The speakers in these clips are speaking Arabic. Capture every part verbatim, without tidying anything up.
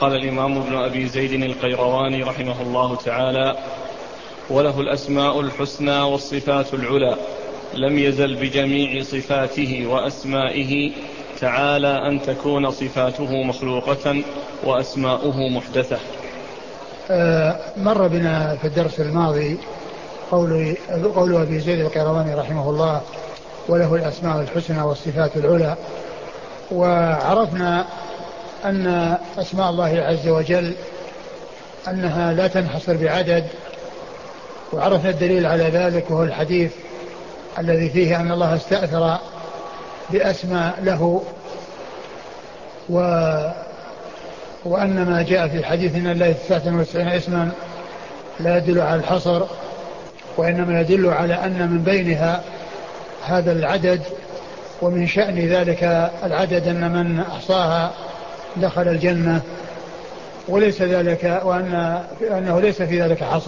قال الإمام ابن أبي زيد القيرواني رحمه الله تعالى: وله الأسماء الحسنى والصفات العلى، لم يزل بجميع صفاته وأسمائه تعالى أن تكون صفاته مخلوقة وأسماؤه محدثة. آه مر بنا في الدرس الماضي قول, قول أبي زيد القيرواني رحمه الله: وله الأسماء الحسنى والصفات العلى. وعرفنا أن أسماء الله عز وجل أنها لا تنحصر بعدد، وعرفنا الدليل على ذلك وهو الحديث الذي فيه أن الله استأثر بأسماء له، و وأن ما جاء في الحديث إن الله تسعة وتسعين اسما لا يدل على الحصر، وإنما يدل على أن من بينها هذا العدد، ومن شأن ذلك العدد أن من أحصاها دخل الجنة، وليس ذلك وأن أنه ليس في ذلك حصر.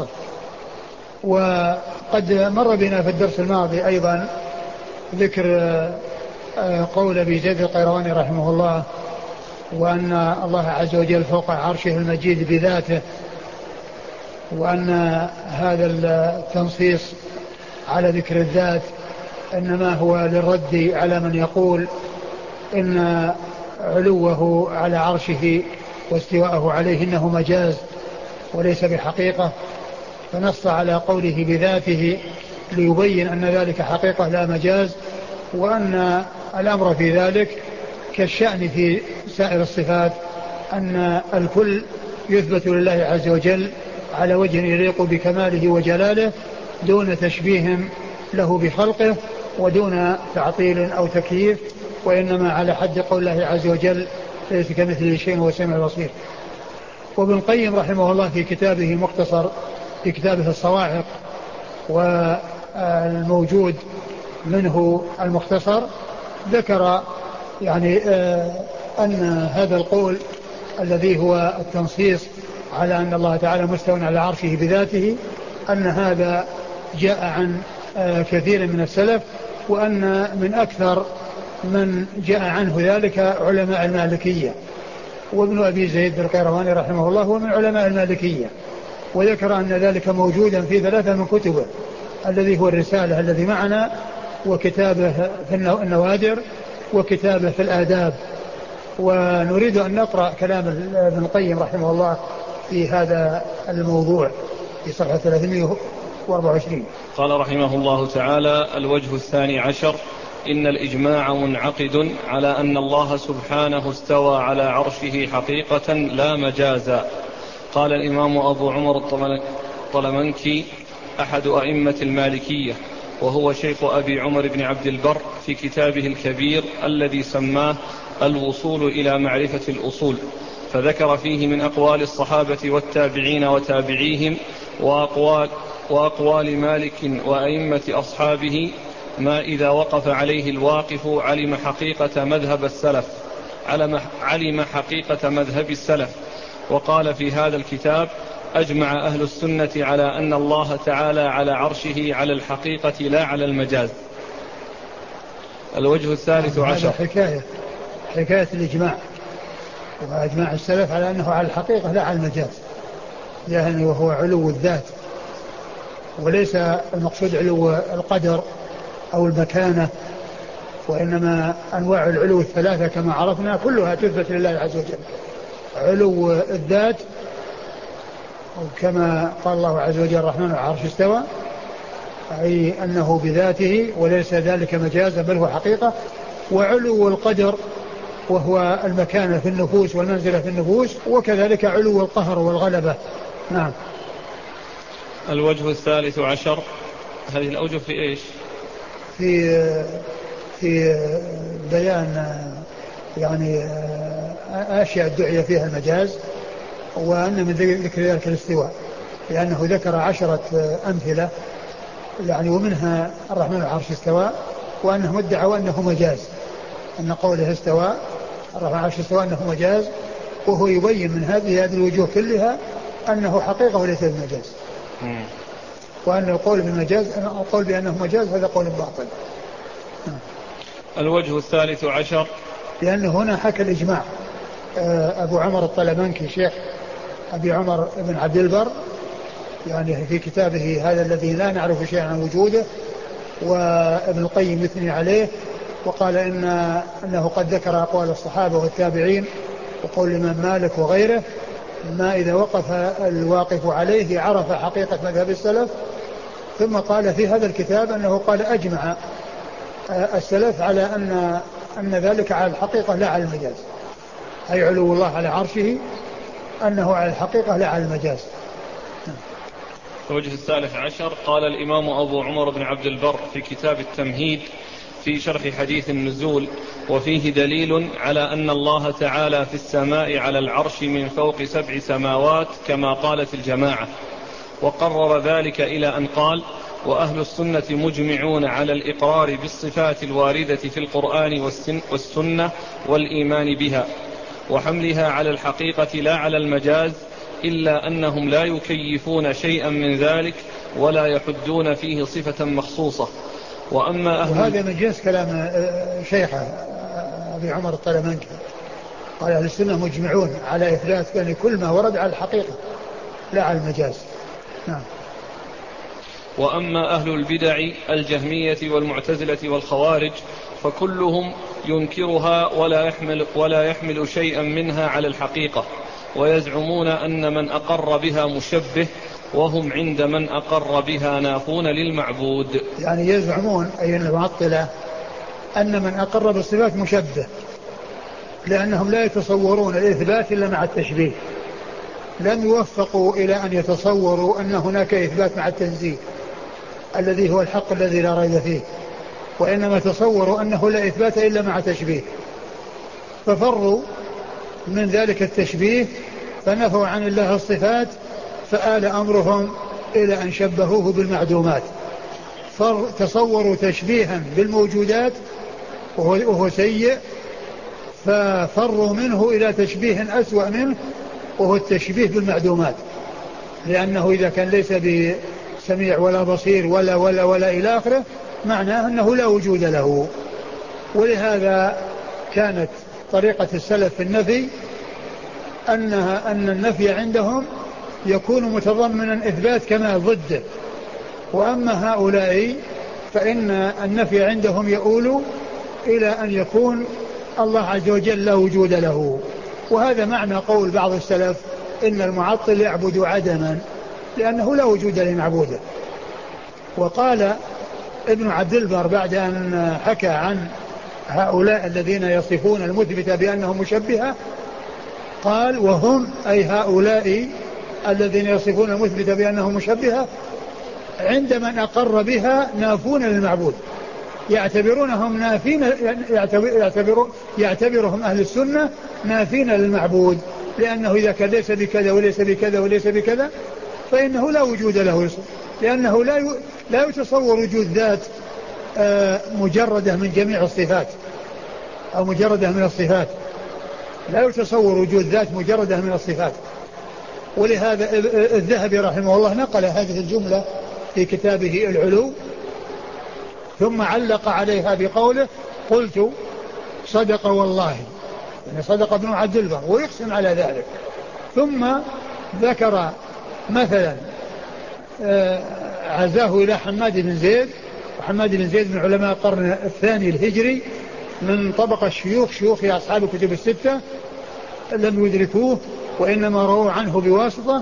وقد مر بنا في الدرس الماضي أيضا ذكر قول أبي زيد القيرواني رحمه الله: وأن الله عز وجل فوق عرشه المجيد بذاته، وأن هذا التنصيص على ذكر الذات إنما هو للرد على من يقول إن علوه على عرشه واستواءه عليه إنه مجاز وليس بحقيقة، فنص على قوله بذاته ليبين أن ذلك حقيقة لا مجاز، وأن الأمر في ذلك كالشأن في سائر الصفات، أن الكل يثبت لله عز وجل على وجه يليق بكماله وجلاله دون تشبيه له بخلقه ودون تعطيل أو تكييف، وإنما على حد قول الله عز وجل: ليس كمثله شيء وهو السميع البصير. وابن القيم رحمه الله في كتابه مختصر في كتابه الصواعق والموجود منه المختصر ذكر يعني أن هذا القول الذي هو التنصيص على أن الله تعالى مستوى على عرشه بذاته، أن هذا جاء عن كثير من السلف، وأن من أكثر من جاء عنه ذلك علماء المالكية. وابن أبي زيد القيرواني رحمه الله هو من علماء المالكية، وذكر أن ذلك موجودا في ثلاثة من كتبه، الذي هو الرسالة الذي معنا، وكتابه في النوادر، وكتابه في الآداب. ونريد أن نقرأ كلام ابن القيم رحمه الله في هذا الموضوع في صفحة ثلاثمائة وأربعة وعشرين. قال رحمه الله تعالى: الوجه الثاني عشر: إن الإجماع منعقد على أن الله سبحانه استوى على عرشه حقيقة لا مجازا. قال الإمام أبو عمر الطلمنكي أحد أئمة المالكية، وهو شيخ أبي عمر بن عبد البر، في كتابه الكبير الذي سماه الوصول إلى معرفة الأصول، فذكر فيه من أقوال الصحابة والتابعين وتابعيهم وأقوال, وأقوال مالك وأئمة أصحابه ما إذا وقف عليه الواقف علم حقيقة مذهب السلف علم حقيقة مذهب السلف. وقال في هذا الكتاب: أجمع أهل السنة على أن الله تعالى على عرشه على الحقيقة لا على المجاز. الوجه الثالث عشر: حكاية حكاية الإجماع، وأجمع السلف على أنه على الحقيقة لا على المجاز، يعني وهو علو الذات، وليس المقصود علو القدر أو المكانة، وإنما أنواع العلو الثلاثة كما عرفنا كلها تثبت لله عز وجل. علو الذات كما قال الله عز وجل: الرحمن على العرش استوى، أي أنه بذاته وليس ذلك مجازا بل هو حقيقة. وعلو القدر وهو المكانة في النفوس والمنزلة في النفوس، وكذلك علو القهر والغلبة. نعم. الوجه الثالث عشر: هذه الأوجه في إيش؟ في في بيان يعني أشياء الدعية فيها المجاز، وأن من ذكر ذلك الاستواء، لأنه ذكر عشرة أمثلة يعني، ومنها الرحمن على العرش استوى، وأنهم ادعوا أنه مجاز، أن قوله استوى الرحمن على العرش استوى أنه مجاز، وهو يبين من هذه هذه الوجوه كلها أنه حقيقة وليس المجاز، وأن القول بالمجاز القول بأنه مجاز هذا قول باطل. الوجه الثالث عشر: لأنه هنا حكى الإجماع أبو عمر الطلبنكي شيخ أبي عمر بن عبد البر يعني في كتابه هذا الذي لا نعرف شيئا عن وجوده، وابن القيم يثني عليه وقال إن أنه قد ذكر أقوال الصحابة والتابعين وقول الإمام مالك وغيره، ما إذا وقف الواقف عليه عرف حقيقة مذهب السلف. ثم قال في هذا الكتاب أنه قال أجمع السلف على أن أن ذلك على الحقيقة لا على المجاز، أي علو الله على عرشه أنه على الحقيقة لا على المجاز. الوجه الثالث عشر قال الإمام أبو عمر بن عبد البر في كتاب التمهيد في شرح حديث النزول: وفيه دليل على أن الله تعالى في السماء على العرش من فوق سبع سماوات كما قالت الجماعة، وقرر ذلك إلى أن قال: وأهل السنة مجمعون على الإقرار بالصفات الواردة في القرآن والسنة والإيمان بها وحملها على الحقيقة لا على المجاز، إلا أنهم لا يكيفون شيئا من ذلك ولا يحدون فيه صفة مخصوصة. وأما أهل وهذا من جنس كلام شيخه أبي عمر الطلبنكي، قال أهل السنة مجمعون على إثبات يعني كل ما ورد على الحقيقة لا على المجاز. نعم. وأما أهل البدع الجهمية والمعتزلة والخوارج فكلهم ينكرها ولا يحمل, ولا يحمل شيئا منها على الحقيقة، ويزعمون أن من أقر بها مشبه، وهم عند من أقر بها نافون للمعبود. يعني يزعمون أي المعطلة أن من أقر بالصفات مشبه، لأنهم لا يتصورون الإثبات إلا مع التشبيه، لم يوفقوا إلى أن يتصوروا أن هناك إثبات مع التنزيه الذي هو الحق الذي لا ريب فيه، وإنما تصوروا أنه لا إثبات إلا مع تشبيه، ففروا من ذلك التشبيه فنفوا عن الله الصفات، فآل أمرهم إلى أن شبهوه بالمعدومات، فتصوروا تشبيها بالموجودات وهو سيء، ففروا منه إلى تشبيه أسوأ منه وهو التشبيه بالمعدومات، لأنه إذا كان ليس بسميع ولا بصير ولا ولا ولا إلى آخره معناه أنه لا وجود له. ولهذا كانت طريقة السلف في النفي أنها أن النفي عندهم يكون متضمنا إثبات كما ضده، وأما هؤلاء فإن النفي عندهم يؤول إلى أن يكون الله عز وجل لا وجود له. وهذا معنى قول بعض السلف إن المعطل يعبد عدما لأنه لا وجود لمعبوده. وقال ابن عبد البر بعد أن حكى عن هؤلاء الذين يصفون المثبت بأنهم مشبهة، قال وهم أي هؤلاء الذين يصفون المثبت بأنهم مشبهة عند من أقر بها نافون للمعبود، يعتبرونهم نافين، يعتبر يعتبرهم أهل السنة نافين للمعبود، لأنه إذا كان ليس بكذا وليس بكذا وليس بكذا فإنه لا وجود له، لأنه لا لا يتصور وجود ذات مجردة من جميع الصفات أو مجردة من الصفات، لا يتصور وجود ذات مجردة من الصفات. ولهذا الذهبي رحمه الله نقل هذه الجملة في كتابه العلو، ثم علق عليها بقوله قلت صدق والله، يعني صدق ابن عبد البر ويقسم على ذلك. ثم ذكر مثلا عزاه إلى حماد بن زيد، وحماد بن زيد من علماء القرن الثاني الهجري من طبقة الشيوخ شيوخ أصحاب الكتب الستة، لم يدركوه وإنما رووا عنه بواسطة.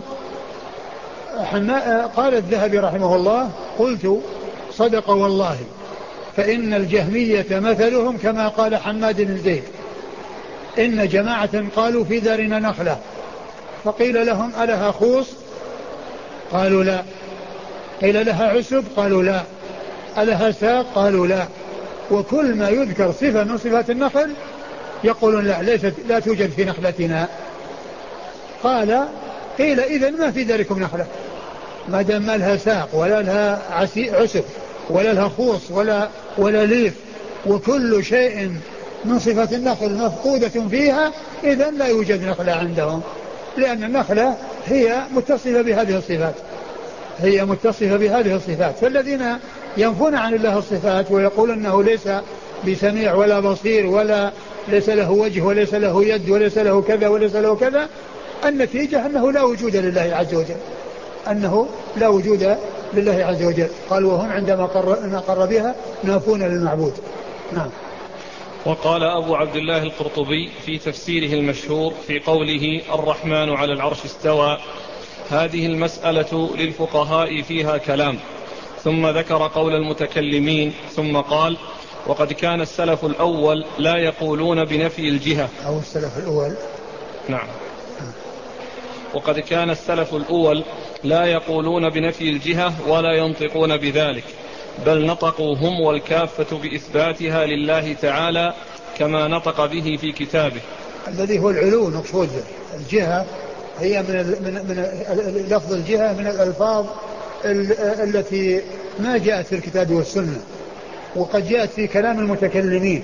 قال الذهبي رحمه الله قلت صدق والله فإن الجهمية مثلهم كما قال حماد بن زيد، إن جماعة قالوا في دارنا نخلة، فقيل لهم ألها خوص؟ قالوا لا. قيل لها عسب؟ قالوا لا. ألها ساق؟ قالوا لا. وكل ما يذكر صفة من صفات النخل يقولون لا، ليست لا توجد في نخلتنا. قال قيل إذن ما في ذلكم نخلة، ما دام ما لها ساق ولا لها عسب ولا لها خوص ولا ولا ليف، وكل شيء من صفات النخل مفقودة فيها، إذن لا يوجد نخلة عندهم، لأن النخلة هي متصفة بهذه الصفات، هي متصفة بهذه الصفات. فالذين ينفون عن الله الصفات ويقول أنه ليس بسميع ولا بصير ولا ليس له وجه وليس له يد وليس له كذا وليس له كذا، النتيجة أنه لا وجود لله عز وجل، أنه لا وجود لله عز وجل. قال وهم عندما قر, قر بها نافون للمعبود. نعم. وقال أبو عبد الله القرطبي في تفسيره المشهور في قوله الرحمن على العرش استوى: هذه المسألة للفقهاء فيها كلام، ثم ذكر قول المتكلمين ثم قال: وقد كان السلف الأول لا يقولون بنفي الجهة. أو السلف الأول. نعم. وقد كان السلف الأول لا يقولون بنفي الجهة ولا ينطقون بذلك، بل نطقوا هم والكافة بإثباتها لله تعالى كما نطق به في كتابه، الذي هو العلو. مقصود الجهة هي من من من لفظ الجهة من الألفاظ التي ما جاءت في الكتاب والسنة، وقد جاءت في كلام المتكلمين.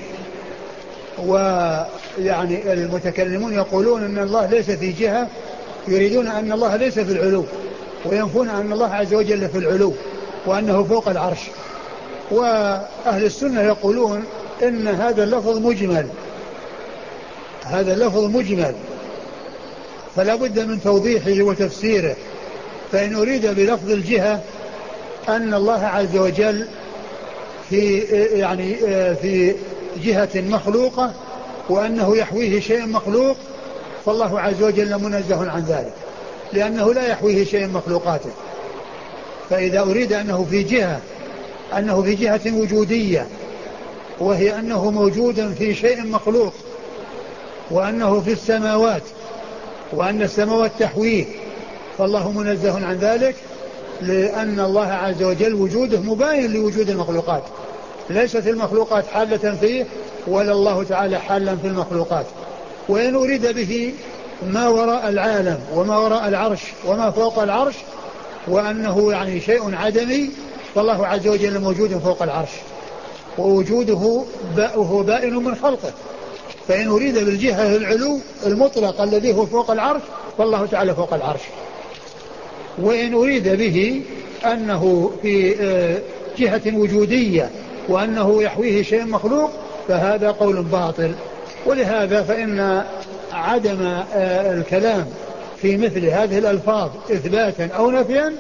ويعني المتكلمون يقولون أن الله ليس في جهة، يريدون أن الله ليس في العلو، وينفون أن الله عز وجل في العلو وأنه فوق العرش. وأهل السنة يقولون إن هذا اللفظ مجمل، هذا اللفظ مجمل، فلا بد من توضيحه وتفسيره. فإن أريد بلفظ الجهة أن الله عز وجل في يعني في جهة مخلوقة وأنه يحويه شيء مخلوق، فالله عز وجل منزه عن ذلك، لأنه لا يحويه شيء مخلوقاته. فإذا أريد أنه في جهة أنه في جهة وجودية، وهي أنه موجود في شيء مخلوق، وأنه في السماوات، وأن السماوات تحويه، فالله منزه عن ذلك، لأن الله عز وجل وجوده مباين لوجود المخلوقات، ليست المخلوقات حالة فيه ولا الله تعالى حالا في المخلوقات. وإن أريد به ما وراء العالم وما وراء العرش وما فوق العرش، وأنه يعني شيء عدمي، فالله عز وجل موجود فوق العرش، ووجوده وهو بائن من خلقه. فإن أريد بالجهة العلو المطلق الذي هو فوق العرش، فالله تعالى فوق العرش. وإن أريد به أنه في جهة وجودية وأنه يحويه شيء مخلوق، فهذا قول باطل. ولهذا فإن عدم الكلام في مثل هذه الألفاظ إثباتا أو نفيا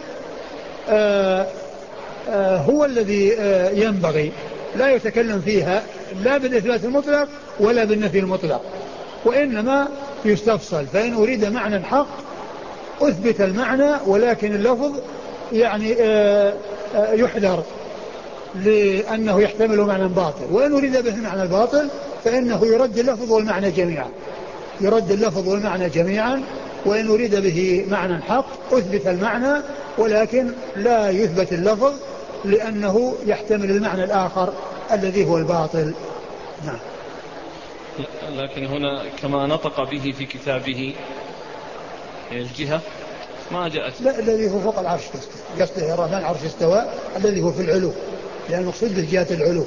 هو الذي ينبغي، لا يتكلم فيها لا بالإثبات المطلق ولا بالنفي المطلق، وإنما يستفصل. فإن أريد معنى حق أثبت المعنى، ولكن اللفظ يعني يحذر لأنه يحتمل معنى باطل. وإن أريد به المعنى الباطل فإنه يرد اللفظ والمعنى جميعا، يرد اللفظ والمعنى جميعا. وإن أريد به معنى حق أثبت المعنى، ولكن لا يثبت اللفظ لأنه يحتمل المعنى الآخر الذي هو الباطل. نعم. لكن هنا كما نطق به في كتابه الجهة ما جاءت. لا، الذي هو فوق العرش، قصده الرحمن العرش استوى، الذي هو في العلو، لأن مقصود به جهة العلو.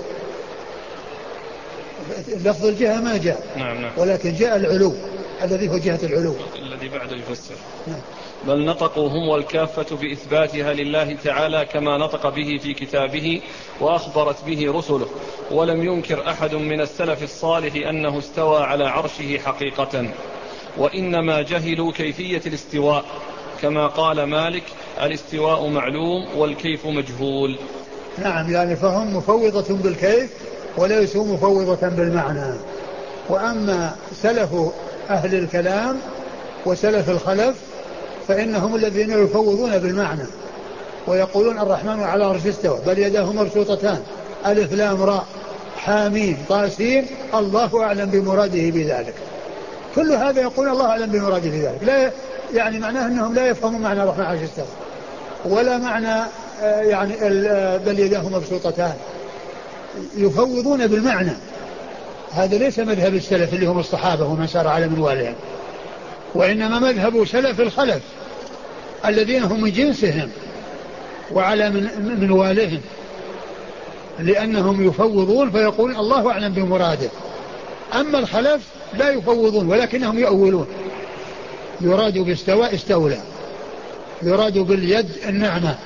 لفظ الجهة ما جاء. نعم نعم. ولكن جاء العلو الذي هو جهة العلو الذي بعده يفسر. نعم. بل نطقوا هم والكافة بإثباتها لله تعالى كما نطق به في كتابه وأخبرت به رسله، ولم ينكر أحد من السلف الصالح أنه استوى على عرشه حقيقة، وإنما جهلوا كيفية الاستواء، كما قال مالك: الاستواء معلوم والكيف مجهول. نعم، يعني فهم مفوضة بالكيف وليسوا مفوضة بالمعنى. وأما سلف أهل الكلام وسلف الخلف فإنهم الذين يفوضون بالمعنى، ويقولون الرحمن على عرش استوى، بل يداه مبسوطتان، ألف لام راء حامين طاسين، الله أعلم بمراده بذلك. كل هذا يقول الله أعلم بمراده بذلك، لا يعني معناه أنهم لا يفهمون معنى الرحمن على عرش استوى، ولا معنى يعني بل يداه مبسوطتان، يفوضون بالمعنى. هذا ليس مذهب السلف اللي هم الصحابة ومن سار على منوالهم، وإنما مذهب سلف الخلف الذين هم من جنسهم وعلى من منوالهم، لأنهم يفوضون فيقول الله أعلم بمراده. أما الخلف لا يفوضون ولكنهم يؤولون، يراد باستواء استولى، يراد باليد النعمة،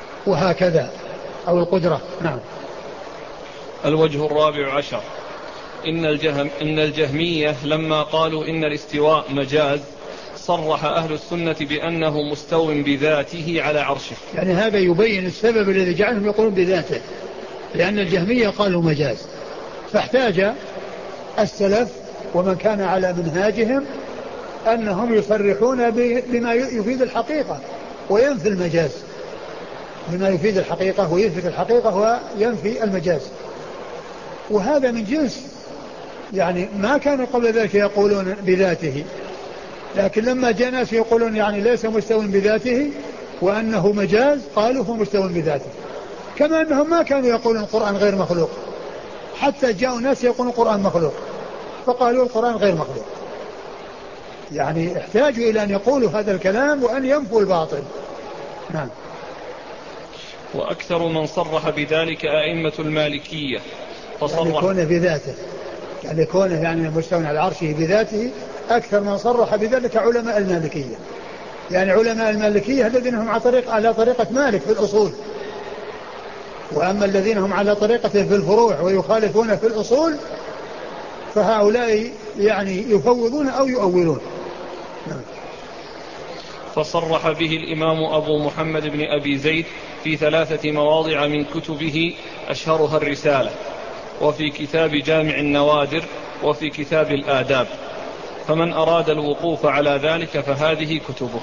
وهكذا، أو القدرة. نعم. الوجه الرابع عشر: إن, الجهم إن الجهمية لما قالوا إن الاستواء مجاز صرح أهل السنة بأنه مستو بذاته على عرشه. يعني هذا يبين السبب الذي جعلهم يقولون بذاته، لأن الجهمية قالوا مجاز، فاحتاج السلف ومن كان على منهاجهم أنهم يصرحون بما يفيد الحقيقة وينفي المجاز، بما يفيد الحقيقة ويثبت الحقيقة وينفي المجاز. وهذا من جنس يعني ما كانوا قبل ذلك يقولون بذاته، لكن لما جاء ناس يقولون يعني ليس مستوى بذاته وأنه مجاز قالوا هو مستوى بذاته، كما أنهم ما كانوا يقولون القرآن غير مخلوق، حتى جاءوا ناس يقولون القرآن مخلوق فقالوا القرآن غير مخلوق. يعني احتاجوا إلى أن يقولوا هذا الكلام وأن ينفوا الباطل. نعم. وأكثر من صرح بذلك أئمة المالكية، فصرح يعني كونه بذاته، يعني كونه يعني مستوى على عرشه بذاته، أكثر من صرح بذلك علماء المالكية. يعني علماء المالكية الذين هم على طريق على طريقة مالك في الأصول، وأما الذين هم على طريقة في الفروع ويخالفون في الأصول فهؤلاء يعني يفوضون أو يؤولون. نعم. فصرح به الإمام أبو محمد بن أبي زيد في ثلاثة مواضع من كتبه أشهرها الرسالة، وفي كتاب جامع النوادر، وفي كتاب الآداب، فمن أراد الوقوف على ذلك فهذه كتبه.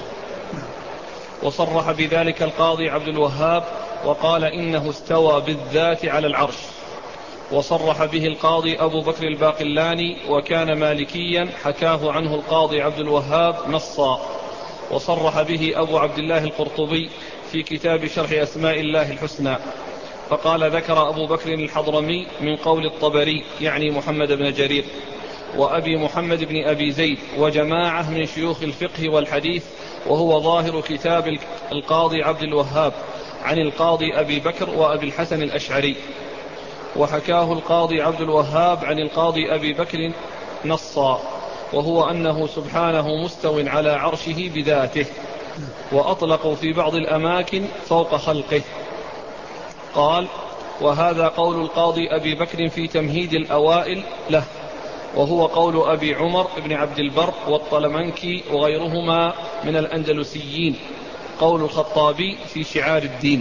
وصرح بذلك القاضي عبد الوهاب وقال إنه استوى بالذات على العرش. وصرح به القاضي أبو بكر الباقلاني وكان مالكيا حكاه عنه القاضي عبد الوهاب نصا. وصرح به أبو عبد الله القرطبي في كتاب شرح أسماء الله الحسنى، فقال ذكر أبو بكر الحضرمي من قول الطبري يعني محمد بن جرير وأبي محمد بن أبي زيد وجماعة من شيوخ الفقه والحديث، وهو ظاهر كتاب القاضي عبد الوهاب عن القاضي أبي بكر وأبي الحسن الأشعري. وحكاه القاضي عبد الوهاب عن القاضي أبي بكر نصا، وهو أنه سبحانه مستو على عرشه بذاته، وأطلقوا في بعض الأماكن فوق خلقه. قال: وهذا قول القاضي أبي بكر في تمهيد الأوائل له، وهو قول أبي عمر بن عبد البر والطلمنكي وغيرهما من الأندلسيين، قول الخطابي في شعار الدين.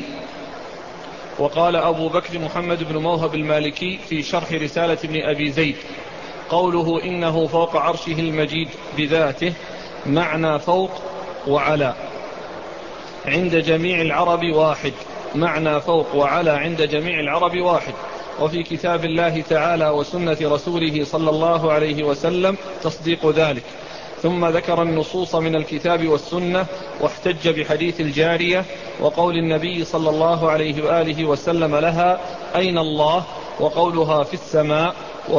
وقال أبو بكر محمد بن موهب المالكي في شرح رسالة ابن أبي زيد قوله إنه فوق عرشه المجيد بذاته معنى فوق وعلى عند جميع العرب واحد، معنى فوق وعلى عند جميع العرب واحد. وفي كتاب الله تعالى وسنة رسوله صلى الله عليه وسلم تصديق ذلك. ثم ذكر النصوص من الكتاب والسنة، واحتج بحديث الجارية وقول النبي صلى الله عليه وآله وسلم لها: أين الله؟ وقولها في السماء،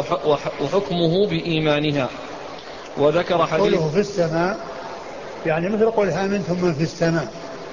وحكمه بإيمانها. وذكر حديث قوله في السماء يعني مثل قولها آمنتم من في السماء،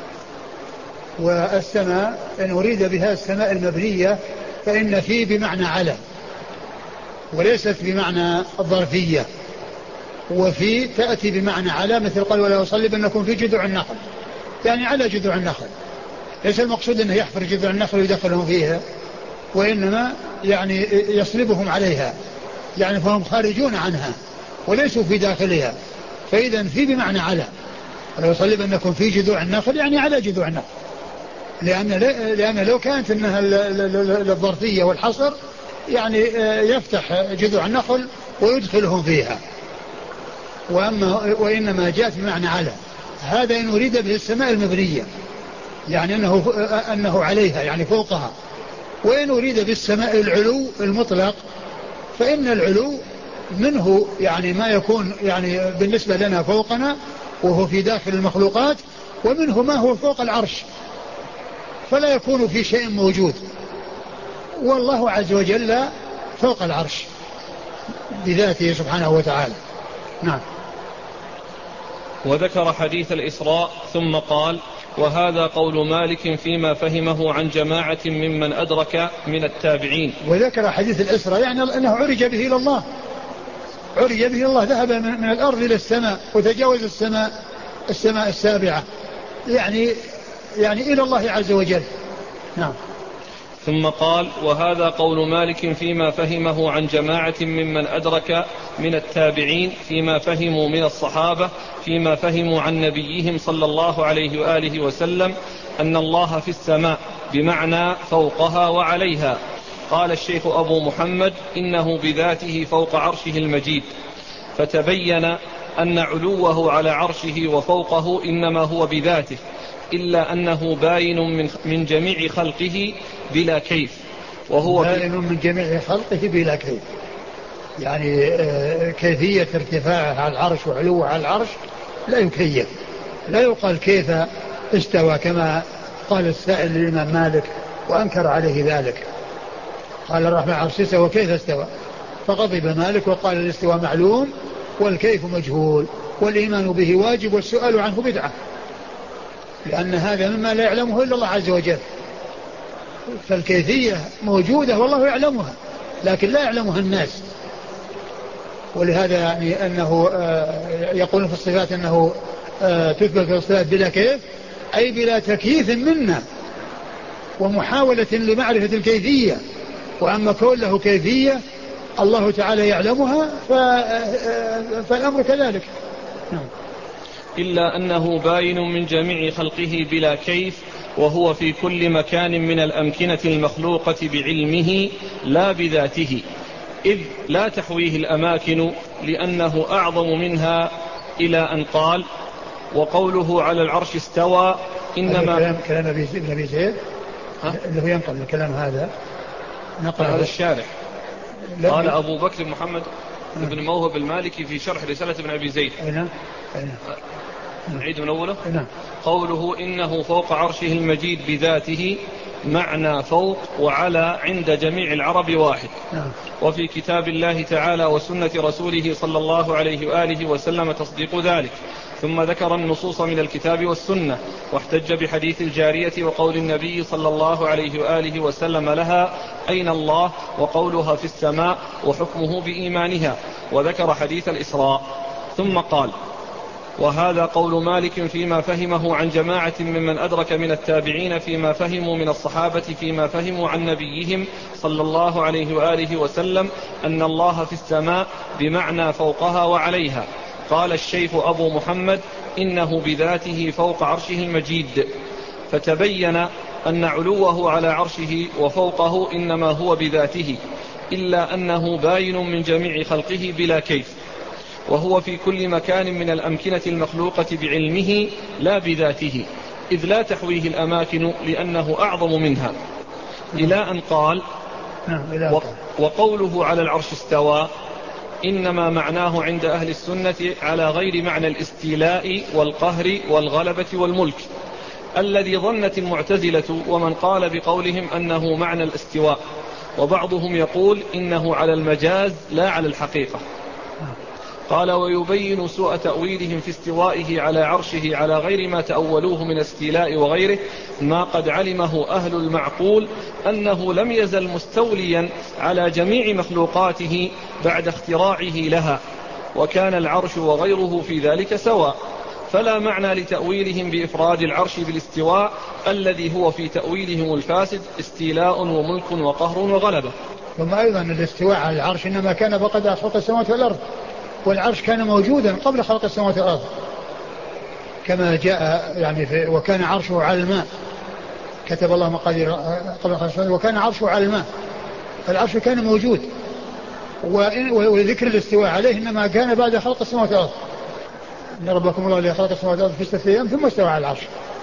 والسماء إن أريد بها السماء المبنية فإن في بمعنى على، وليست بمعنى الظرفية، وفي تأتي بمعنى على، مثل قال: ولا يصلبنكم في جذوع النخل، يعني على جذوع النخل. ليس المقصود أنه يحفر جذوع النخل ويدخلهم فيها، وإنما يعني يصلبهم عليها، يعني فهم خارجون عنها وليسوا في داخلها. فإذا في بمعنى على، ولا يصلبنكم في جذوع النخل يعني على جذوع النخل، لأن لأن لو كانت انها الظرفية والحصر يعني يفتح جذوع النخل ويدخلهم فيها. وأما وإنما جاءت بمعنى على، هذا إن أريد به السماء المبنية يعني أنه أنه عليها يعني فوقها. وإن أريد بالسماء العلو المطلق فإن العلو منه يعني ما يكون يعني بالنسبة لنا فوقنا وهو في داخل المخلوقات، ومنه ما هو فوق العرش فلا يكون في شيء موجود، والله عز وجل فوق العرش بذاته سبحانه وتعالى. نعم. وذكر حديث الإسراء ثم قال: وهذا قول مالك فيما فهمه عن جماعة ممن أدرك من التابعين. وذكر حديث الإسراء يعني أنه عرج به إلى الله، عرج به إلى الله، ذهب من الأرض إلى السماء وتجاوز السماء السماء السابعة، يعني يعني إلى الله عز وجل. نعم. ثم قال: وهذا قول مالك فيما فهمه عن جماعة ممن أدرك من التابعين فيما فهموا من الصحابة فيما فهموا عن نبيهم صلى الله عليه وآله وسلم أن الله في السماء بمعنى فوقها وعليها. قال الشيخ أبو محمد: إنه بذاته فوق عرشه المجيد. فتبين أن علوه على عرشه وفوقه إنما هو بذاته، إلا أنه باين من, من جميع خلقه بلا كيف، وهو باين من جميع خلقه بلا كيف، يعني كيفية ارتفاعه على العرش وعلوه على العرش لا يكيف، لا يقال كيف استوى كما قال السائل للإمام مالك وأنكر عليه ذلك، قال الرحمن على العرش استوى وكيف استوى، فغضب مالك وقال الاستواء معلوم والكيف مجهول والإيمان به واجب والسؤال عنه بدعة، لأن هذا مما لا يعلمه إلا الله عز وجل. فالكيفية موجودة والله يعلمها لكن لا يعلمها الناس، ولهذا يعني أنه يقول في الصفات أنه تثبت في الصفات بلا كيف، أي بلا تكييف منا ومحاولة لمعرفة الكيفية، وأما كون له كيفية الله تعالى يعلمها فالأمر كذلك. إلا أنه باين من جميع خلقه بلا كيف، وهو في كل مكان من الأمكنة المخلوقة بعلمه لا بذاته، إذ لا تحويه الأماكن لأنه أعظم منها، إلى أن قال: وقوله على العرش استوى إنما كلام كلام ابن ابي زيد اللي هو ينقل الكلام هذا نقل هذا الشارح. قال أبو بكر محمد بن موهب المالكي في شرح رسالة ابن أبي زيد. أين أين نعيد من أوله. نعم. قوله إنه فوق عرشه المجيد بذاته، معنى فوق وعلى عند جميع العرب واحد. نعم. وفي كتاب الله تعالى وسنة رسوله صلى الله عليه وآله وسلم تصديق ذلك. ثم ذكر النصوص من الكتاب والسنة، واحتج بحديث الجارية وقول النبي صلى الله عليه وآله وسلم لها: أين الله؟ وقولها في السماء، وحكمه بإيمانها، وذكر حديث الإسراء. ثم قال: وهذا قول مالك فيما فهمه عن جماعة ممن أدرك من التابعين فيما فهموا من الصحابة فيما فهموا عن نبيهم صلى الله عليه وآله وسلم أن الله في السماء بمعنى فوقها وعليها. قال الشيخ أبو محمد: إنه بذاته فوق عرشه المجيد. فتبين أن علوه على عرشه وفوقه إنما هو بذاته، إلا أنه باين من جميع خلقه بلا كيف، وهو في كل مكان من الأمكنة المخلوقة بعلمه لا بذاته، إذ لا تحويه الأماكن لأنه أعظم منها، إلى أن قال: وقوله على العرش استوى إنما معناه عند أهل السنة على غير معنى الاستيلاء والقهر والغلبة والملك الذي ظنت المعتزلة ومن قال بقولهم أنه معنى الاستواء، وبعضهم يقول إنه على المجاز لا على الحقيقة. قال: ويبين سوء تأويلهم في استوائه على عرشه على غير ما تأولوه من استيلاء وغيره ما قد علمه أهل المعقول أنه لم يزل مستوليا على جميع مخلوقاته بعد اختراعه لها، وكان العرش وغيره في ذلك سواء، فلا معنى لتأويلهم بإفراد العرش بالاستواء الذي هو في تأويلهم الفاسد استيلاء وملك وقهر وغلبة. ثم أيضا الاستواء على العرش إنما كان فقد خلق السماوات والأرض، والعرش كان موجودا قبل خلق السماوات والأرض كما جاء يعني في: وكان عرشه على الماء، كتب الله مقادير قبل خلق السماوات، وكان عرشه على الماء، العرش كان موجود، وذكر الاستواء عليه إنما كان بعد خلق السماوات والأرض. إن ربكم الله الذي خلق السماوات والأرض في ستة أيام ثم استوى على العرش.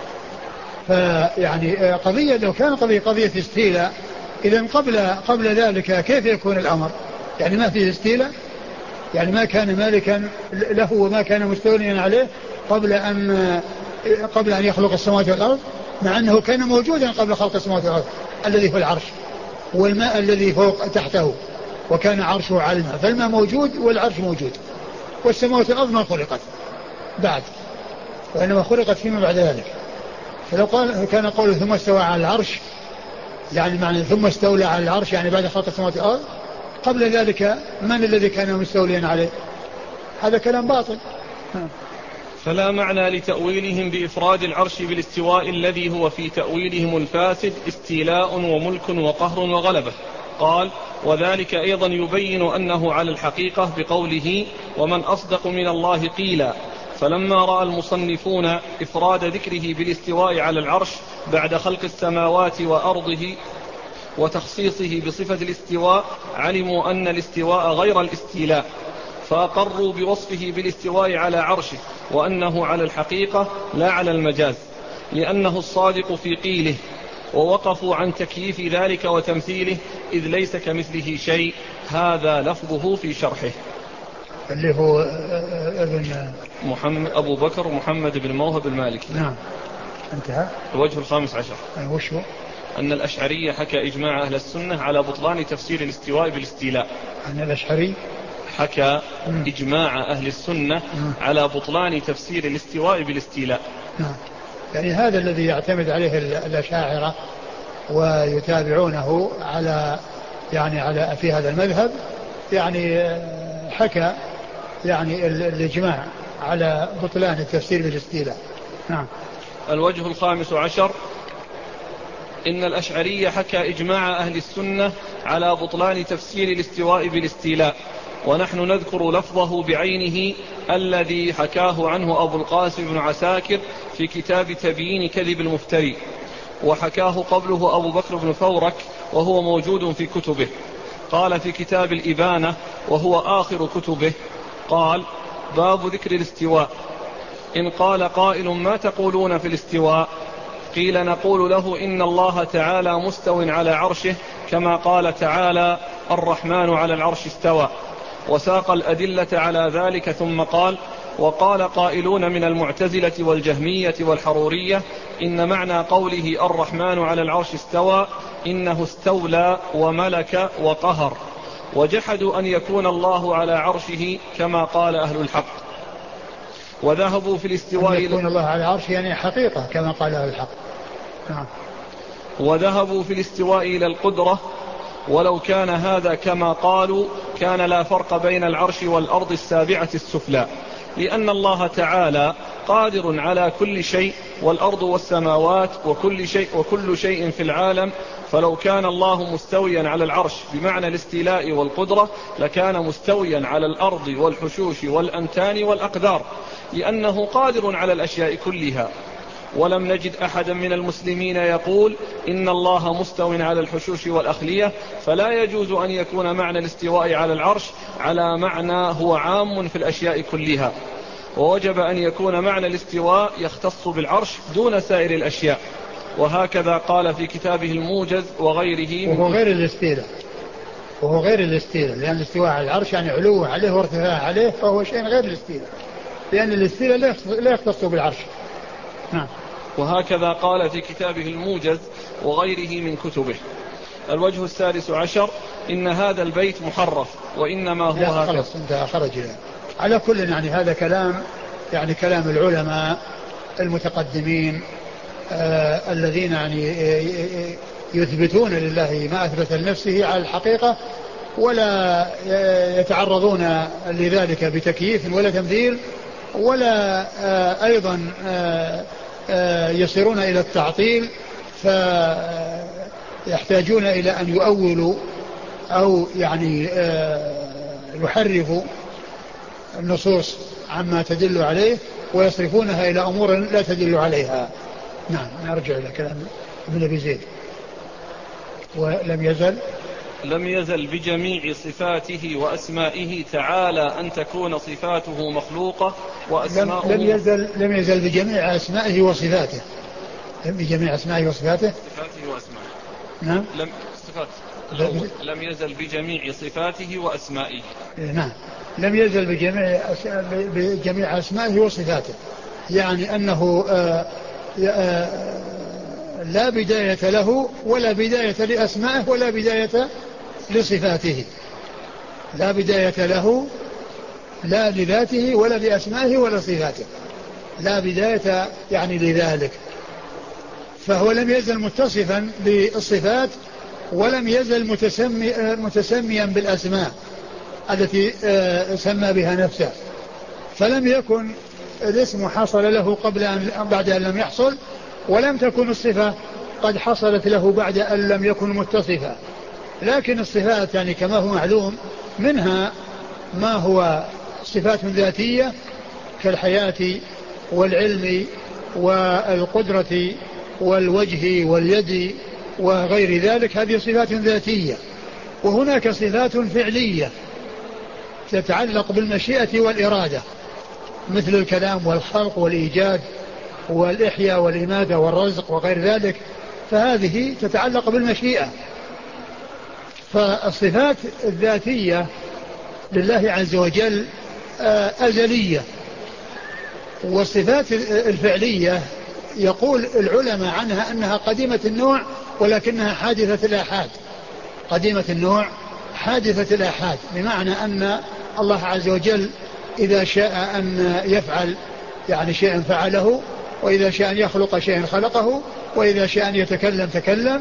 فيعني قضية لو كان قضية قضية استيلاء إذن قبل قبل ذلك كيف يكون الأمر؟ يعني ما فيه استيلاء، يعني ما كان مالكا له وما كان مستوليا عليه قبل أن قبل أن يخلق السماوات والأرض، مع أنه كان موجودا قبل خلق السماوات والأرض الذي هو العرش والماء الذي فوق تحته، وكان عرشه على الماء، فالماء موجود والعرش موجود، والسماوات والأرض ما خلقت بعد، وإنما خلقت فيما بعد ذلك. فلو قال كان قوله ثم استوى على العرش يعني معنى ثم استولى على العرش يعني بعد خلق السماوات والأرض، قبل ذلك من الذي كان مستوليا عليه؟ هذا كلام باطل. فلا معنى لتأويلهم بإفراد العرش بالاستواء الذي هو في تأويلهم الفاسد استيلاء وملك وقهر وغلبة. قال: وذلك أيضا يبين أنه على الحقيقة بقوله: ومن أصدق من الله قيلا. فلما رأى المصنفون إفراد ذكره بالاستواء على العرش بعد خلق السماوات وأرضه وتخصيصه بصفة الاستواء علموا أن الاستواء غير الاستيلاء، فأقروا بوصفه بالاستواء على عرشه وأنه على الحقيقة لا على المجاز، لأنه الصادق في قيله، ووقفوا عن تكييف ذلك وتمثيله إذ ليس كمثله شيء. هذا لفظه في شرحه. اللي هو ابن محمد أبو بكر محمد بن موهب المالكي. نعم، انتهى. الوجه الخامس عشر: وش هو؟ أن الأشعرية حكى إجماع أهل السنة على بطلان تفسير الاستواء بالاستيلاء. أن الأشعري حكى إجماع أهل السنة على بطلان تفسير الاستواء بالاستيلاء. نعم. يعني هذا الذي يعتمد عليه الأشاعرة ويتابعونه على يعني على في هذا المذهب، يعني حكى يعني الإجماع على بطلان التفسير بالاستيلاء. نعم. الوجه الخامس عشر: إن الأشعري حكى إجماع أهل السنة على بطلان تفسير الاستواء بالاستيلاء، ونحن نذكر لفظه بعينه الذي حكاه عنه أبو القاسم بن عساكر في كتاب تبيين كذب المفتري، وحكاه قبله أبو بكر بن فورك وهو موجود في كتبه. قال في كتاب الإبانة وهو آخر كتبه، قال: باب ذكر الاستواء. إن قال قائل: ما تقولون في الاستواء؟ قيل: نقول له إن الله تعالى مستو على عرشه، كما قال تعالى: الرحمن على العرش استوى، وساق الأدلة على ذلك، ثم قال: وقال قائلون من المعتزلة والجهمية والحرورية إن معنى قوله الرحمن على العرش استوى إنه استولى وملك وقهر، وجحدوا أن يكون الله على عرشه كما قال أهل الحق، وذهبوا في الاستواء أن يكون الله على عرشه يعني حقيقة كما قال أهل الحق. نعم. وذهبوا في الاستواء إلى القدرة، ولو كان هذا كما قالوا كان لا فرق بين العرش والأرض السابعة السفلى، لأن الله تعالى قادر على كل شيء، والأرض والسماوات وكل شيء, وكل شيء في العالم. فلو كان الله مستويا على العرش بمعنى الاستيلاء والقدرة لكان مستويا على الأرض والحشوش والأنتان والأقدار، لأنه قادر على الأشياء كلها. ولم نجد أحدا من المسلمين يقول إن الله مستو على الحشوش والأخلية، فلا يجوز أن يكون معنى الاستواء على العرش على معنى هو عام في الأشياء كلها، ووجب أن يكون معنى الاستواء يختص بالعرش دون سائر الأشياء. وهكذا قال في كتابه الموجز وغيره. وهو غير الاستيلاء، وهو غير الاستيلاء لأن الاستواء على العرش يعني علو عليه وارتفاع عليه، فهو شيء غير الاستيلاء، لأن الاستيلاء لا يختص بالعرش. نعم. وهكذا قال في كتابه الموجز وغيره من كتبه. الوجه السادس عشر: إن هذا البيت محرف، وإنما هو هكذا. خلص انت خرج له. على كل يعني هذا كلام يعني كلام العلماء المتقدمين آه الذين يعني يثبتون لله ما أثبت لنفسه على الحقيقة، ولا يتعرضون لذلك بتكييف ولا تمثيل، ولا آه أيضا آه آه يصيرون إلى التعطيل، فيحتاجون إلى أن يؤولوا أو يعني آه يحرفوا النصوص عما تدل عليه ويصرفونها إلى أمور لا تدل عليها. نعم. نرجع إلى كلام ابن أبي زيد. ولم يزل لم يزل بجميع صفاته وأسمائه تعالى أن تكون صفاته مخلوقة وأسماؤه لم, لم يزل لم يزل بجميع أسمائه وصفاته بجميع أسمائه وصفاته صفاته وأسمائه. نعم. لم صفات لم يزل بجميع صفاته وأسمائه. نعم. لم يزل بجميع بجميع أسمائه وصفاته، يعني أنه آآ آآ لا بداية له ولا بداية لأسمائه ولا بداية لصفاته، لا بداية له لا لذاته ولا لأسمائه ولا صفاته، لا بداية يعني لذلك. فهو لم يزل متصفا بالصفات ولم يزل متسمي متسميا بالأسماء التي سمى بها نفسه، فلم يكن الاسم حصل له قبل أن بعد أن لم يحصل، ولم تكن الصفة قد حصلت له بعد أن لم يكن متصفا. لكن الصفات يعني كما هو معلوم منها ما هو صفات ذاتية كالحياة والعلم والقدرة والوجه واليد وغير ذلك، هذه صفات ذاتية. وهناك صفات فعلية تتعلق بالمشيئة والإرادة مثل الكلام والخلق والإيجاد والإحياء والإماتة والرزق وغير ذلك، فهذه تتعلق بالمشيئة. فالصفات الذاتية لله عز وجل أزلية، والصفات الفعلية يقول العلماء عنها أنها قديمة النوع ولكنها حادثة الآحاد. قديمة النوع حادثة الآحاد، بمعنى أن الله عز وجل إذا شاء أن يفعل يعني شيئا فعله، وإذا شاء أن يخلق شيئا خلقه، وإذا شاء أن يتكلم تكلم،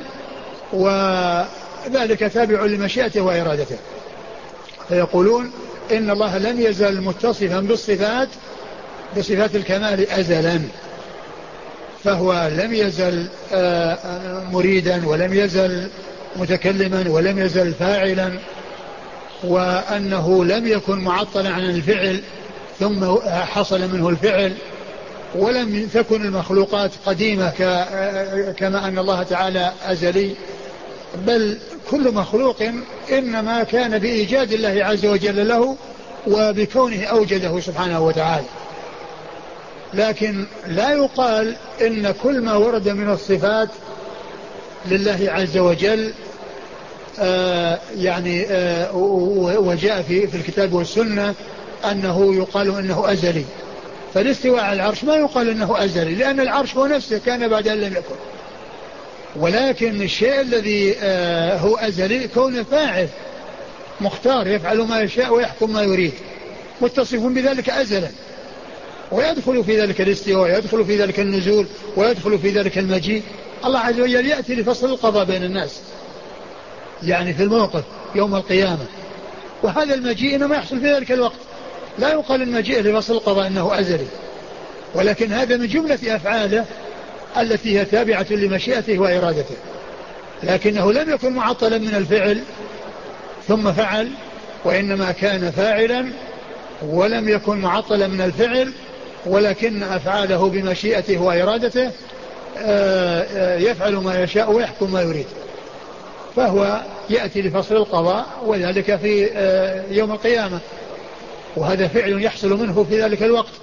وذلك تابع لمشيئته وإرادته. فيقولون إن الله لم يزل متصفا بالصفات بصفات الكمال أزلا، فهو لم يزل مريدا ولم يزل متكلما ولم يزل فاعلا، وأنه لم يكن معطلا عن الفعل ثم حصل منه الفعل، ولم تكن المخلوقات قديمة كما أن الله تعالى أزلي، بل كل مخلوق إنما كان بإيجاد الله عز وجل له وبكونه أوجده سبحانه وتعالى. لكن لا يقال إن كل ما ورد من الصفات لله عز وجل آه يعني آه وجاء في, في الكتاب والسنة أنه يقال إنه أزلي. فالاستواء على العرش ما يقال إنه أزلي، لأن العرش هو نفسه كان بعد أن لم يكن. ولكن الشيء الذي آه هو أزلي كونه فاعل مختار يفعل ما يشاء ويحكم ما يريد، متصف بذلك أزلا، ويدخل في ذلك الاستواء، ويدخل في ذلك النزول، ويدخل في ذلك المجيء. الله عز وجل يأتي لفصل القضاء بين الناس يعني في الموقف يوم القيامة، وهذا المجيء إنما يحصل في ذلك الوقت. لا يقال المجيء لفصل القضاء إنه أزلي، ولكن هذا من جملة أفعاله التي هي تابعة لمشيئته وإرادته، لكنه لم يكن معطلا من الفعل ثم فعل، وإنما كان فاعلا ولم يكن معطلا من الفعل، ولكن أفعاله بمشيئته وإرادته يفعل ما يشاء ويحكم ما يريد. فهو يأتي لفصل القضاء وذلك في يوم القيامة، وهذا فعل يحصل منه في ذلك الوقت.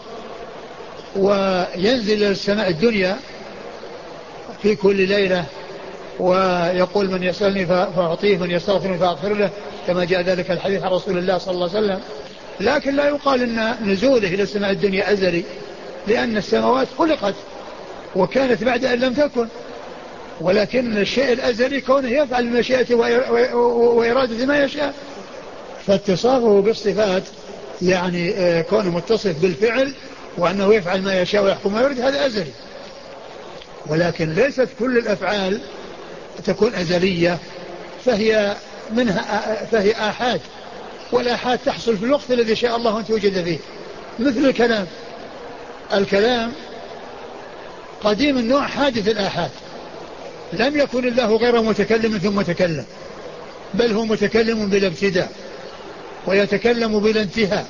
وينزل إلى السماء الدنيا في كل ليلة ويقول من يسألني فأعطيه، من يستغفرني فأغفر له، كما جاء ذلك الحديث عن رسول الله صلى الله عليه وسلم. لكن لا يقال إن نزوله إلى السماء الدنيا أزلي، لأن السماوات خلقت وكانت بعد أن لم تكن، ولكن الشيء الأزلي كونه يفعل مشيئته وإرادته ما يشاء. فاتصافه بالصفات يعني كونه متصف بالفعل وأنه يفعل ما يشاء ويحكم ما يريد، هذا أزلي. ولكن ليست كل الأفعال تكون أزلية، فهي منها فهي آحاد، والآحاد تحصل في الوقت الذي شاء الله أن توجد فيه. مثل الكلام، الكلام قديم النوع حادث الآحاد، لم يكن الله غير متكلم ثم تكلم، بل هو متكلم بلا ابتداء ويتكلم بلا انتهاء،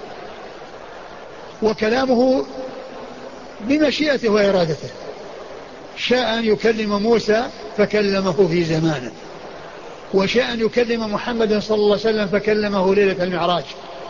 وكلامه بمشيئته وإرادته. شاء أن يكلم موسى فكلمه في زمانه، وشاء أن يكلم محمد صلى الله عليه وسلم فكلمه ليلة المعراج،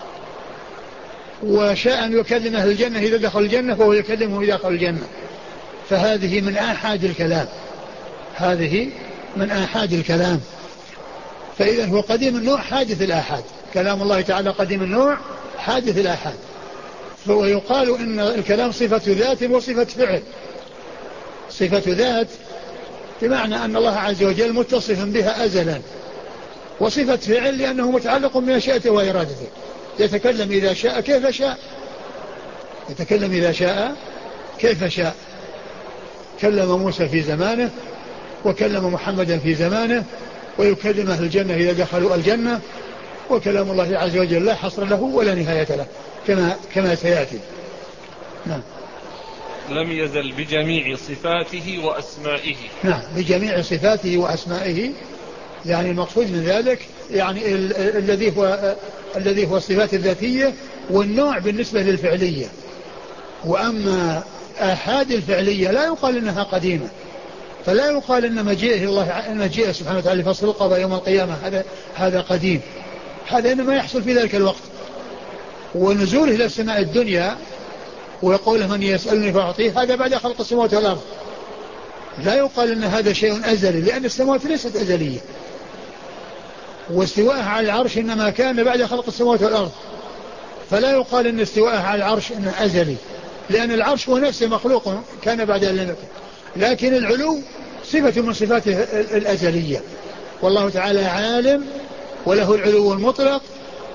وشاء أن يكلم أهل الجنة إذا دخل الجنة فهو يكلمه إذا دخل الجنة. فهذه من آحاد الكلام، هذه من آحاد الكلام. فإذا هو قديم النوع حادث الآحاد، كلام الله تعالى قديم النوع حادث الآحاد. ويقال إن الكلام صفة ذات وصفة فعل. صفة ذات بمعنى أن الله عز وجل متصف بها أزلا، وصفة فعل لأنه متعلق بمشيئته وإرادته، يتكلم إذا شاء كيف شاء، يتكلم إذا شاء كيف شاء. كلم موسى في زمانه، وكلم محمدا في زمانه، ويكلم أهل الجنة إذا دخلوا الجنة. وكلام الله عز وجل لا حصر له ولا نهاية له كما كما سيأتي. نعم. لم يزل بجميع صفاته وأسمائه. نعم بجميع صفاته وأسمائه، يعني المقصود من ذلك يعني ال- ال- الذي هو الذي هو الصفات الذاتية والنوع بالنسبة للفعلية. وأما آحاد الفعلية لا يقال إنها قديمة، فلا يقال إن مجيئه الله مجيئه سبحانه وتعالى فصل القضاء يوم القيامة هذا هذا قديم، هذا إنما يحصل في ذلك الوقت. ونزوله إلى السماء الدنيا ويقول من يسألني فأعطيه هذا بعد خلق السماوات والأرض، لا يقال إن هذا شيء أزلي لأن السماوات ليست أزلية. واستواءه على العرش إنما كان بعد خلق السماوات والأرض، فلا يقال إن استواءه على العرش إنه أزلي لأن العرش هو نفسه مخلوق كان بعد أن لم يكن، لكن العلو صفة من صفاته الأزلية. والله تعالى عالم وله العلو المطلق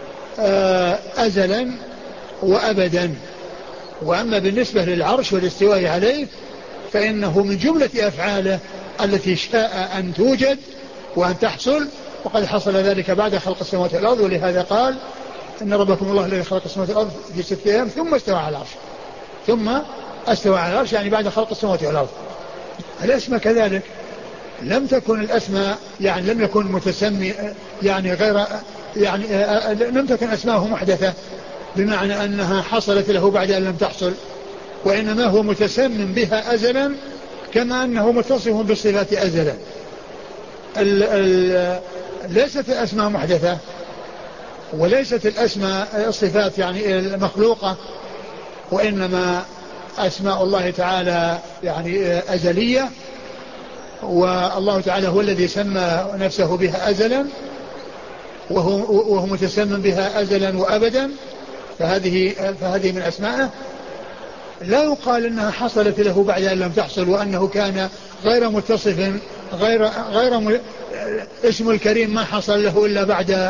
أزلا وأبدا. وأما بالنسبة للعرش والاستواء عليه فإنه من جملة أفعاله التي شاء أن توجد وأن تحصل، وقد حصل ذلك بعد خلق السماوات والأرض. ولهذا قال إن ربكم الله الذي خلق السماوات والأرض في ستة أيام ثم استوى على العرش، ثم استوى على العرش يعني بعد خلق السماوات والأرض. الأسماء كذلك لم تكن الأسماء يعني لم يكن متسمي يعني غير يعني لم تكن أسماءه محدثة بمعنى أنها حصلت له بعد أن لم تحصل، وإنما هو متسمم بها أزلا كما أنه متصف بالصفات أزلا. ال ال ليست الأسماء محدثة وليست الأسماء الصفات يعني المخلوقة، وإنما أسماء الله تعالى يعني أزلية، والله تعالى هو الذي سمى نفسه بها أزلا وهو, وهو متسمم بها أزلا وأبدا، فهذه, فهذه من أسمائه. لا يقال إنها حصلت له بعد أن لم تحصل وأنه كان غير متصف غير, غير م... اسم الكريم ما حصل له إلا بعد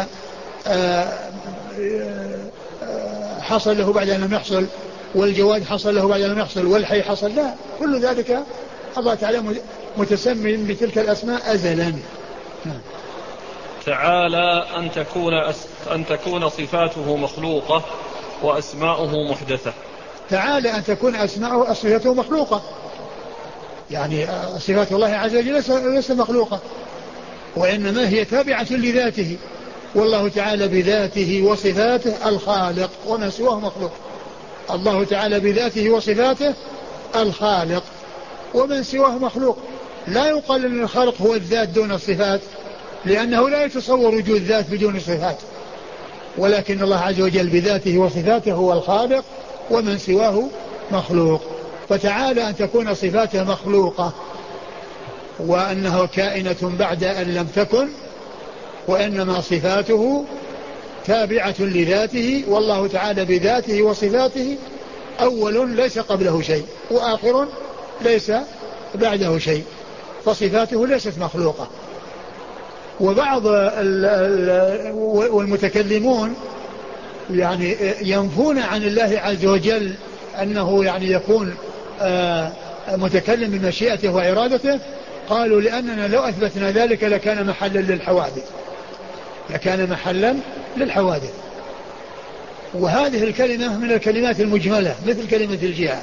حصل له بعد أن لم يحصل، والجواد حصل له بعد أن لم يحصل، والحي حصل، لا، كل ذلك الله تعالى متسمم بتلك الأسماء أزلا. تعالى أن تكون, أس... أن تكون صفاته مخلوقة وأسماؤه محدثة. تعالى أن تكون أسماؤه صفاته مخلوقة، يعني صفات الله عز وجل ليس مخلوقة وإنما هي تابعة لذاته، والله تعالى بذاته وصفاته الخالق وما سواه مخلوق. الله تعالى بذاته وصفاته الخالق ومن سواه مخلوق. لا يقال أن الخالق هو الذات دون الصفات لأنه لا يتصور وجود ذات بدون صفات، ولكن الله عز وجل بذاته وصفاته هو الخالق ومن سواه مخلوق. فتعالى أن تكون صفاته مخلوقة وأنه كائنة بعد أن لم تكن، وإنما صفاته تابعة لذاته، والله تعالى بذاته وصفاته أول ليس قبله شيء وآخر ليس بعده شيء، فصفاته ليست مخلوقة. وبعض والمتكلمون يعني ينفون عن الله عز وجل أنه يعني يكون متكلم بمشيئته وإرادته، قالوا لأننا لو أثبتنا ذلك لكان محلا للحوادث لكان محلا للحوادث وهذه الكلمة من الكلمات المجملة مثل كلمة الجهة،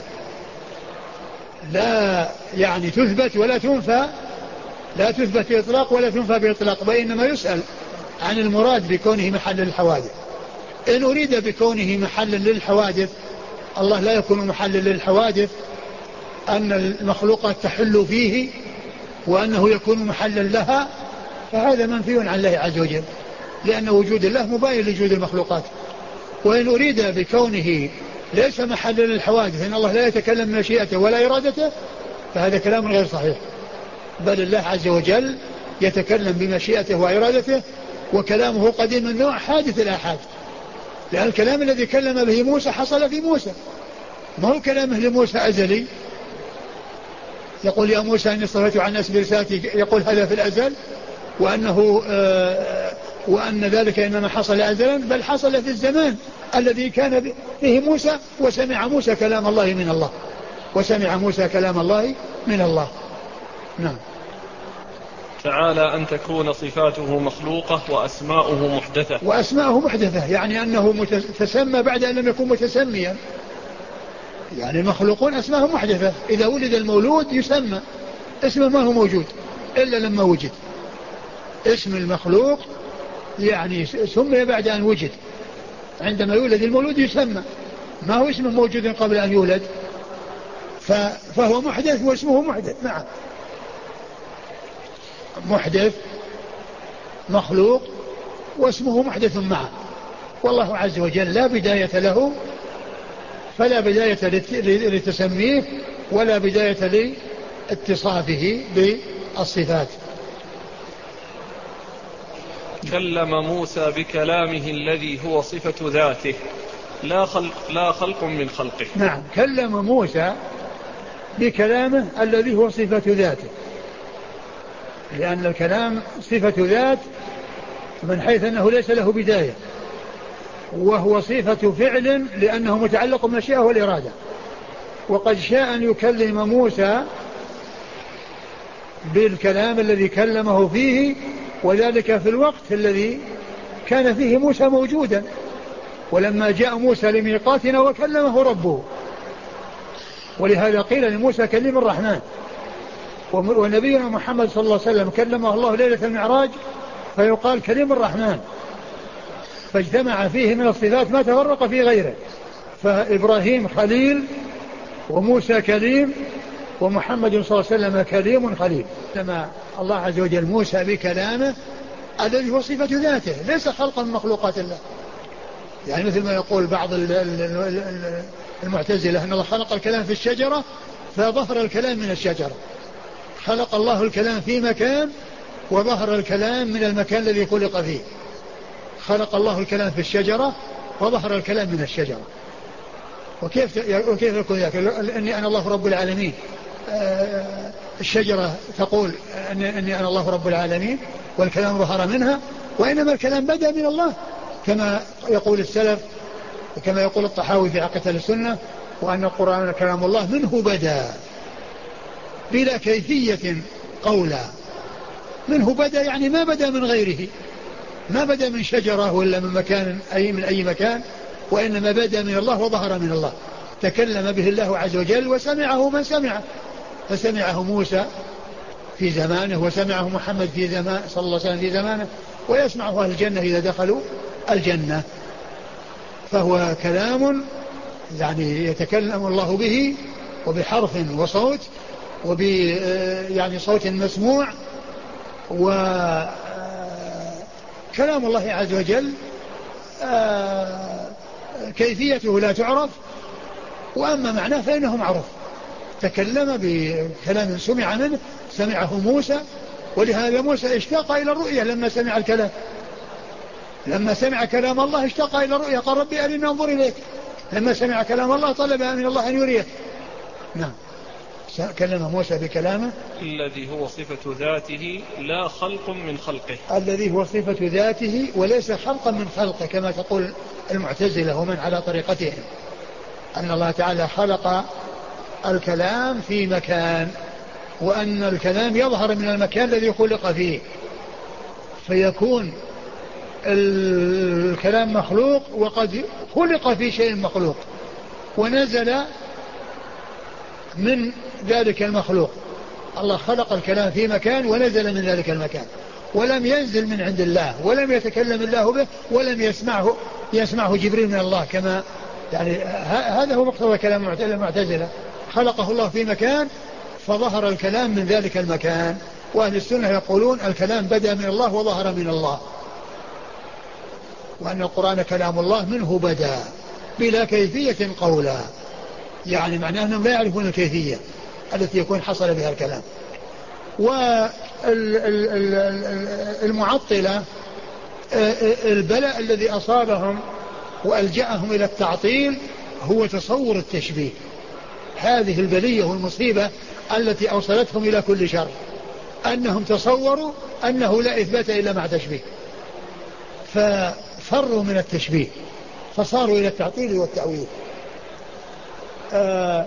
لا يعني تثبت ولا تنفى، لا تثبت بإطلاق ولا تنفى بإطلاق، وإنما يسأل عن المراد بكونه محلا للحوادث. إن أريد بكونه محلا للحوادث الله لا يكون محلا للحوادث أن المخلوقات تحل فيه وأنه يكون محلا لها، فهذا منفي عن الله عز وجل لأن وجود الله مباين لوجود المخلوقات. وإن أريد بكونه ليس محلا للحوادث أن الله لا يتكلم بمشيئته ولا إرادته فهذا كلام غير صحيح، بل الله عز وجل يتكلم بمشيئته وإرادته، وكلامه قديم النوع حادث الآحاد، لأن الكلام الذي كلم به موسى حصل في موسى، ما هو كلامه لموسى أزلي يقول يا موسى إني اصطفيتك على الناس برسالتي، يقول هذا في الأزل، وأنه آه وأن ذلك إنما حصل أزلا، بل حصل في الزمان الذي كان فيه موسى، وسمع موسى كلام الله من الله وسمع موسى كلام الله من الله. نعم. تعالى أن تكون صفاته مخلوقة وأسماؤه محدثة. وأسماؤه محدثة يعني أنه تسمى بعد أن لم يكن متسميا، يعني المخلوقون أسماهم محدثة. إذا ولد المولود يسمى اسمه ما هو موجود إلا لما وجد. اسم المخلوق يعني سمي بعد أن وجد. عندما يولد المولود يسمى، ما هو اسمه موجود قبل أن يولد، فهو محدث واسمه محدث. نعم، محدث مخلوق واسمه محدث معه. والله عز وجل لا بداية له، فلا بداية لتسميه ولا بداية لاتصافه بالصفات. كلم موسى بكلامه الذي هو صفة ذاته لا خلق, لا خلق من خلقه. نعم، كلم موسى بكلامه الذي هو صفة ذاته، لأن الكلام صفة ذات من حيث أنه ليس له بداية، وهو صفة فعل لأنه متعلق بالمشيئة والإرادة. وقد شاء أن يكلم موسى بالكلام الذي كلمه فيه، وذلك في الوقت الذي كان فيه موسى موجودا، ولما جاء موسى لميقاتنا وكلمه ربه. ولهذا قيل لموسى كلم الرحمن. ونبينا محمد صلى الله عليه وسلم كلمه الله ليلة المعراج فيقال كلم الرحمن، فاجتمع فيه من الصفات ما تفرق في غيره. فإبراهيم خليل، وموسى كليم، ومحمد صلى الله عليه وسلم كليم خليل. لما الله عز وجل موسى بكلامه الذي هو صفة ذاته ليس خلقا من مخلوقات الله. يعني مثل ما يقول بعض المعتزلة أن الله خلق الكلام في الشجرة فظهر الكلام من الشجرة. خلق الله الكلام في مكان وظهر الكلام من المكان الذي خلق فيه. خلق الله الكلام في الشجرة وظهر الكلام من الشجرة. وكيف وكيف يكون ذلك؟ إني أنا الله رب العالمين، الشجرة تقول إني أنا الله رب العالمين والكلام ظهر منها، وإنما الكلام بدأ من الله كما يقول السلف وكما يقول الطحاوي في عقيدة السنة، وأن القرآن كلام الله منه بدأ بلا كيفية قولا. منه بدأ يعني ما بدأ من غيره، ما بدأ من شجرة ولا من مكان أي من أي مكان، وإنما بدأ من الله وظهر من الله. تكلم به الله عز وجل وسمعه من سمعه، فسمعه موسى في زمانه وسمعه محمد في زمان صلى الله عليه وسلم في زمانه، ويسمعه أهل الجنة إذا دخلوا الجنة. فهو كلام يعني يتكلم الله به وبحرف وصوت وب يعني صوت مسموع. وكلام الله عز وجل كيفيته لا تعرف، وأما معناه فإنه معروف. تكلم بكلام سمع منه، سمعه موسى، ولهذا موسى اشتاق إلى الرؤية لما سمع الكلام. لما سمع كلام الله اشتاق إلى الرؤية، قال ربي أرني انظر إليك. لما سمع كلام الله طلب من الله أن يريه. نعم، كلم موسى بكلامه الذي هو صفة ذاته لا خلق من خلقه. الذي هو صفة ذاته وليس خلقا من خلقه كما تقول المعتزلة ومن على طريقتهم، أن الله تعالى خلق الكلام في مكان، وأن الكلام يظهر من المكان الذي خلق فيه، فيكون الكلام مخلوق وقد خلق في شيء مخلوق ونزل من ذلك المخلوق. الله خلق الكلام في مكان ونزل من ذلك المكان، ولم ينزل من عند الله، ولم يتكلم الله به، ولم يسمعه يسمعه جبريل من الله. كما يعني هذا هو مقتضى كلام المعتزلة، خلقه الله في مكان فظهر الكلام من ذلك المكان. وأهل السنة يقولون الكلام بدأ من الله وظهر من الله، وأن القرآن كلام الله منه بدأ بلا كيفية قولا، يعني معناه أنهم لا يعرفون الكيفية التي يكون حصل بها الكلام. والمعطلة البلاء الذي أصابهم وألجأهم إلى التعطيل هو تصور التشبيه. هذه البلية والمصيبة التي أوصلتهم إلى كل شر، أنهم تصوروا أنه لا إثبات إلا مع تشبيه، ففروا من التشبيه فصاروا إلى التعطيل والتأويل. آه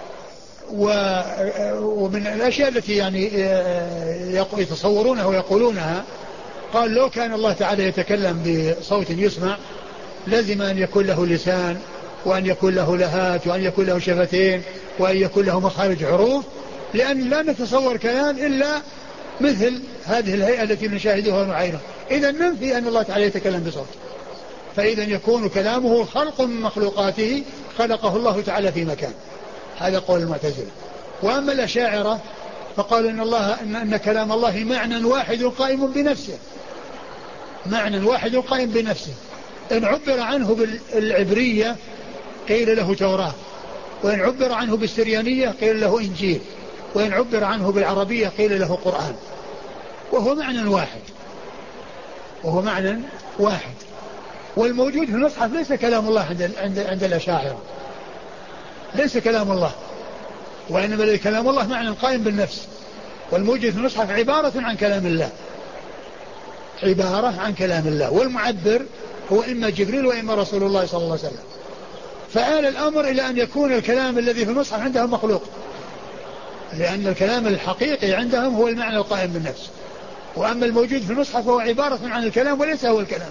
ومن الأشياء التي يعني يتصورونها ويقولونها، قال لو كان الله تعالى يتكلم بصوت يسمع لازم أن يكون له لسان وأن يكون له لهات وأن يكون له شفتين وأن يكون له مخارج حروف، لأن لا نتصور كلام إلا مثل هذه الهيئة التي نشاهدها ونعينها. إذا ننفي أن الله تعالى يتكلم بصوت، فإذا يكون كلامه خلق من مخلوقاته خلقه الله تعالى في مكان. هذا قول المعتزلة. وأما الأشاعرة فقالوا إن, الله إن, إن كلام الله معنى واحد قائم بنفسه، معنى واحد قائم بنفسه. إن عبر عنه بالعبرية قيل له توراة، وإن عبر عنه بالسريانية قيل له إنجيل، وإن عبر عنه بالعربية قيل له قرآن، وهو معنى واحد، وهو معنى واحد. والموجود في المصحف ليس كلام الله عند, عند, عند الأشاعرة، ليس كلام الله، وإنما كلام الله معنى قائم بالنفس. والموجود في المصحف عبارة عن كلام الله، عبارة عن كلام الله، والمعبر هو إما جبريل وإما رسول الله صلى الله عليه وسلم. فآل الأمر إلى أن يكون الكلام الذي في المصحف عندهم مخلوق، لأن الكلام الحقيقي عندهم هو المعنى القائم بالنفس، وأما الموجود في المصحف هو عبارة عن الكلام وليس هو الكلام،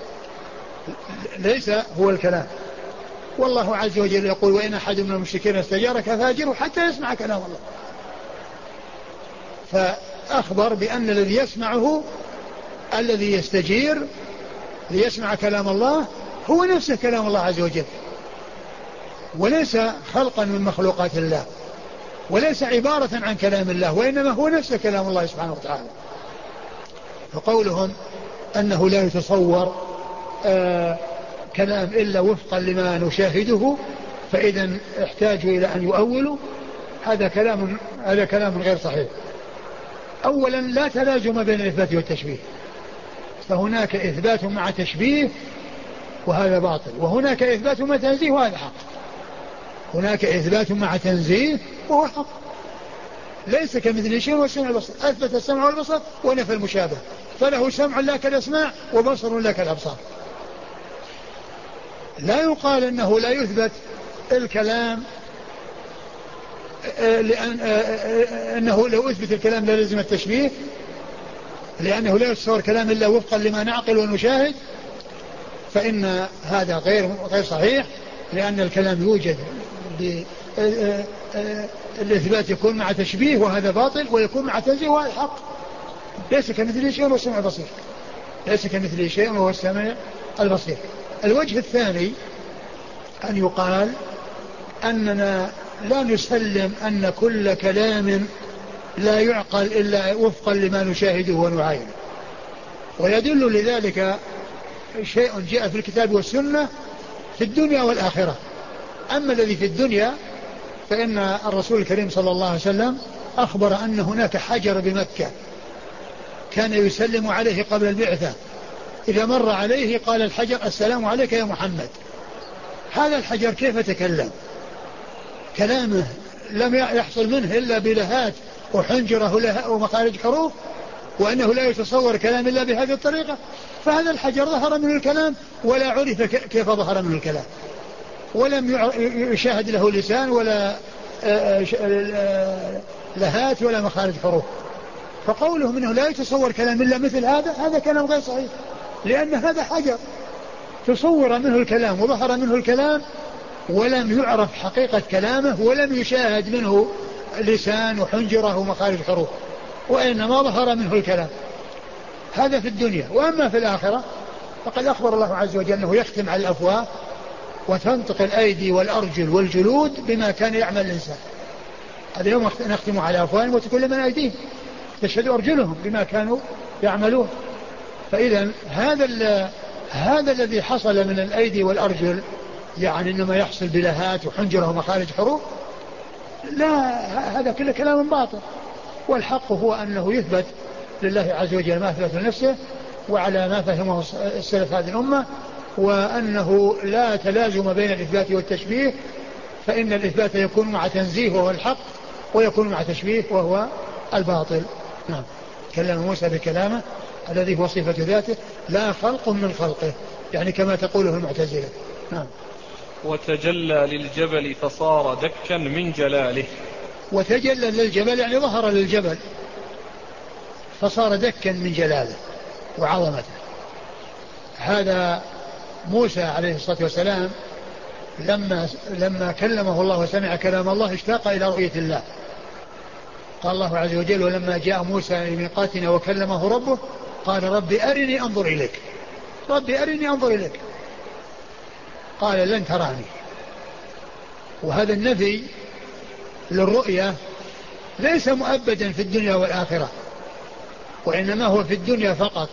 ليس هو الكلام. والله عز وجل يقول: وإن أحد من المشركين استجارك فأجره حتى يسمع كلام الله. فأخبر بأن الذي يسمعه، الذي يستجير ليسمع كلام الله هو نفسه كلام الله عز وجل، وليس خلقا من مخلوقات الله، وليس عبارة عن كلام الله، وإنما هو نفسه كلام الله سبحانه وتعالى. فقولهم أنه لا يتصور آه كلام إلا وفقا لما نشاهده، فإذا احتاجوا إلى أن يؤولوا، هذا كلام هذا كلام غير صحيح. أولا لا تلازم بين الإثبات والتشبيه، فهناك إثبات مع تشبيه وهذا باطل، وهناك إثبات مع تنزيه وهذا حق. هناك إثبات مع تنزيه وهو حق، ليس كمثل شيء والسمع والبصر، أثبت السمع والبصر ونفى المشابه، فله سمع لا كالأسماع وبصر لا كالأبصار. لا يقال أنه لا يثبت الكلام، لأن أنه لو أثبت الكلام لا لازم التشبيه، لأنه لا يتصور كلام إلا وفقا لما نعقل ونشاهد، فإن هذا غير غير صحيح، لأن الكلام يوجد الإثبات يكون مع تشبيه وهذا باطل، ويكون مع تنزيه وهذا حق. ليس كمثله شيء وهو السميع البصير، ليس كمثله شيء وهو السميع البصير. الوجه الثاني أن يقال أننا لا نسلم أن كل كلام لا يعقل إلا وفقا لما نشاهده ونعاينه، ويدل لذلك شيء جاء في الكتاب والسنة في الدنيا والآخرة. أما الذي في الدنيا فإن الرسول الكريم صلى الله عليه وسلم أخبر أن هناك حجر بمكة كان يسلم عليه قبل البعثة، إذا مر عليه قال الحجر: السلام عليك يا محمد. هذا الحجر كيف تكلم؟ كلامه لم يحصل منه إلا بلهات وحنجرة ومخارج حروف، وأنه لا يتصور كلام إلا بهذه الطريقة. فهذا الحجر ظهر منه الكلام ولا عرف كيف ظهر منه الكلام، ولم يشاهد له لسان ولا لهات ولا مخارج حروف. فقوله منه لا يتصور كلام إلا مثل هذا، هذا كلام غير صحيح، لأن هذا حجر تصور منه الكلام وظهر منه الكلام ولم يعرف حقيقة كلامه، ولم يشاهد منه لسان وحنجرة ومخارج حروف، وإنما ظهر منه الكلام. هذا في الدنيا. وأما في الآخرة فقد أخبر الله عز وجل أنه يختم على الأفواه وتنطق الأيدي والأرجل والجلود بما كان يعمل الإنسان. هذا يوم نختم على أفواههم وتكلم من أيديهم تشهد أرجلهم بما كانوا يعملون. فإذا هذا هذا الذي حصل من الأيدي والأرجل يعني إنما يحصل بلهات وحنجرة ومخارج حروف، لا، هذا كله كلام باطل. والحق هو أنه يثبت لله عز وجل ما أثبت لنفسه وعلى ما فهمه السلف هذه الأمة، وأنه لا تلازم بين الإثبات والتشبيه، فإن الإثبات يكون مع تنزيه وهو الحق، ويكون مع تشبيه وهو الباطل. نعم. كلم موسى بكلامه الذي هو صفة ذاته لا خلق من خلقه، يعني كما تقوله المعتزلة. نعم. وتجلى للجبل فصار دكا من جلاله. وتجلى للجبل يعني ظهر للجبل فصار دكا من جلاله وعظمته. هذا موسى عليه الصلاة والسلام لما لما كلمه الله وسمع كلام الله اشتاق إلى رؤية الله. قال الله عز وجل: ولما جاء موسى لميقاتنا وكلمه ربه قال رب أرني أنظر إليك رب أرني أنظر إليك قال لن تراني. وهذا النفي للرؤية ليس مؤبدا في الدنيا والآخرة، وإنما هو في الدنيا فقط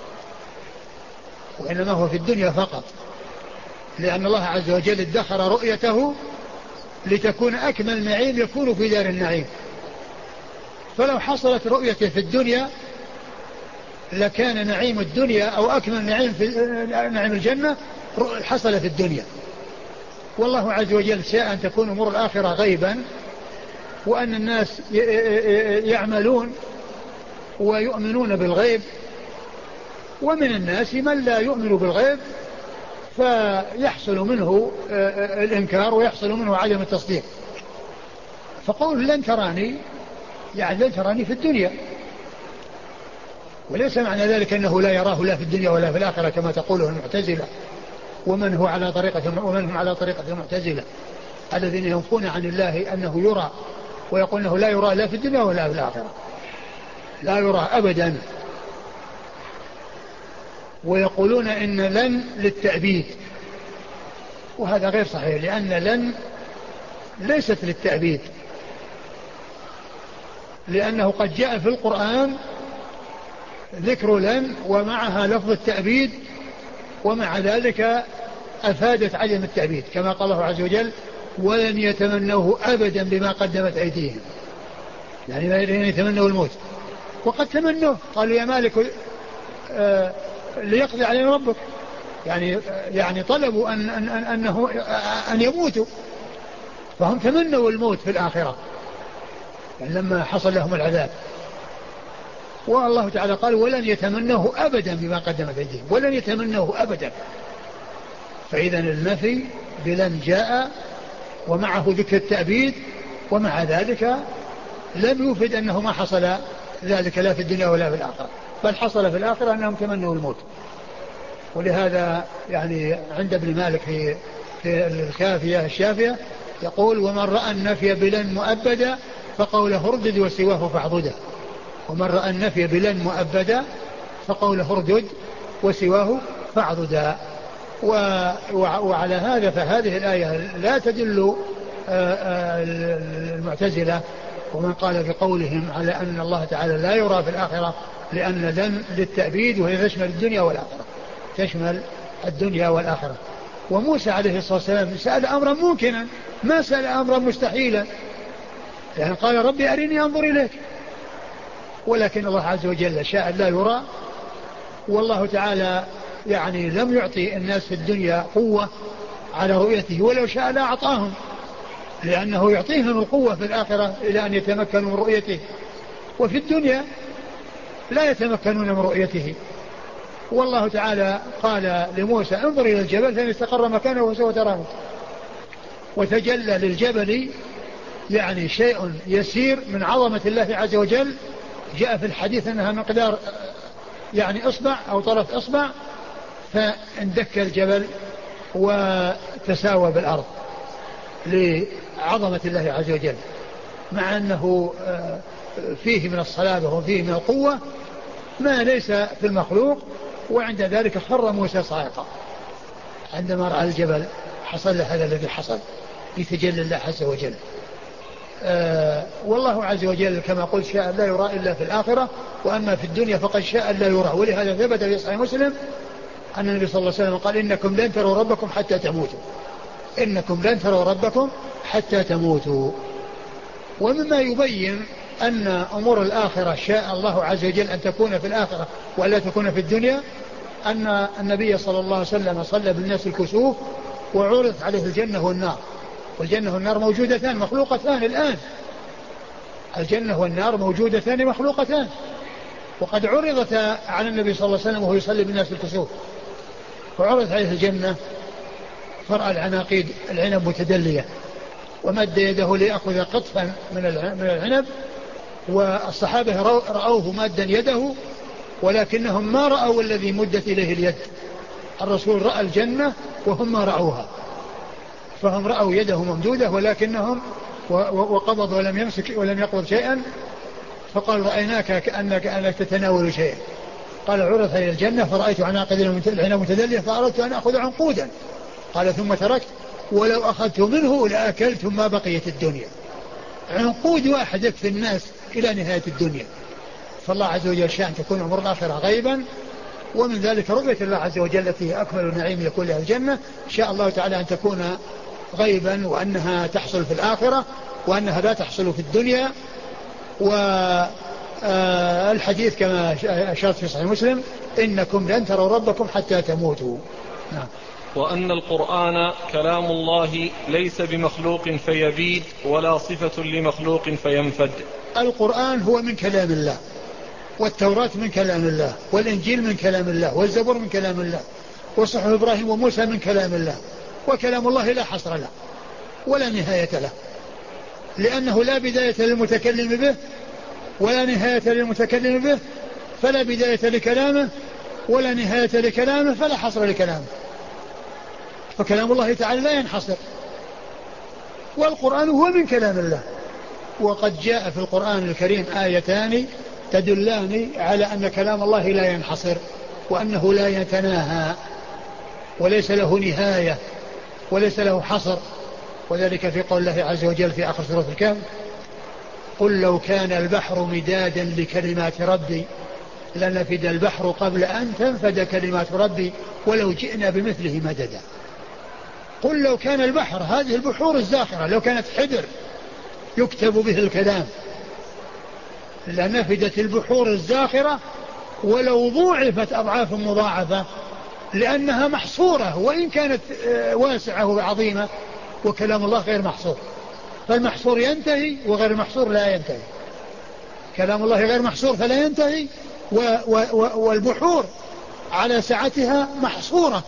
وإنما هو في الدنيا فقط لأن الله عز وجل ادخر رؤيته لتكون أكمل نعيم يكون في دار النعيم. فلو حصلت رؤيته في الدنيا لكان نعيم الدنيا أو أكمل نعيم في نعيم الجنة حصل في الدنيا. والله عز وجل شاء أن تكون أمور الآخرة غيبا، وأن الناس يعملون ويؤمنون بالغيب، ومن الناس من لا يؤمن بالغيب فيحصل منه الإنكار ويحصل منه عدم التصديق. فقول لن تراني يعني لن تراني في الدنيا، وليس معنى ذلك أنه لا يراه لا في الدنيا ولا في الآخرة كما تقوله المعتزلة ومن هو على طريقة ومن هم على طريقة المعتزلة الذين ينفون عن الله أنه يرى ويقول أنه لا يرى لا في الدنيا ولا في الآخرة، لا يرى أبدا. ويقولون إن لن للتأبيد، وهذا غير صحيح، لأن لن ليست للتأبيد، لأنه قد جاء في القرآن ذكر لن ومعها لفظ التأبيد، ومع ذلك أفادت عدم التأبيد كما قال الله عز وجل: ولن يتمنوه أبدا بما قدمت أيديهم، يعني لن يتمنوا الموت. وقد تمنوه، قالوا يا مالك آه ليقضي علينا ربك، يعني يعني طلبوا أن أن أنه أن يموتوا، فهم تمنوا الموت في الآخرة يعني لما حصل لهم العذاب. والله تعالى قال: ولن يتمنوه أبدا بما قدمت أيديهم، ولن يتمنوه أبدا. فإذا النفي بلن جاء ومعه ذكر التأبيد، ومع ذلك لم يفد أنه ما حصل ذلك لا في الدنيا ولا في الآخرة، بل حصل في الآخرة أنهم تمنوا الموت. ولهذا يعني عند ابن مالك في, في الكافية الشافية يقول: ومن رأى النفي بلن مؤبدا فقوله اردد وسواه فاعضده. ومن رأى النفي بلن مؤبدا فقوله اردد وسواه فاعضدا. وعلى هذا فهذه الآية لا تدل المعتزلة ومن قال بقولهم على أن الله تعالى لا يرى في الآخرة، لأن لن للتأبيد وهي تشمل الدنيا والآخرة، تشمل الدنيا والآخرة. وموسى عليه الصلاة والسلام سأل أمرا ممكنا، ما سأل أمرا مستحيلا، يعني قال ربي أرني أنظر إليك. ولكن الله عز وجل شاء لا يرى، والله تعالى يعني لم يعطي الناس في الدنيا قوة على رؤيته، ولو شاء لا أعطاهم، لأنه يعطيهم القوة في الآخرة إلى أن يتمكنوا من رؤيته، وفي الدنيا لا يتمكنون من رؤيته. والله تعالى قال لموسى: انظر إلى الجبل فإن استقر مكانه وسوف تراه. وتجلى للجبل يعني شيء يسير من عظمة الله عز وجل، جاء في الحديث أنها مقدار يعني إصبع أو طرف إصبع، فاندك الجبل وتساوى بالأرض لعظمة الله عز وجل، مع أنه فيه من الصلابة وفيه من القوة ما ليس في المخلوق. وعند ذلك خر موسى صاعقا عندما رأى الجبل، حصل له هذا الذي حصل بتجلي الله عز وجل. آه والله عز وجل كما قلت شاء لا يرى إلا في الآخرة، وأما في الدنيا فقد شاء لا يرى. ولهذا ثبت في صحيح مسلم أن النبي صلى الله عليه وسلم قال: إنكم لن تروا ربكم حتى تموتوا، إنكم لن تروا ربكم حتى تموتوا. ومما يبين أن أمور الآخرة شاء الله عز وجل أن تكون في الآخرة ولا تكون في الدنيا، أن النبي صلى الله عليه وسلم صلى بالناس الكسوف وعرض عليه الجنة والنار، والجنة والنار موجودتان مخلوقتان الآن، الجنة والنار موجودتان مخلوقتان، وقد عرضتا على النبي صلى الله عليه وسلم وهو يصلي بالناس الكسوف، فعرض عليه الجنة فرأى العناقيد العنب متدلية، ومد يده ليأخذ قطفا من العنب، والصحابة رأوه مادا يده، ولكنهم ما رأوا الذي مدت إليه اليد. الرسول رأى الجنة وهم ما رأوها، فهم رأوا يده ممدودة ولكنهم وقبض ولم يمسك ولم يقبض شيئا، فقال رأيناك كأنك, كأنك تتناول شيئا. قال عرض إلى الجنة فرأيت عناقد العنب متدلية فأردت أن أخذ عنقودا. قال ثم تركت ولو أخذت منه لأكلت ما بقيت الدنيا. عنقود واحد يكفي الناس إلى نهاية الدنيا. فالله عز وجل شاء أن تكون أمور الآخرة غيبا، ومن ذلك رؤية الله عز وجل فيه أكمل نعيم يكون لها الجنة. شاء الله تعالى أن تكون غيبا وأنها تحصل في الآخرة وأنها لا تحصل في الدنيا. والحديث كما أشرت في صحيح مسلم إنكم لن تروا ربكم حتى تموتوا. نعم. وأن القرآن كلام الله ليس بمخلوق فيبيد ولا صفة لمخلوق فينفد. القرآن هو من كلام الله، والتوراة من كلام الله، والإنجيل من كلام الله، والزبور من كلام الله، وصحف إبراهيم وموسى من كلام الله. وكلام الله لا حصر له ولا نهاية له، لأنه لا بداية للمتكلم به ولا نهاية للمتكلم به، فلا بداية لكلامه ولا نهاية لكلامه، فلا حصر لكلامه. فكلام الله تعالى لا ينحصر، والقرآن هو من كلام الله. وقد جاء في القرآن الكريم آيتان تدلان على أن كلام الله لا ينحصر وأنه لا يتناهى وليس له نهاية وليس له حصر. وذلك في قول الله عز وجل في آخر سورة الكهف قل لو كان البحر مدادا لكلمات ربي لنفد البحر قبل أن تنفد كلمات ربي ولو جئنا بمثله مددا. قل لو كان البحر، هذه البحور الزاخرة، لو كانت حبر يكتب به الكلام لنفدت البحور الزاخرة ولو ضوعفت أضعاف مضاعفة، لأنها محصورة وإن كانت واسعة وعظيمة، وكلام الله غير محصور. فالمحصور ينتهي وغير المحصور لا ينتهي. كلام الله غير محصور فلا ينتهي، و و و والبحور على سعتها محصورة،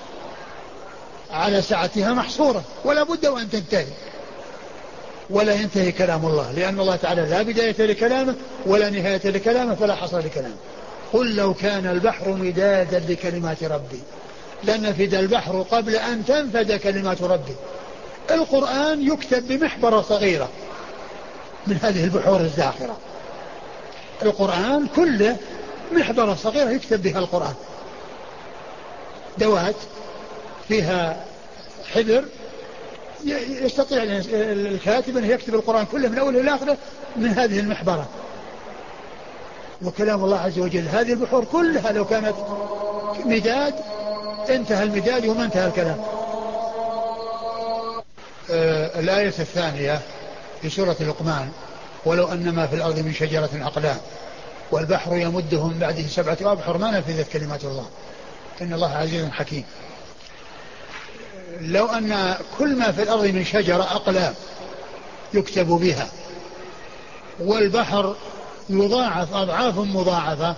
على سعتها محصورة ولا بد وأن تنتهي، ولا ينتهي كلام الله، لأن الله تعالى لا بداية لكلامه ولا نهاية لكلامه فلا حصر لكلامه. قل لو كان البحر مدادا لكلمات ربي لنفد البحر قبل أن تنفد كلمات ربي. القرآن يكتب بمحبرة صغيرة من هذه البحور الزاخرة. القرآن كله محبرة صغيرة يكتب بها القرآن، دوات فيها حبر يستطيع الكاتب أن يكتب القرآن كله من أوله إلى آخره من هذه المحبرة. وكلام الله عز وجل هذه البحور كلها لو كانت مداد انتهى المداد وما انتهى الكلام. آه الآية الثانية في سورة لقمان ولو أن ما في الأرض من شجرة أقلام والبحر يمدهم بعده سبعة أبحر ما نفذت كلمات الله إن الله عزيز حكيم. لو أن كل ما في الأرض من شجرة أقلام يكتب بها والبحر يضاعف أضعاف مضاعفة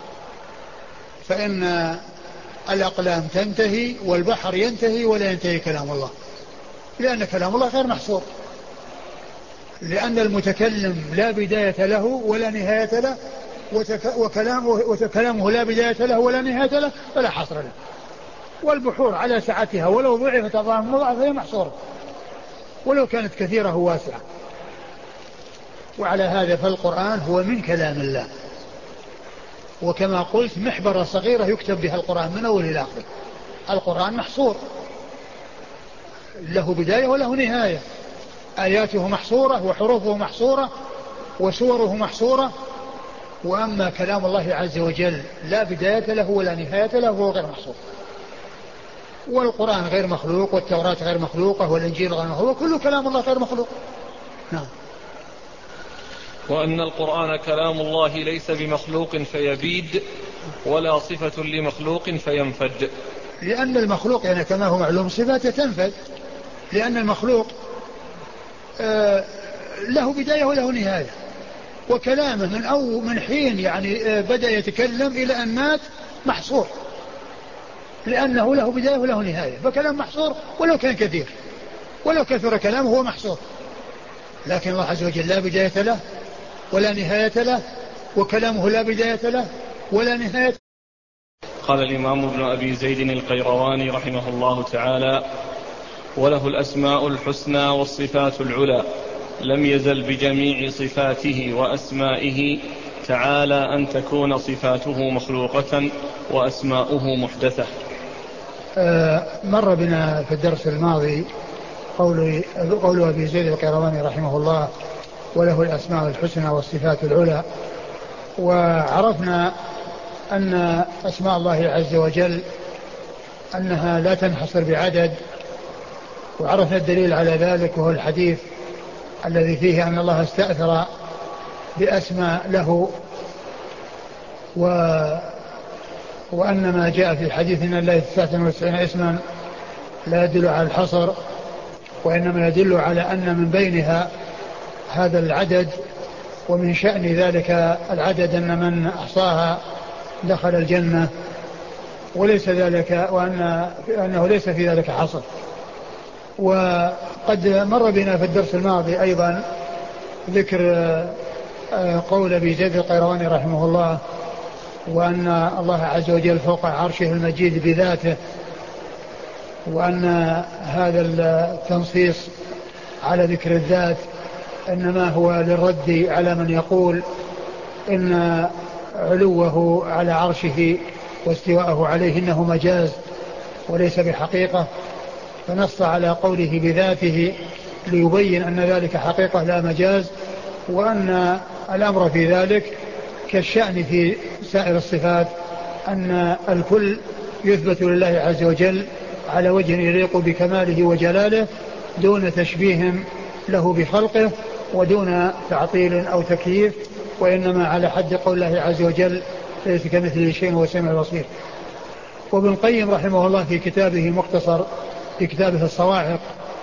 فإن الأقلام تنتهي والبحر ينتهي ولا ينتهي كلام الله، لأن كلام الله غير محصور، لأن المتكلم لا بداية له ولا نهاية له، وكلامه, وكلامه لا بداية له ولا نهاية له فلا حصر له. والبحور على سعتها ولو ضعفت أضعاف مضاعفة هي محصورة ولو كانت كثيرة واسعة. وعلى هذا فالقرآن هو من كلام الله، وكما قلت محبرة صغيرة يكتب بها القرآن من أول إلى آخر. القرآن محصور له بداية وله نهاية، آياته محصورة وحروفه محصورة وسوره محصورة. وأما كلام الله عز وجل لا بداية له ولا نهاية له وهو غير محصور. والقرآن غير مخلوق والتوراة غير مخلوقة والإنجيل غير مخلوق، كل كلام الله غير مخلوق. نعم. وأن القرآن كلام الله ليس بمخلوق فيبيد ولا صفة لمخلوق فينفد. لأن المخلوق يعني كما هو معلوم صفاته تنفد، لأن المخلوق آه له بداية وله نهاية، وكلامه من أو من حين يعني آه بدأ يتكلم إلى أن مات محصور، لأنه له بداية وله نهاية، فكلام محصور ولو كان كثير ولو كثر كلامه هو محصور. لكن الله عز وجل لا بداية له ولا نهاية له، وكلامه لا بداية له ولا نهاية. قال الإمام ابن أبي زيد القيرواني رحمه الله تعالى: وله الأسماء الحسنى والصفات العلى، لم يزل بجميع صفاته وأسمائه تعالى أن تكون صفاته مخلوقة وأسماؤه محدثة. آه مر بنا في الدرس الماضي قول, قول أبي زيد القيرواني رحمه الله وله الأسماء الحسنى والصفات العلى، وعرفنا أن أسماء الله عز وجل أنها لا تنحصر بعدد، وعرفنا الدليل على ذلك وهو الحديث الذي فيه أن الله استأثر بأسماء له، و وأن ما جاء في الحديث إن الله تسعة وتسعين اسما لا يدل على الحصر، وإنما يدل على أن من بينها هذا العدد، ومن شأن ذلك العدد أن من أحصاها دخل الجنة، وليس ذلك وأن أنه ليس في ذلك حصر. وقد مر بنا في الدرس الماضي أيضا ذكر قول أبي زيد القيرواني رحمه الله وأن الله عز وجل فوق عرشه المجيد بذاته، وأن هذا التنصيص على ذكر الذات إنما هو للرد على من يقول إن علوه على عرشه واستواءه عليه إنه مجاز وليس بحقيقة، فنص على قوله بذاته ليبين أن ذلك حقيقة لا مجاز، وأن الأمر في ذلك كالشأن في سائر الصفات، أن الكل يثبت لله عز وجل على وجه يليق بكماله وجلاله دون تشبيه له بخلقه ودون تعطيل أو تكييف، وإنما على حد قول الله عز وجل ليس كمثله شيء وهو السميع البصير. وابن القيم رحمه الله في كتابه مختصر في كتابه الصواعق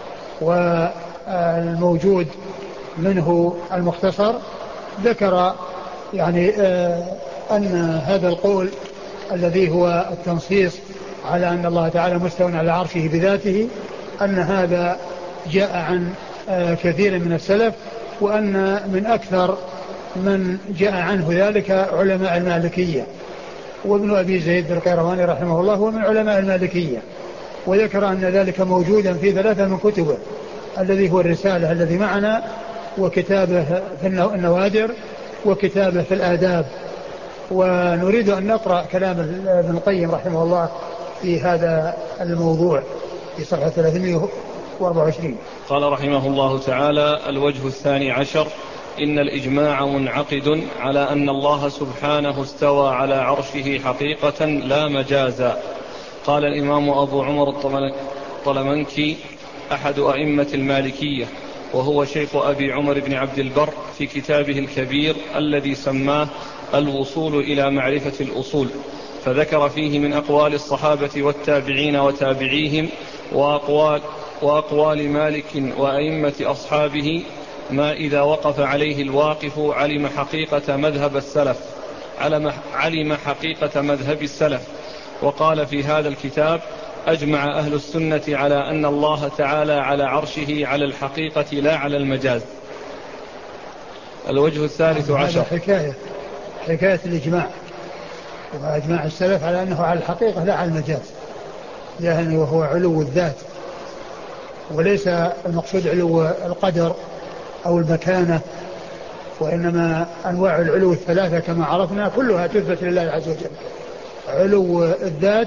والموجود منه المختصر ذكر يعني أن هذا القول الذي هو التنصيص على أن الله تعالى مستوى على عرشه بذاته أن هذا جاء عن كثير من السلف، وأن من أكثر من جاء عنه ذلك علماء المالكية، وابن أبي زيد القيرواني رحمه الله هو من علماء المالكية، وذكر أن ذلك موجودا في ثلاثة من كتبه الذي هو الرسالة الذي معنا، وكتابه في النوادر، وكتابه في الآداب. ونريد أن نقرأ كلام ابن القيم رحمه الله في هذا الموضوع في صفحة ثلاثمائة وأربعة وعشرين. قال رحمه الله تعالى: الوجه الثاني عشر: إن الإجماع منعقد على أن الله سبحانه استوى على عرشه حقيقة لا مجازا. قال الإمام أبو عمر الطلمنكي أحد أئمة المالكية، وهو شيخ أبي عمر بن عبد البر، في كتابه الكبير الذي سماه الوصول إلى معرفة الأصول، فذكر فيه من أقوال الصحابة والتابعين وتابعيهم وأقوال, وأقوال مالك وأئمة أصحابه ما إذا وقف عليه الواقف علم حقيقة مذهب السلف علم حقيقة مذهب السلف. وقال في هذا الكتاب: أجمع أهل السنة على أن الله تعالى على عرشه على الحقيقة لا على المجاز. الوجه الثالث عشر: حكاية حكاية الإجماع، وأجماع السلف على أنه على الحقيقة لا على المجاز، يعني وهو علو الذات، وليس المقصود علو القدر أو المكانة، وإنما أنواع العلو الثلاثة كما عرفنا كلها تثبت لله عز وجل. علو الذات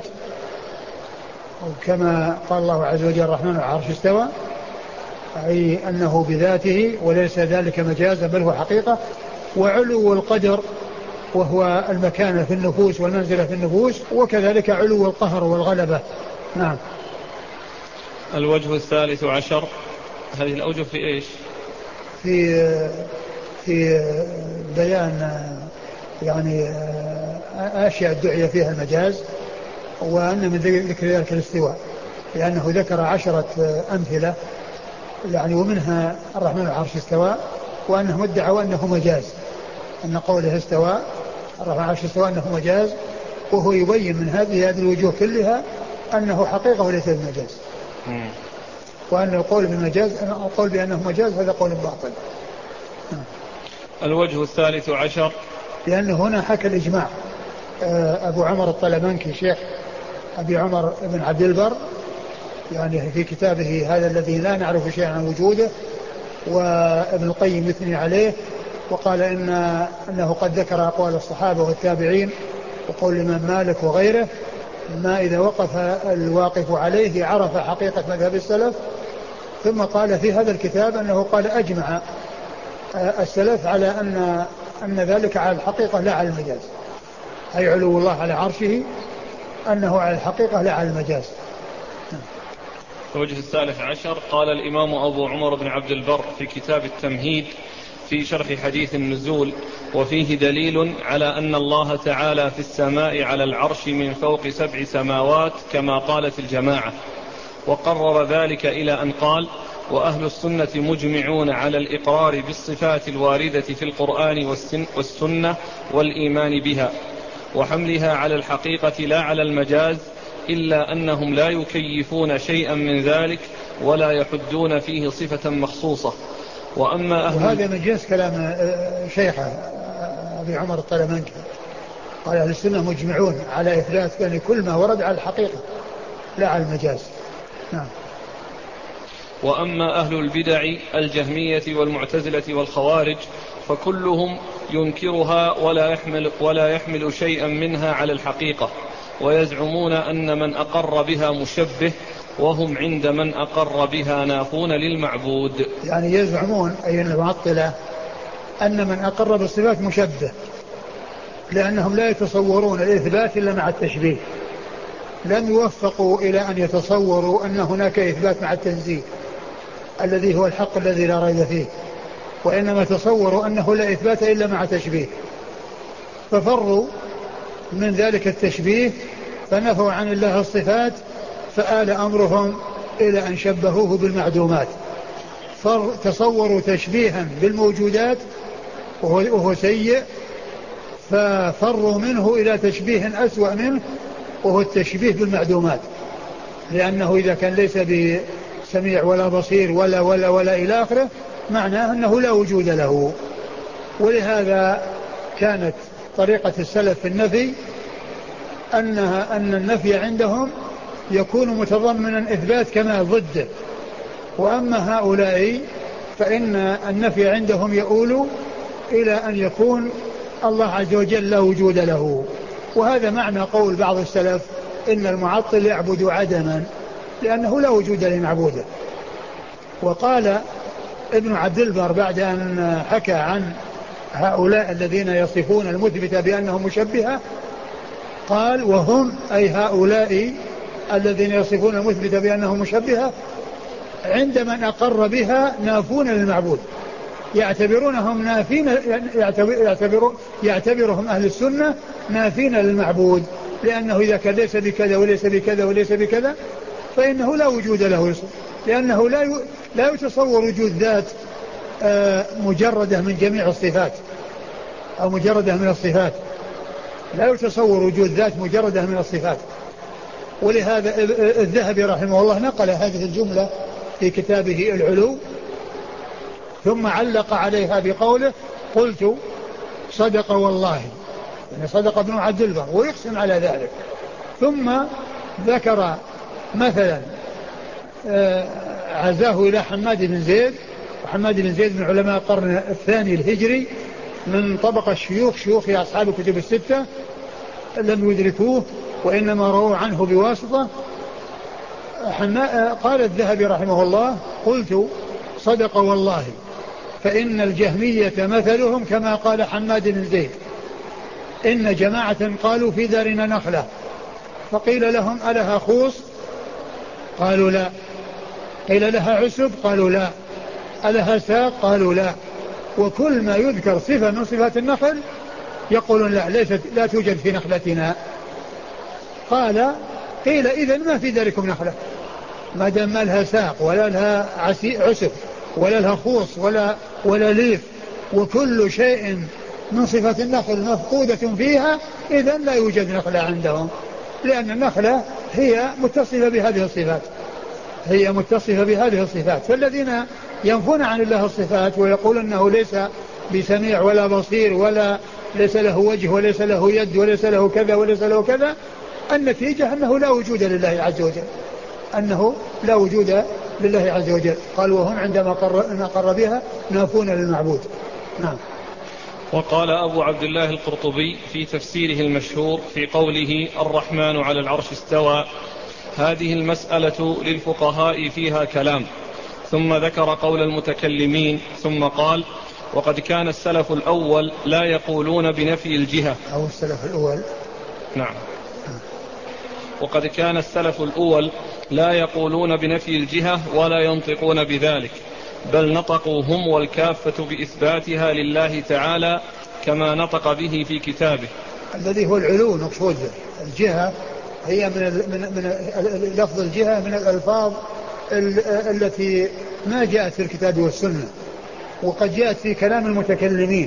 كما قال الله عز وجل: الرحمن على العرش استوى، أي أنه بذاته وليس ذلك مجازا بل هو حقيقة. وعلو القدر وهو المكانة في النفوس والمنزلة في النفوس، وكذلك علو القهر والغلبة. نعم. الوجه الثالث عشر: هذه الأوجه في إيش؟ في في بيان يعني أشياء الدعية فيها المجاز، وأن من ذكر ذلك الاستواء، لأنه ذكر عشرة أمثلة يعني، ومنها الرحمن على العرش استوى، وأنهم ادعوا أنه مجاز، أن قوله استوى الرحمن على العرش استوى أنه مجاز، وهو يبين من هذه هذه الوجوه كلها أنه حقيقة وليس المجاز، وأن القول بالمجاز القول بأنه مجاز هذا قول باطل. الوجه الثالث عشر: لأنه هنا حكى الإجماع. أبو عمر الطلمنكي شيخ أبي عمر بن عبد البر يعني في كتابه هذا الذي لا نعرف شيئا عن وجوده، وابن القيم يثني عليه وقال إن أنه قد ذكر أقوال الصحابة والتابعين وقول الإمام مالك وغيره، ما إذا وقف الواقف عليه عرف حقيقة مذهب السلف. ثم قال في هذا الكتاب أنه قال أجمع السلف على أن أن ذلك على الحقيقة لا على المجاز، أي علو الله على عرشه أنه على الحقيقة لا على المجاز. الوجه الثالث عشر قال الإمام أبو عمر بن عبد البر في كتاب التمهيد في شرح حديث النزول: وفيه دليل على أن الله تعالى في السماء على العرش من فوق سبع سماوات كما قالت الجماعة. وقرر ذلك إلى أن قال: وأهل السنة مجمعون على الإقرار بالصفات الواردة في القرآن والسنة والإيمان بها وحملها على الحقيقة لا على المجاز، إلا أنهم لا يكيفون شيئا من ذلك ولا يحدون فيه صفة مخصوصة. وأما أهل وهذا من جنس كلام شيخه أبي عمر الطلمنكي، قال أهل السنة مجمعون على إثبات يعني كل ما ورد على الحقيقة لا على المجاز. نعم. وأما أهل البدع الجهمية والمعتزلة والخوارج فكلهم ينكرها ولا يحمل, ولا يحمل شيئا منها على الحقيقة، ويزعمون أن من أقر بها مشبه، وهم عند من أقر بها نافون للمعبود. يعني يزعمون أي المعطلة أن من أقر بالصفات مشبه، لأنهم لا يتصورون الإثبات إلا مع التشبيه، لم يوفقوا إلى أن يتصوروا أن هناك إثبات مع التنزيه الذي هو الحق الذي لا ريب فيه، وإنما تصوروا أنه لا إثبات إلا مع تشبيه، ففروا من ذلك التشبيه فنفوا عن الله الصفات، فآل أمرهم إلى أن شبهوه بالمعدومات، فتصوروا تشبيها بالموجودات وهو سيء، ففروا منه إلى تشبيه أسوأ منه وهو التشبيه بالمعدومات، لأنه إذا كان ليس بسميع ولا بصير ولا ولا ولا إلى آخره معناه أنه لا وجود له. ولهذا كانت طريقة السلف في النفي أنها أن النفي عندهم يكون متضمنا إثبات كما ضده، وأما هؤلاء فإن النفي عندهم يؤول إلى أن يكون الله عز وجل لا وجود له. وهذا معنى قول بعض السلف إن المعطل يعبد عدما لأنه لا وجود لمعبوده. وقال ابن عبد البر بعد أن حكى عن هؤلاء الذين يصفون المثبت بأنهم مشبهة، قال وهم أي هؤلاء الذين يصفون المثبت بأنهم مشبهة عند من أقر بها نافون للمعبود، يعتبرونهم نافين، يعتبر يعتبرهم أهل السنة نافين للمعبود، لأنه إذا كان ليس بكذا وليس بكذا وليس بكذا فإنه لا وجود له، لأنه لا لا يتصور وجود ذات مجردة من جميع الصفات أو مجردة من الصفات، لا يتصور وجود ذات مجردة من الصفات. ولهذا الذهبي رحمه الله نقل هذه الجملة في كتابه العلو، ثم علق عليها بقوله قلت صدق والله، يعني صدق ابن عبد البر ويقسم على ذلك. ثم ذكر مثلا عزاه إلى حماد بن زيد، وحماد بن زيد من علماء القرن الثاني الهجري من طبقة الشيوخ شيوخ أصحاب الكتب الستة، لم يدركوه وإنما رووا عنه بواسطة. قال الذهبي رحمه الله قلت صدق والله فإن الجهمية مثلهم كما قال حماد بن زيد، إن جماعة قالوا في دارنا نخلة، فقيل لهم ألها خوص؟ قالوا لا. قيل لها عسب؟ قالوا لا. ألها ساق؟ قالوا لا. وكل ما يذكر صفة من صفات النخل يقولون لا، ليست لا توجد في نخلتنا. قال قيل إذن ما في ذلكم نخلة، ما دام ما لها ساق ولا لها عسب ولا لها خوص ولا ولا ليف، وكل شيء من صفات النخل مفقودة فيها، إذن لا يوجد نخلة عندهم، لأن النخلة هي متصفة بهذه الصفات، هي متصفة بهذه الصفات. فالذين ينفون عن الله الصفات ويقول أنه ليس بسميع ولا بصير ولا ليس له وجه وليس له يد وليس له كذا وليس له كذا، النتيجة أنه لا وجود لله عز وجل، أنه لا وجود لله عز وجل. قال وهم عندما قر, قر بها نافون للمعبود. نعم. وقال أبو عبد الله القرطبي في تفسيره المشهور في قوله الرحمن على العرش استوى: هذه المسألة للفقهاء فيها كلام. ثم ذكر قول المتكلمين ثم قال: وقد كان السلف الأول لا يقولون بنفي الجهة. أو السلف الأول. نعم. وقد كان السلف الأول لا يقولون بنفي الجهة ولا ينطقون بذلك، بل نطقوا هم والكافة بإثباتها لله تعالى كما نطق به في كتابه. الذي هو العلو مقصود. الجهة هي من من من لفظ الجهة من الألفاظ التي ما جاءت في الكتاب والسنة، وقد جاءت في كلام المتكلمين.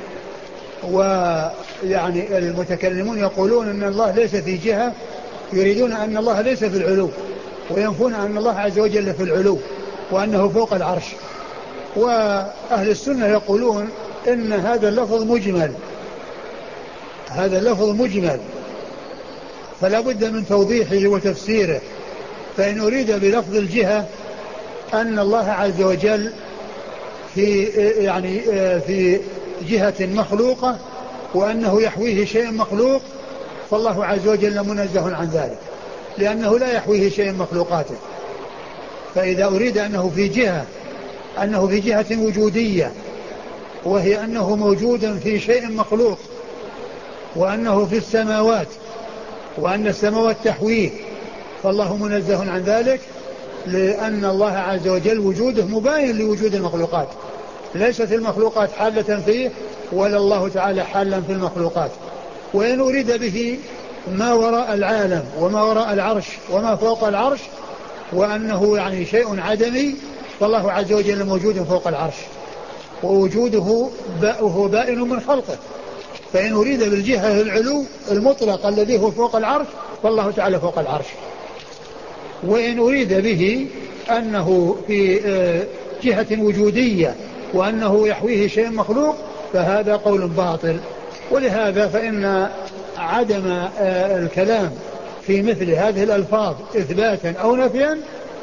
ويعني المتكلمون يقولون أن الله ليس في جهة، يريدون أن الله ليس في العلو، وينفون أن الله عز وجل في العلو وأنه فوق العرش. وأهل السنة يقولون إن هذا اللفظ مجمل، هذا اللفظ مجمل فلا بد من توضيحه وتفسيره. فإن أريد بلفظ الجهة أن الله عز وجل في يعني في جهة مخلوقة وأنه يحويه شيء مخلوق، فالله عز وجل منزه عن ذلك، لأنه لا يحويه شيء مخلوقاته. فإذا أريد أنه في جهة أنه في جهة وجودية، وهي أنه موجود في شيء مخلوق، وأنه في السماوات، وأن السماوات تحويه، فالله منزه عن ذلك، لأن الله عز وجل وجوده مباين لوجود المخلوقات، ليست المخلوقات حالة فيه ولا الله تعالى حالا في المخلوقات. وإن أريد به ما وراء العالم وما وراء العرش وما فوق العرش، وأنه يعني شيء عدمي، فالله عز وجل موجود فوق العرش، ووجوده وهو بائن من خلقه. فإن أريد بالجهة العلو المطلق الذي هو فوق العرش، فالله تعالى فوق العرش. وإن أريد به أنه في جهة وجودية وأنه يحويه شيء مخلوق، فهذا قول باطل. ولهذا فإن عدم الكلام في مثل هذه الألفاظ إثباتا أو نفيا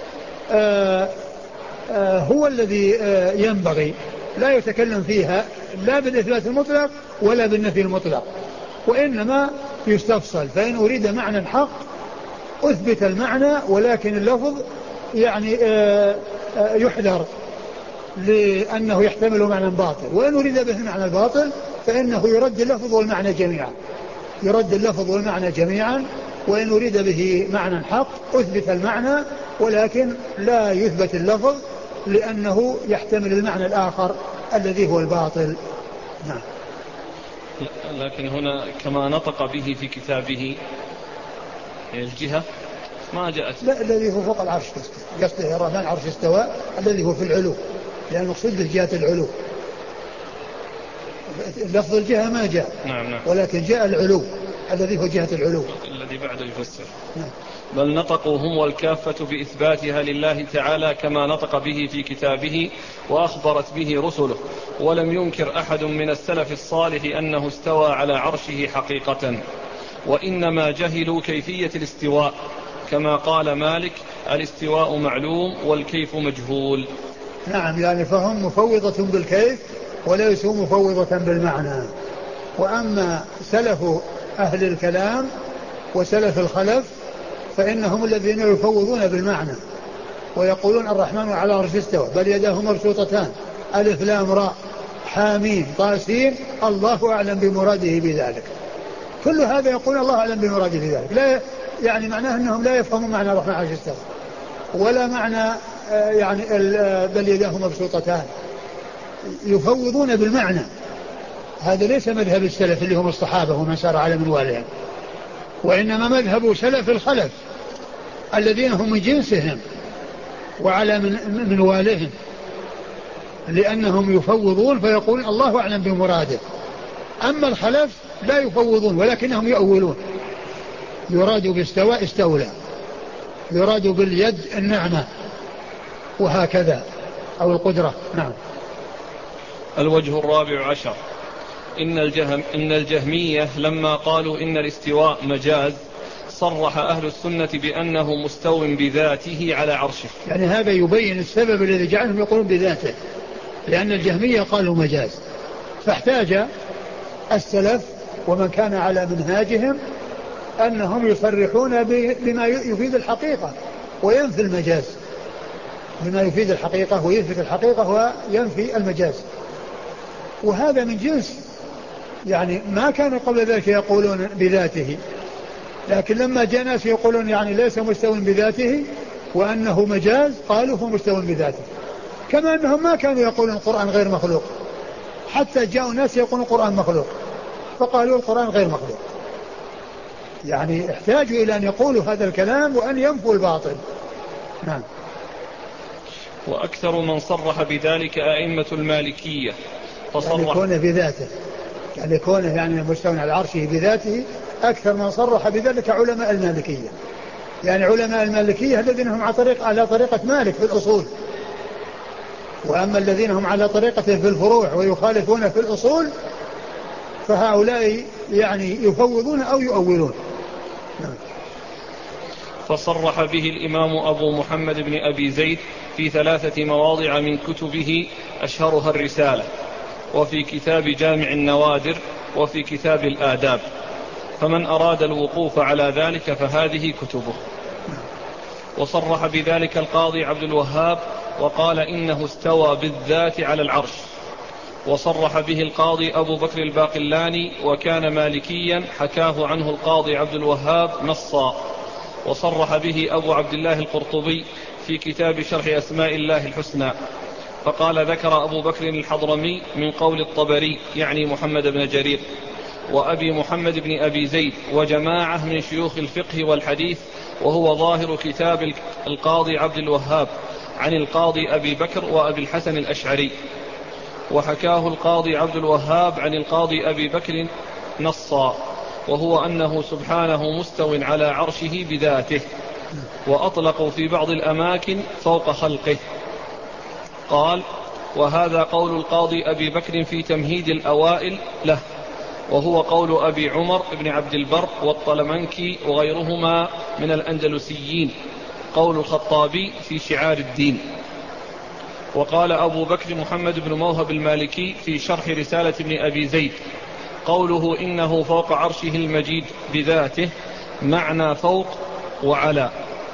هو الذي ينبغي، لا يتكلم فيها لا بالإثبات المطلق ولا بالنفي المطلق، وإنما يستفصل. فإن أريد معنى حق أثبت المعنى، ولكن اللفظ يعني يحذر لأنه يحتمل معنى باطل. وإن أريد به المعنى الباطل فإنه يرد اللفظ والمعنى جميعا، يرد اللفظ والمعنى جميعا. وإن أريد به معنى حق أثبت المعنى، ولكن لا يثبت اللفظ لأنه يحتمل المعنى الآخر الذي هو الباطل. نعم. لكن هنا كما نطق به في كتابه الجهة ما جاءت. لا، الذي هو فوق العرش قصده الرحمن العرش استوى، الذي هو في العلو، لأن مقصود به جهة العلو. لفظ الجهة ما جاء. نعم نعم. ولكن جاء العلو الذي هو جهة العلو الذي بعده يفسر. نعم. بل نطقوا هم والكافة بإثباتها لله تعالى كما نطق به في كتابه وأخبرت به رسله، ولم ينكر أحد من السلف الصالح أنه استوى على عرشه حقيقة، وإنما جهلوا كيفية الاستواء، كما قال مالك: الاستواء معلوم والكيف مجهول. نعم، يعني فهم مفوضة بالكيف وليسوا مفوضة بالمعنى. وأما سلف أهل الكلام وسلف الخلف فإنهم الذين يفوضون بالمعنى ويقولون الرحمن على عرش استوى، بل يداه مبسوطتان، ألف لام راء حامين طاسين، الله أعلم بمراده بذلك. كل هذا يقول الله أعلم بمراده بذلك، لا يعني معناه أنهم لا يفهمون معنى الرحمن على عرش استوى، ولا معنى يعني بل يداه مبسوطتان، يفوضون بالمعنى. هذا ليس مذهب السلف اللي هم الصحابة ومن سار على منوالهم، وإنما مذهب سلف الخلف الذين هم من جنسهم وعلى من منوالهم، لأنهم يفوضون فيقول الله أعلم بمراده. أما الخلف لا يفوضون ولكنهم يؤولون، يراد باستواء استولى، يراد باليد النعمة، وهكذا، أو القدرة. نعم. الوجه الرابع عشر: إن, الجهم إن الجهمية لما قالوا إن الاستواء مجاز صرح أهل السنة بأنه مستو بذاته على عرشه. يعني هذا يبين السبب الذي جعلهم يقولون بذاته، لأن الجهمية قالوا مجاز، فاحتاج السلف ومن كان على منهاجهم أنهم يصرحون بما يفيد الحقيقة وينفي المجاز، بما يفيد الحقيقة ويثبت الحقيقة وينفي المجاز. وهذا من جنس يعني ما كانوا قبل ذلك يقولون بذاته، لكن لما جاء ناس يقولون يعني ليس مستوى بذاته وأنه مجاز قالوا هو مستوى بذاته، كما أنهم ما كانوا يقولون القرآن غير مخلوق، حتى جاءوا ناس يقولون القرآن مخلوق فقالوا القرآن غير مخلوق. يعني احتاجوا إلى أن يقولوا هذا الكلام وأن ينفوا الباطل. نعم. وأكثر من صرح بذلك أئمة المالكية، فصرح يعني كونه بذاته، يعني كونه يعني مستوى على عرشه بذاته، أكثر من صرح بذلك علماء المالكية. يعني علماء المالكية الذين هم على طريق على طريقة مالك في الأصول، وأما الذين هم على طريقة في الفروع ويخالفون في الأصول فهؤلاء يعني يفوضون أو يؤولون. نعم. فصرح به الإمام أبو محمد بن أبي زيد في ثلاثة مواضع من كتبه أشهرها الرسالة، وفي كتاب جامع النوادر، وفي كتاب الآداب، فمن أراد الوقوف على ذلك فهذه كتبه. وصرح بذلك القاضي عبد الوهاب وقال إنه استوى بالذات على العرش. وصرح به القاضي أبو بكر الباقلاني وكان مالكيا حكاه عنه القاضي عبد الوهاب نصا. وصرح به أبو عبد الله القرطبي في كتاب شرح أسماء الله الحسنى، فقال ذكر أبو بكر الحضرمي من قول الطبري يعني محمد بن جرير وأبي محمد بن أبي زيد وجماعة من شيوخ الفقه والحديث، وهو ظاهر كتاب القاضي عبد الوهاب عن القاضي أبي بكر وأبي الحسن الأشعري. وحكاه القاضي عبد الوهاب عن القاضي أبي بكر نصا، وهو أنه سبحانه مستو على عرشه بذاته، وأطلقوا في بعض الأماكن فوق خلقه. قال: وهذا قول القاضي أبي بكر في تمهيد الأوائل له، وهو قول أبي عمر بن عبد البر والطلمنكي وغيرهما من الأندلسيين، قول الخطابي في شعار الدين. وقال أبو بكر محمد بن موهب المالكي في شرح رسالة ابن أبي زيد: قوله إنه فوق عرشه المجيد بذاته معنى فوق وعلى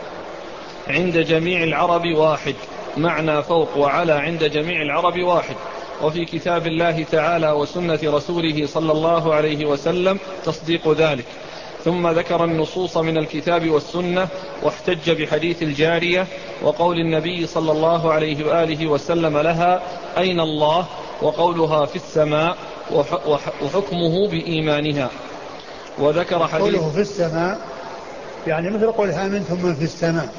عند جميع العرب واحد، معنى فوق وعلى عند جميع العرب واحد. وفي كتاب الله تعالى وسنة رسوله صلى الله عليه وسلم تصديق ذلك. ثم ذكر النصوص من الكتاب والسنة، واحتج بحديث الجارية وقول النبي صلى الله عليه وآله وسلم لها: أين الله؟ وقولها في السماء، وحكمه بإيمانها. وذكر حديث قوله في السماء يعني مثل قولها آمنتم من في السماء،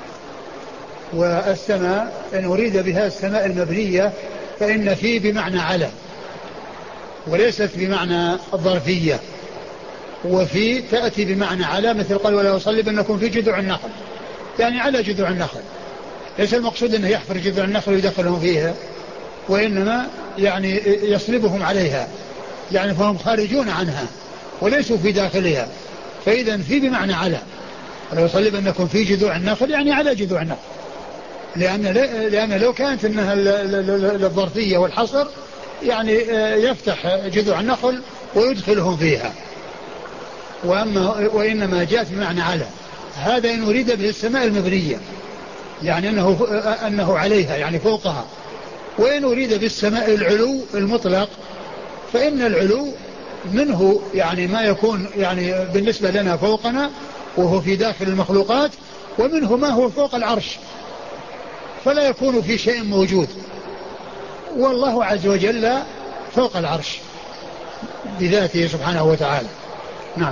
والسماء إن أريد بها السماء المبنية فإن في بمعنى على، وليست بمعنى الظرفية. وفي تأتي بمعنى على، مثل قال: ولا يصلبنكم في جذوع النخل، يعني على جذوع النخل. ليس المقصود أنه يحفر جذوع النخل ويدخلهم فيها، وإنما يعني يصلبهم عليها، يعني فهم خارجون عنها وليسوا في داخلها. فإذا في بمعنى على، ولا يصلبنكم في جذوع النخل يعني على جذوع النخل، لأن لأن لو كانت انها الظرفية والحصر يعني يفتح جذوع النخل ويدخلهم فيها. وأما وإنما جاءت بمعنى على، هذا إن أريد به السماء المبنية يعني أنه أنه عليها يعني فوقها. وإن أريد بالسماء العلو المطلق فإن العلو منه يعني ما يكون يعني بالنسبة لنا فوقنا وهو في داخل المخلوقات، ومنه ما هو فوق العرش فلا يكون في شيء موجود، والله عز وجل فوق العرش بذاته سبحانه وتعالى. نعم.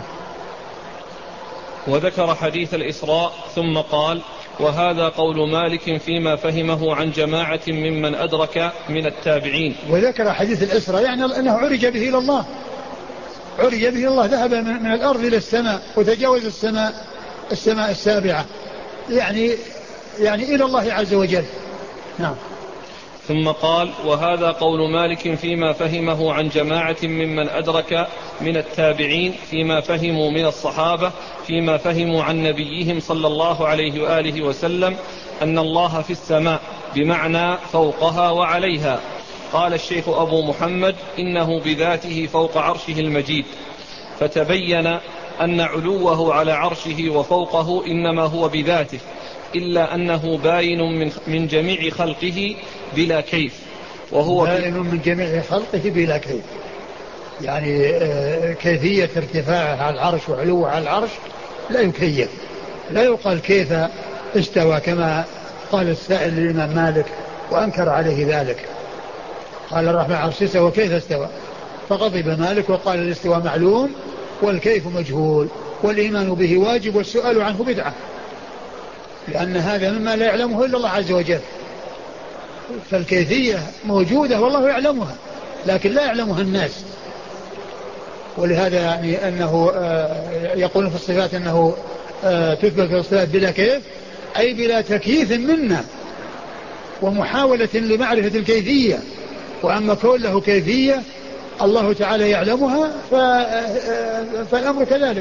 وذكر حديث الإسراء ثم قال: وهذا قول مالك فيما فهمه عن جماعة ممن أدرك من التابعين. وذكر حديث الإسراء يعني أنه عرج به إلى الله، عرج به إلى الله، ذهب من الأرض إلى السماء وتجاوز السماء السماء السابعة، يعني يعني إلى الله عز وجل. نعم. ثم قال: وهذا قول مالك فيما فهمه عن جماعة ممن أدرك من التابعين فيما فهموا من الصحابة فيما فهموا عن نبيهم صلى الله عليه وآله وسلم أن الله في السماء بمعنى فوقها وعليها. قال الشيخ أبو محمد: إنه بذاته فوق عرشه المجيد. فتبين أن علوه على عرشه وفوقه إنما هو بذاته، إلا أنه باين من, من جميع خلقه بلا كيف، وهو باين من جميع خلقه بلا كيف، يعني كيفية ارتفاعه على العرش وعلوه على العرش لا يكيف، لا يقال كيف استوى كما قال السائل للإمام مالك وأنكر عليه ذلك، قال الرحمن على العرش استوى كيف استوى، فغضب مالك وقال الاستواء معلوم والكيف مجهول والإيمان به واجب والسؤال عنه بدعة، لأن هذا مما لا يعلمه إلا الله عز وجل. فالكيفية موجودة والله يعلمها لكن لا يعلمها الناس، ولهذا يعني أنه يقول في الصفات أنه تثبت في الصفات بلا كيف، أي بلا تكييف منا ومحاولة لمعرفة الكيفية. وأما كون له كيفية الله تعالى يعلمها فالأمر كذلك.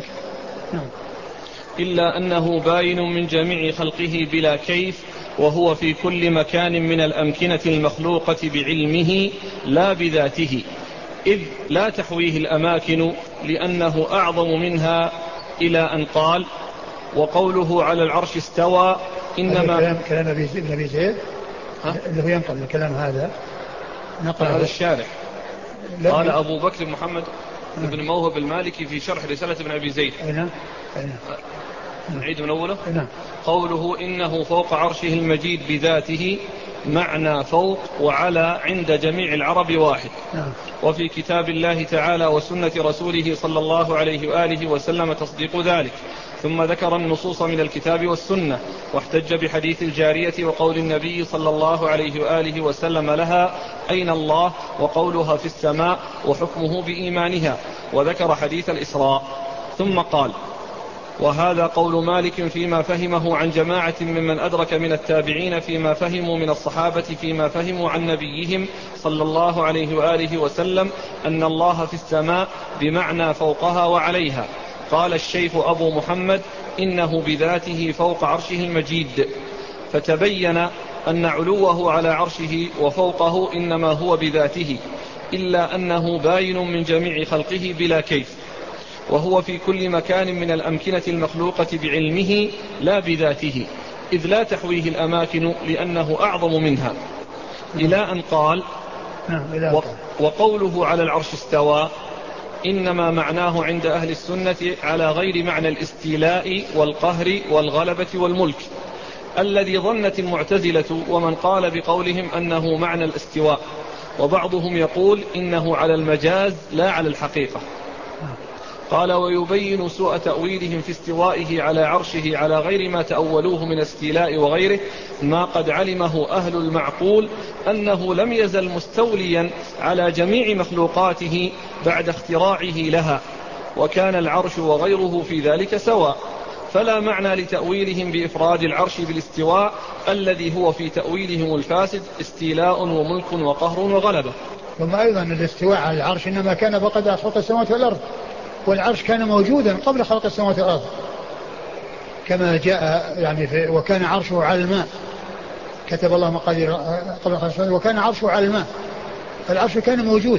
إلا أنه باين من جميع خلقه بلا كيف، وهو في كل مكان من الأمكنة المخلوقة بعلمه لا بذاته، إذ لا تحويه الأماكن لأنه أعظم منها، إلى أن قال: وقوله على العرش استوى إنما كلام كلام ابن ابي زيد اللي هو ينقل الكلام هذا نقل هذا الشارح. قال أبو بكر محمد بن موهب المالكي في شرح رسالة ابن أبي زيد. أين أين نعيد من أوله. نعم. قوله إنه فوق عرشه المجيد بذاته، معنى فوق وعلى عند جميع العرب واحد. نعم. وفي كتاب الله تعالى وسنة رسوله صلى الله عليه وآله وسلم تصديق ذلك. ثم ذكر النصوص من الكتاب والسنة، واحتج بحديث الجارية وقول النبي صلى الله عليه وآله وسلم لها: أين الله؟ وقولها في السماء، وحكمه بإيمانها، وذكر حديث الإسراء. ثم قال: وهذا قول مالك فيما فهمه عن جماعة ممن أدرك من التابعين فيما فهموا من الصحابة فيما فهموا عن نبيهم صلى الله عليه وآله وسلم أن الله في السماء بمعنى فوقها وعليها. قال الشيخ أبو محمد: إنه بذاته فوق عرشه المجيد. فتبين أن علوه على عرشه وفوقه إنما هو بذاته، إلا أنه باين من جميع خلقه بلا كيف، وهو في كل مكان من الأمكنة المخلوقة بعلمه لا بذاته، إذ لا تحويه الأماكن لأنه أعظم منها، إلى أن قال: وقوله على العرش استوى إنما معناه عند أهل السنة على غير معنى الاستيلاء والقهر والغلبة والملك الذي ظنت المعتزلة ومن قال بقولهم أنه معنى الاستواء، وبعضهم يقول إنه على المجاز لا على الحقيقة. قال: ويبين سوء تأويلهم في استوائه على عرشه على غير ما تأولوه من استيلاء وغيره ما قد علمه أهل المعقول أنه لم يزل مستوليا على جميع مخلوقاته بعد اختراعه لها، وكان العرش وغيره في ذلك سواء، فلا معنى لتأويلهم بإفراد العرش بالاستواء الذي هو في تأويلهم الفاسد استيلاء وملك وقهر وغلبة. ثم أيضا الاستواء على العرش إنما كان فقد خلق السماوات والأرض، والعرش كان موجودا قبل خلق السماوات والأرض كما جاء يعني في: وكان عرشه على الماء، كتب الله مقادير قبل خلق السماوات، وكان عرشه على الماء، العرش كان موجود،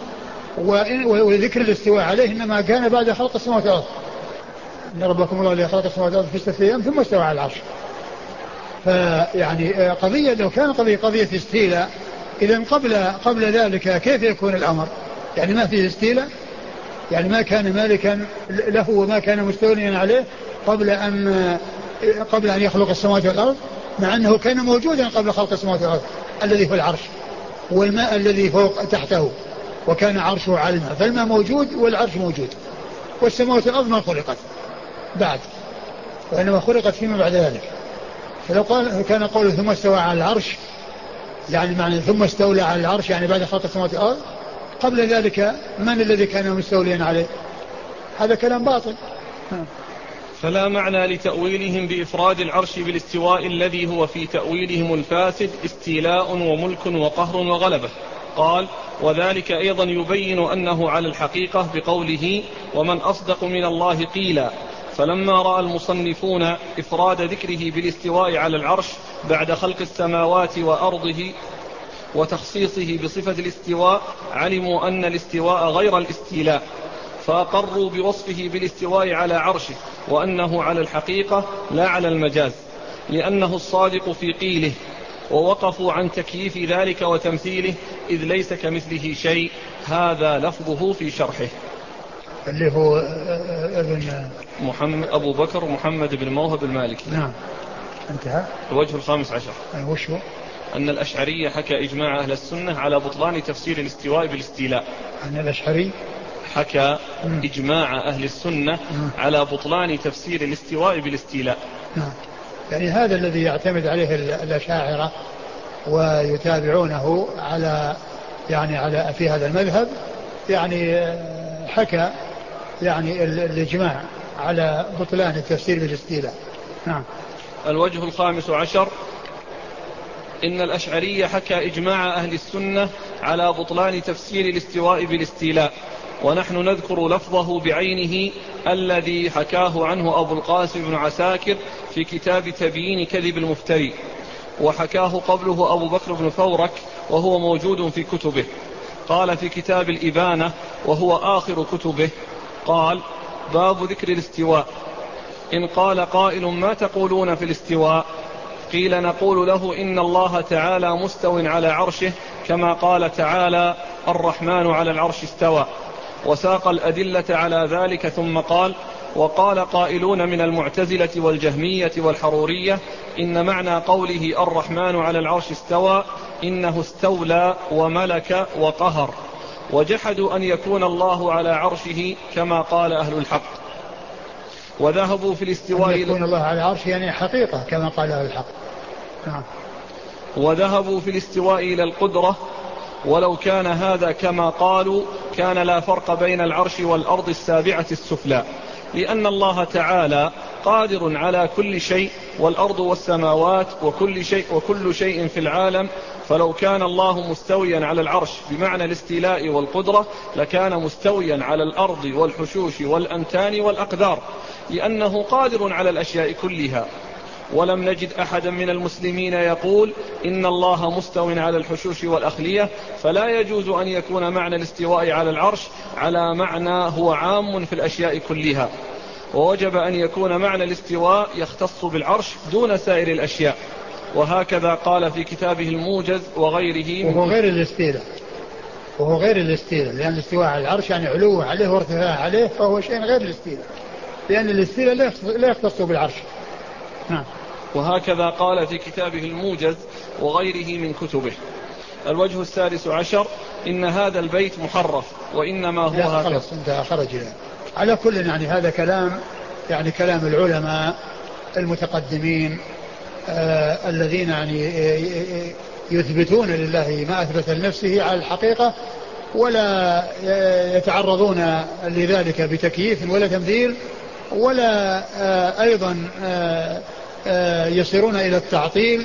وذكر الاستواء عليه إنما كان بعد خلق السماوات والأرض. إن ربكم الله الذي خلق السماوات والأرض في ستة أيام ثم استوى على العرش. فيعني قضية لو كان قضية قضية استيلاء إذن قبل قبل ذلك كيف يكون الأمر؟ يعني ما فيه استيلاء، يعني ما كان مالكا له وما كان مستوليا عليه قبل أن قبل أن يخلق السماوات والأرض، مع أنه كان موجودا قبل خلق السماوات والأرض الذي هو العرش والماء الذي فوق تحته، وكان عرشه على الماء، فالماء موجود والعرش موجود، والسماوات والأرض ما خلقت بعد، وإنما خلقت فيما بعد ذلك. فلو قال كان قوله ثم استوى على العرش يعني معنى ثم استولى على العرش يعني بعد خلق السماوات والأرض، قبل ذلك من الذي كان مستوليا عليه؟ هذا كلام باطل. فلا معنى لتأويلهم بإفراد العرش بالاستواء الذي هو في تأويلهم الفاسد استيلاء وملك وقهر وغلبة. قال: وذلك أيضا يبين أنه على الحقيقة بقوله: ومن أصدق من الله قيلا. فلما رأى المصنفون إفراد ذكره بالاستواء على العرش بعد خلق السماوات وأرضه وتخصيصه بصفة الاستواء علموا أن الاستواء غير الاستيلاء، فأقروا بوصفه بالاستواء على عرشه وأنه على الحقيقة لا على المجاز، لأنه الصادق في قيله، ووقفوا عن تكييف ذلك وتمثيله إذ ليس كمثله شيء. هذا لفظه في شرحه. اللي هو ابن محمد أبو بكر محمد بن موهب المالكي. نعم، انتهى. الوجه الخامس عشر: وش هو؟ أن الأشعرية حكى إجماع أهل السنة على بطلان تفسير الاستواء بالاستيلاء. أن الأشعري حكى إجماع أهل السنة على بطلان تفسير الاستواء بالاستيلاء. نعم. يعني هذا الذي يعتمد عليه الأشاعرة ويتابعونه على يعني على في هذا المذهب، يعني حكى يعني الإجماع على بطلان التفسير بالاستيلاء. نعم. الوجه الخامس عشر: إن الأشعري حكى إجماع أهل السنة على بطلان تفسير الاستواء بالاستيلاء، ونحن نذكر لفظه بعينه الذي حكاه عنه أبو القاسم بن عساكر في كتاب تبيين كذب المفتري، وحكاه قبله أبو بكر بن فورك وهو موجود في كتبه. قال في كتاب الإبانة وهو آخر كتبه، قال: باب ذكر الاستواء. إن قال قائل: ما تقولون في الاستواء؟ قيل: نقول له إن الله تعالى مستو على عرشه، كما قال تعالى: الرحمن على العرش استوى، وساق الأدلة على ذلك، ثم قال: وقال قائلون من المعتزلة والجهمية والحرورية إن معنى قوله الرحمن على العرش استوى إنه استولى وملك وقهر، وجحدوا أن يكون الله على عرشه كما قال أهل الحق، وذهبوا في الاستواء أن يكون الله على عرشه يعني حقيقة كما قال أهل الحق. نعم. وذهبوا في الاستواء إلى القدرة، ولو كان هذا كما قالوا كان لا فرق بين العرش والأرض السابعة السفلى، لأن الله تعالى قادر على كل شيء، والأرض والسماوات وكل شيء, وكل شيء في العالم. فلو كان الله مستويا على العرش بمعنى الاستيلاء والقدرة لكان مستويا على الأرض والحشوش والأنتان والأقدار، لأنه قادر على الأشياء كلها. ولم نجد أحدا من المسلمين يقول إن الله مستو على الحشوش والأخلية، فلا يجوز أن يكون معنى الاستواء على العرش على معنى هو عام في الأشياء كلها، ووجب أن يكون معنى الاستواء يختص بالعرش دون سائر الأشياء. وهكذا قال في كتابه الموجز وغيره. وهو غير الاستيلاء، وهو غير الاستيلاء لأن الاستواء على العرش يعني علو عليه وارتفاع عليه، فهو شيء غير الاستيلاء، لأن الاستيلاء لا يختص بالعرش. نعم. وهكذا قال في كتابه الموجز وغيره من كتبه. الوجه السادس عشر: إن هذا البيت محرف، وإنما هو هكذا. خلص انت خرج له. على كل يعني هذا كلام يعني كلام العلماء المتقدمين آه الذين يعني يثبتون لله ما أثبت لنفسه على الحقيقة، ولا يتعرضون لذلك بتكييف ولا تمثيل، ولا آه أيضا آه آه يصيرون إلى التعطيل،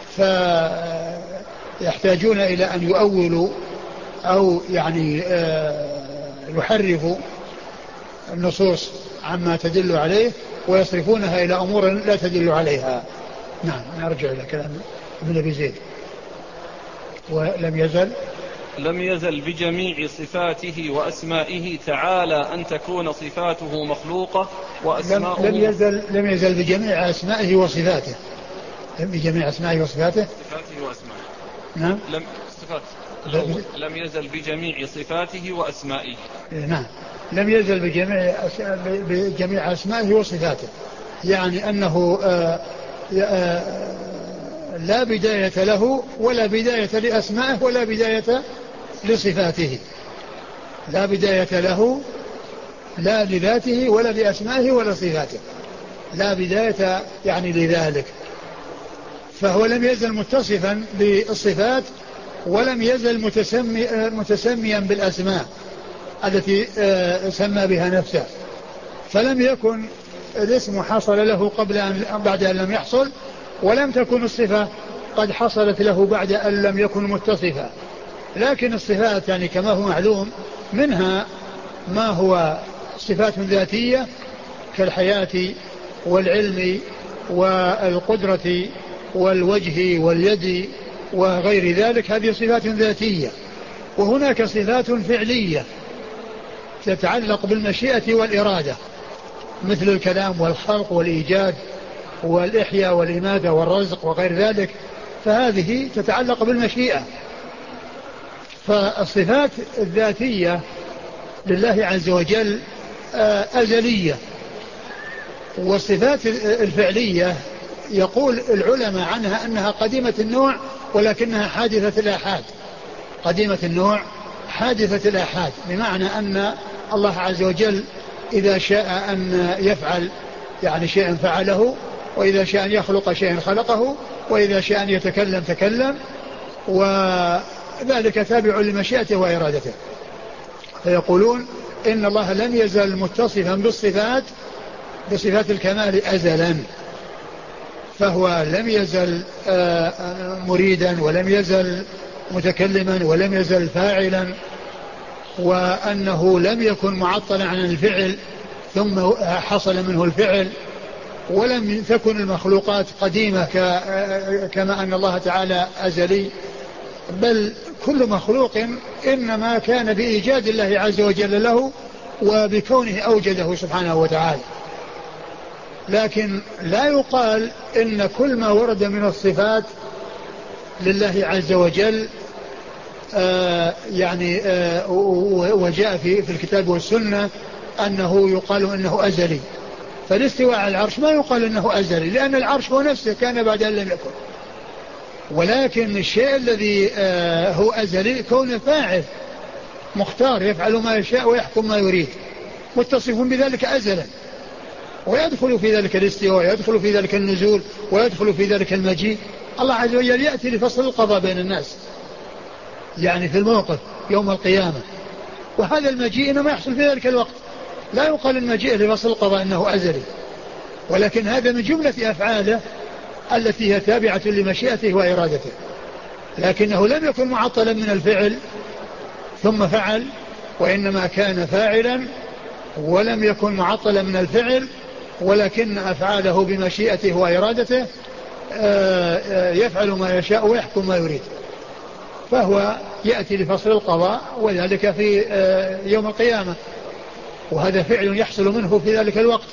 فيحتاجون إلى أن يؤولوا أو يعني آه يحرفوا النصوص عما تدل عليه ويصرفونها إلى أمور لا تدل عليها. نعم. نرجع إلى كلام ابن أبي زيد. ولم يزل لم يزل بجميع صفاته وأسمائه تعالى أن تكون صفاته مخلوقة وأسماؤه لم, لم يزل لم يزل بجميع أسمائه وصفاته بجميع أسمائه وصفاته صفاته وأسمائه. نعم. لم صفات لم يزل بجميع صفاته وأسمائه. نعم. لم يزل بجميع بجميع أسمائه وصفاته، يعني أنه آآ آآ لا بداية له ولا بداية لأسمائه ولا بداية لصفاته، لا بداية له لا لذاته ولا لأسمائه ولا صفاته، لا بداية يعني لذلك. فهو لم يزل متصفا بالصفات ولم يزل متسمي متسميا بالأسماء التي سمى بها نفسه، فلم يكن الاسم حصل له قبل أن بعد أن لم يحصل، ولم تكن الصفة قد حصلت له بعد أن لم يكن متصفا. لكن الصفات يعني كما هو معلوم منها ما هو صفات ذاتية كالحياة والعلم والقدرة والوجه واليد وغير ذلك، هذه صفات ذاتية. وهناك صفات فعلية تتعلق بالمشيئة والإرادة مثل الكلام والخلق والإيجاد والإحياء والإماتة والرزق وغير ذلك، فهذه تتعلق بالمشيئة. فالصفات الذاتية لله عز وجل أزلية، والصفات الفعلية يقول العلماء عنها أنها قديمة النوع ولكنها حادثة الآحاد. قديمة النوع حادثة الآحاد، بمعنى أن الله عز وجل إذا شاء أن يفعل يعني شيئا فعله، وإذا شاء أن يخلق شيئا خلقه، وإذا شاء أن يتكلم تكلم، وذلك تابع لمشيئته وإرادته. فيقولون إن الله لم يزل متصفا بالصفات بصفات الكمال أزلا، فهو لم يزل مريدا ولم يزل متكلما ولم يزل فاعلا، وأنه لم يكن معطلا عن الفعل ثم حصل منه الفعل، ولم تكن المخلوقات قديمة كما أن الله تعالى أزلي، بل كل مخلوق إنما كان بإيجاد الله عز وجل له وبكونه أوجده سبحانه وتعالى. لكن لا يقال إن كل ما ورد من الصفات لله عز وجل آه يعني آه وجاء في, في الكتاب والسنة أنه يقال إنه أزلي. فالاستواء على العرش ما يقال إنه أزلي، لأن العرش هو نفسه كان بعد أن لم يكن. ولكن الشيء الذي آه هو أزلي كونه فاعل مختار يفعل ما يشاء ويحكم ما يريد، متصف بذلك أزلا، ويدخل في ذلك الاستواء، ويدخل في ذلك النزول، ويدخل في ذلك المجيء. الله عز وجل يأتي لفصل القضاء بين الناس يعني في الموقف يوم القيامة، وهذا المجيء إنما يحصل في ذلك الوقت. لا يقال المجيء لفصل القضاء إنه أزلي، ولكن هذا من جملة أفعاله التي هي تابعة لمشيئته وإرادته، لكنه لم يكن معطلا من الفعل ثم فعل، وإنما كان فاعلا ولم يكن معطلا من الفعل، ولكن أفعاله بمشيئته وإرادته يفعل ما يشاء ويحكم ما يريد. فهو يأتي لفصل القضاء وذلك في يوم القيامة، وهذا فعل يحصل منه في ذلك الوقت.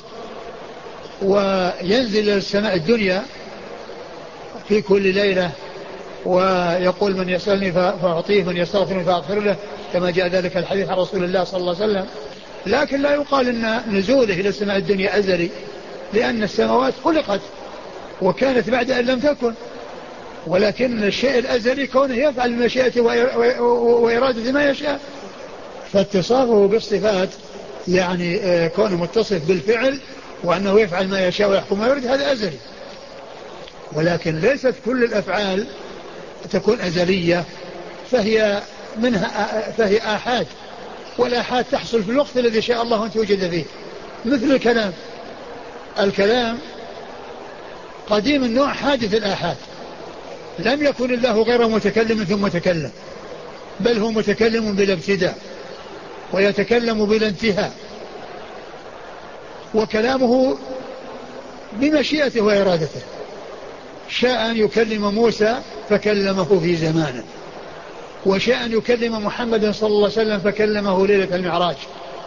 وينزل إلى السماء الدنيا في كل ليلة ويقول من يسألني فأعطيه، من يستغفرني فأغفر له، كما جاء ذلك الحديث عن رسول الله صلى الله عليه وسلم. لكن لا يقال إن نزوله إلى السماء الدنيا أزلي، لأن السماوات خلقت وكانت بعد أن لم تكن، ولكن الشيء الأزلي كونه يفعل مشيئته وإرادته ما يشاء. فاتصافه بالصفات يعني كونه متصف بالفعل وأنه يفعل ما يشاء ويحكم ما يريد، هذا أزلي. ولكن ليست كل الأفعال تكون أزلية، فهي منها فهي آحاد، والآحاد تحصل في الوقت الذي شاء الله أن توجد فيه. مثل الكلام، الكلام قديم النوع حادث الآحاد، لم يكن الله غير متكلم ثم تكلم، بل هو متكلم بلا ابتداء ويتكلم بلا انتهاء، وكلامه بمشيئته وإرادته. شاء أن يكلم موسى فكلمه في زمانه، وشاء أن يكلم محمد صلى الله عليه وسلم فكلمه ليلة المعراج،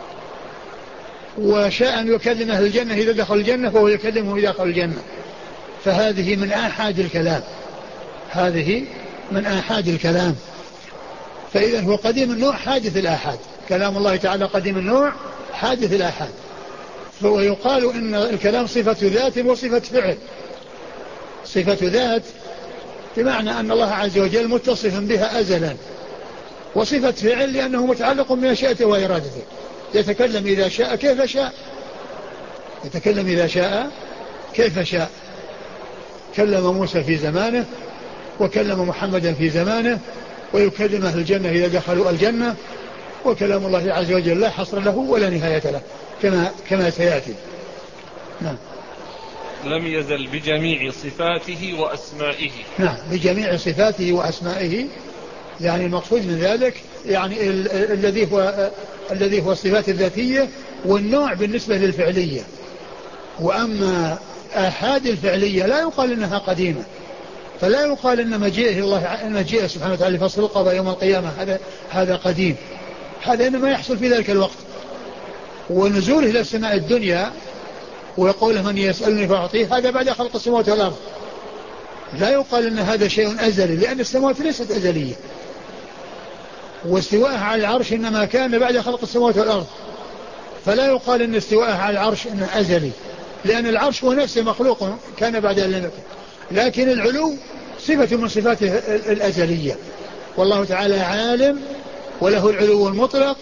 وشاء أن يكلم أهل الجنة إذا دخل الجنة فهو يكلمه إذا دخل الجنة. فهذه من آحاد الكلام، هذه من آحاد الكلام. فإذا هو قديم النوع حادث الآحاد، كلام الله تعالى قديم النوع حادث الآحاد. ويقال إن الكلام صفة ذات وصفة فعل. صفة ذات بمعنى أن الله عز وجل متصف بها أزلا، وصفة فعل لأنه متعلق بمشيئته وإرادته، يتكلم إذا شاء كيف شاء، يتكلم إذا شاء كيف شاء. كلم موسى في زمانه، وكلم محمدا في زمانه، ويكلم أهل الجنة إذا دخلوا الجنة. وكلام الله عز وجل لا حصر له ولا نهاية له كما كما سيأتي. نعم. لم يزل بجميع صفاته وأسمائه. نعم بجميع صفاته وأسمائه، يعني المقصود من ذلك يعني ال- ال- الذي هو الذي هو الصفات الذاتية والنوع بالنسبة للفعلية. وأما آحاد الفعلية لا يقال إنها قديمة، فلا يقال إن مجيئه الله مجيئه سبحانه وتعالى فصل القضاء يوم القيامة هذا هذا قديم، هذا إنما يحصل في ذلك الوقت. ونزوله إلى السماء الدنيا ويقول من يسألني فأعطيه هذا بعد خلق السماوات والأرض، لا يقال إن هذا شيء أزلي لأن السماوات ليست أزلية. واستواءه على العرش إنما كان بعد خلق السماوات والأرض، فلا يقال إن استواءه على العرش إنه أزلي لأن العرش هو نفسه مخلوق كان بعد أن لم يكن، لكن العلو صفة من صفاته الأزلية. والله تعالى عالم وله العلو المطلق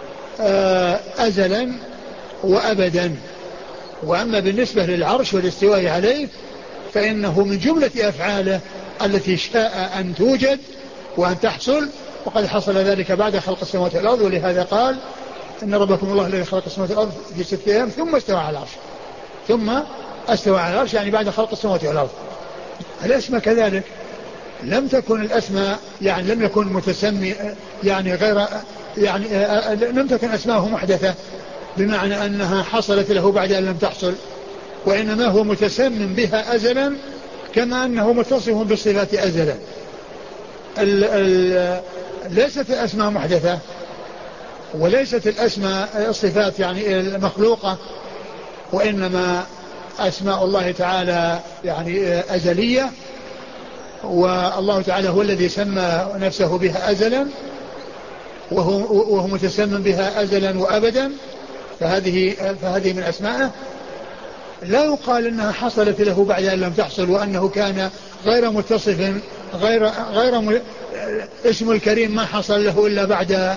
أزلا وأبدا. وأما بالنسبة للعرش والاستواء عليه فإنه من جملة أفعاله التي شاء أن توجد وأن تحصل، وقد حصل ذلك بعد خلق السماوات والأرض. ولهذا قال إن ربكم الله الذي خلق السماوات والأرض في ستة أيام ثم استوى على العرش، ثم استوى على العرش يعني بعد خلق السماوات والأرض. الأسماء كذلك لم تكن الأسماء يعني لم يكن متسمي يعني غير يعني لم تكن أسماءه محدثة بمعنى أنها حصلت له بعد أن لم تحصل، وإنما هو متسمم بها أزلا كما أنه متصف بالصفات أزلا. ال ال ليست الأسماء محدثة وليست الأسماء الصفات يعني المخلوقة، وإنما أسماء الله تعالى يعني أزلية، والله تعالى هو الذي سمى نفسه بها أزلا وهو, وهو متسمم بها أزلا وأبدا، فهذه, فهذه من أسمائه. لا يقال إنها حصلت له بعد أن لم تحصل وأنه كان غير متصف غير, غير م... اسم الكريم ما حصل له إلا بعد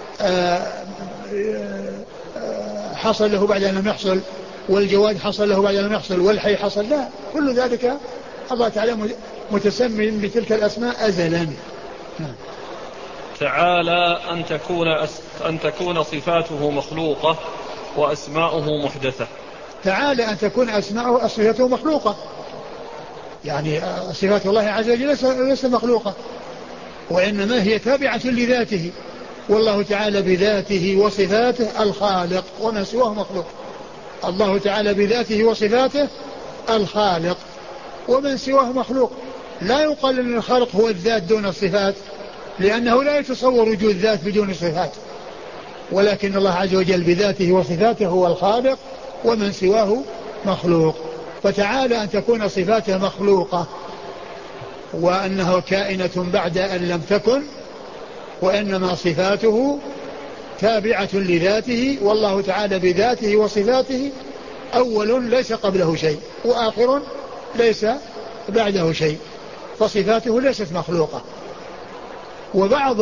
حصل له بعد أن لم يحصل، والجواد حصل له بعد أن لم يحصل، والحي حصل، لا، كل ذلك الله تعالى متسمم بتلك الأسماء أزلا. تعالى أن تكون, أس... أن تكون صفاته مخلوقة وأسماؤه محدثة. تعالى أن تكون أسماؤه صفاته مخلوقة، يعني صفات الله عز وجل ليس مخلوقة وإنما هي تابعة لذاته، والله تعالى بذاته وصفاته الخالق وما سواه مخلوق. الله تعالى بذاته وصفاته الخالق ومن سواه مخلوق. لا يقال أن الخالق هو الذات دون الصفات لأنه لا يتصور وجود ذات بدون صفات، ولكن الله عز وجل بذاته وصفاته هو الخالق ومن سواه مخلوق. فتعالى أن تكون صفاته مخلوقة وأنه كائنة بعد أن لم تكن، وإنما صفاته تابعة لذاته، والله تعالى بذاته وصفاته أول ليس قبله شيء وآخر ليس بعده شيء، فصفاته ليست مخلوقة. وبعض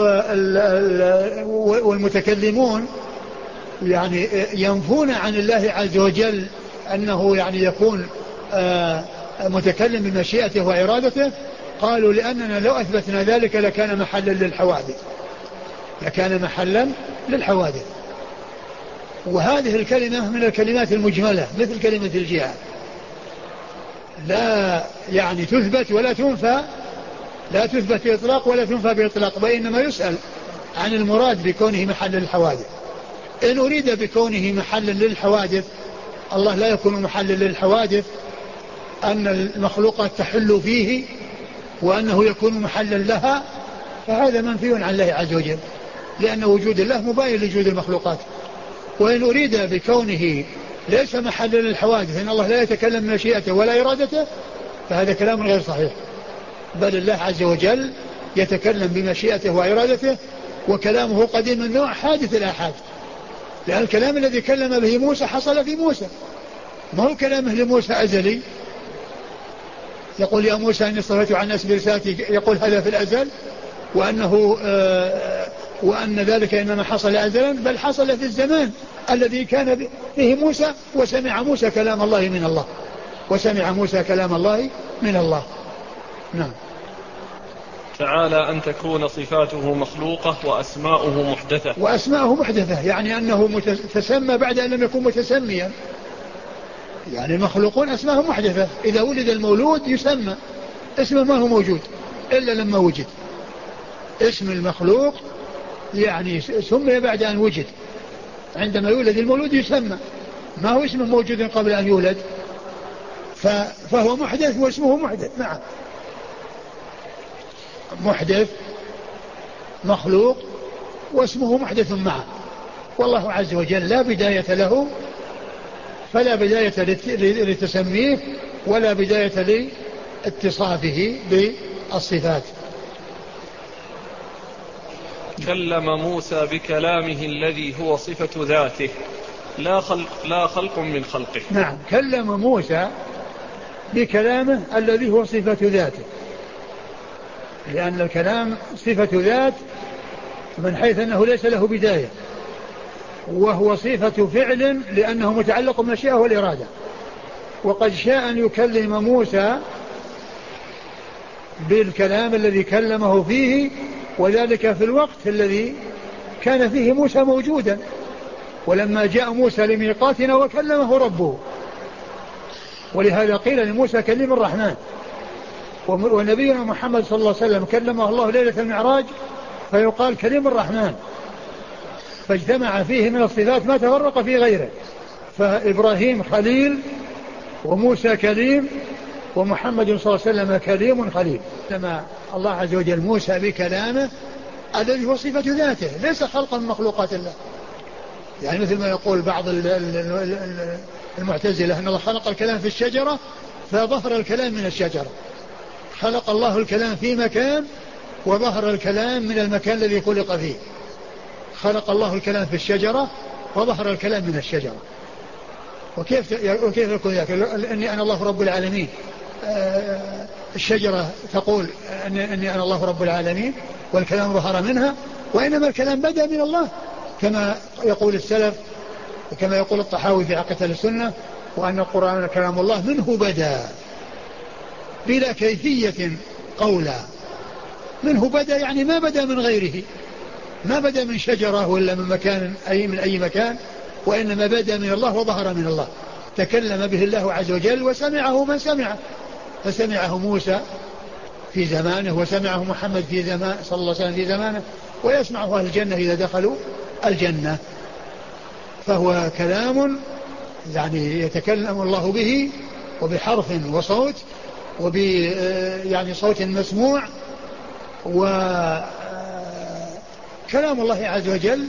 والمتكلمون يعني ينفون عن الله عز وجل أنه يعني يكون متكلم بمشيئته وإرادته، قالوا لأننا لو أثبتنا ذلك لكان محلا للحوادث لكان محلا للحوادث وهذه الكلمة من الكلمات المجملة مثل كلمة الجهة، لا يعني تثبت ولا تنفى، لا تثبت بإطلاق ولا تنفى بإطلاق، وإنما يسأل عن المراد بكونه محلا للحوادث. إن أريد بكونه محلا للحوادث الله لا يكون محلا للحوادث أن المخلوقات تحل فيه وأنه يكون محلا لها، فهذا منفي عن الله عز وجل لأن وجود الله مباين لوجود المخلوقات. وإن أريد بكونه ليس محلا للحوادث أن الله لا يتكلم بمشيئته ولا إرادته فهذا كلام غير صحيح، بل الله عز وجل يتكلم بمشيئته وإرادته، وكلامه قديم النوع حادث الآحاد، لأن الكلام الذي كلم به موسى حصل في موسى، ما هو كلامه لموسى أزلي يقول يا موسى إني اصطفيتك على الناس برسالتي، يقول هذا في الأزل، وأنه آه وأن ذلك إنما حصل أزلا، بل حصل في الزمان الذي كان فيه موسى، وسمع موسى كلام الله من الله وسمع موسى كلام الله من الله. نعم. تعالى أن تكون صفاته مخلوقة وأسماؤه محدثة. وأسماؤه محدثة يعني أنه تسمى بعد أن لم يكن متسميا، يعني المخلوقون أسماهم محدثة. إذا ولد المولود يسمى اسمه ما هو موجود إلا لما وجد. اسم المخلوق يعني سمي بعد أن وجد. عندما يولد المولود يسمى، ما هو اسمه موجود قبل أن يولد، فهو محدث واسمه محدث. نعم، محدث مخلوق واسمه محدث معه. والله عز وجل لا بداية له، فلا بداية لتسميه ولا بداية لاتصافه بالصفات. كلم موسى بكلامه الذي هو صفة ذاته لا خلق, لا خلق من خلقه. نعم، كلم موسى بكلامه الذي هو صفة ذاته، لأن الكلام صفة ذات من حيث أنه ليس له بداية، وهو صفة فعل لأنه متعلق بالمشيئة والإرادة. وقد شاء أن يكلم موسى بالكلام الذي كلمه فيه، وذلك في الوقت الذي كان فيه موسى موجودا، ولما جاء موسى لميقاتنا وكلمه ربه. ولهذا قيل لموسى كلم الرحمن. ونبينا محمد صلى الله عليه وسلم كلمه الله ليلة المعراج فيقال كلم الرحمن، فاجتمع فيه من الصفات ما تفرق في غيره. فإبراهيم خليل، وموسى كليم، ومحمد صلى الله عليه وسلم كليم خليل. لما الله عز وجل موسى بكلامه الذي هو صفة ذاته ليس خلقا من مخلوقات الله. يعني مثل ما يقول بعض المعتزلة أن الله خلق الكلام في الشجرة فظهر الكلام من الشجرة. خلق الله الكلام في مكان وظهر الكلام من المكان الذي خلق فيه. خلق الله الكلام في الشجرة وظهر الكلام من الشجرة. وكيف وكيف يكون ذلك؟ إني أنا الله رب العالمين، الشجرة تقول إني أنا الله رب العالمين والكلام ظهر منها، وإنما الكلام بدأ من الله كما يقول السلف وكما يقول الطحاوي في عقيدة السنة، وأن القرآن كلام الله منه بدأ بلا كيفية قولا. منه بدأ يعني ما بدأ من غيره، ما بدأ من شجرة ولا من مكان أي من أي مكان، وإنما بدأ من الله وظهر من الله. تكلم به الله عز وجل وسمعه من سمعه، فسمعه موسى في زمانه وسمعه محمد في زمان صلى الله عليه وسلم في زمانه، ويسمعه أهل الجنة إذا دخلوا الجنة. فهو كلام يعني يتكلم الله به وبحرف وصوت وب يعني صوت مسموع. وكلام الله عز وجل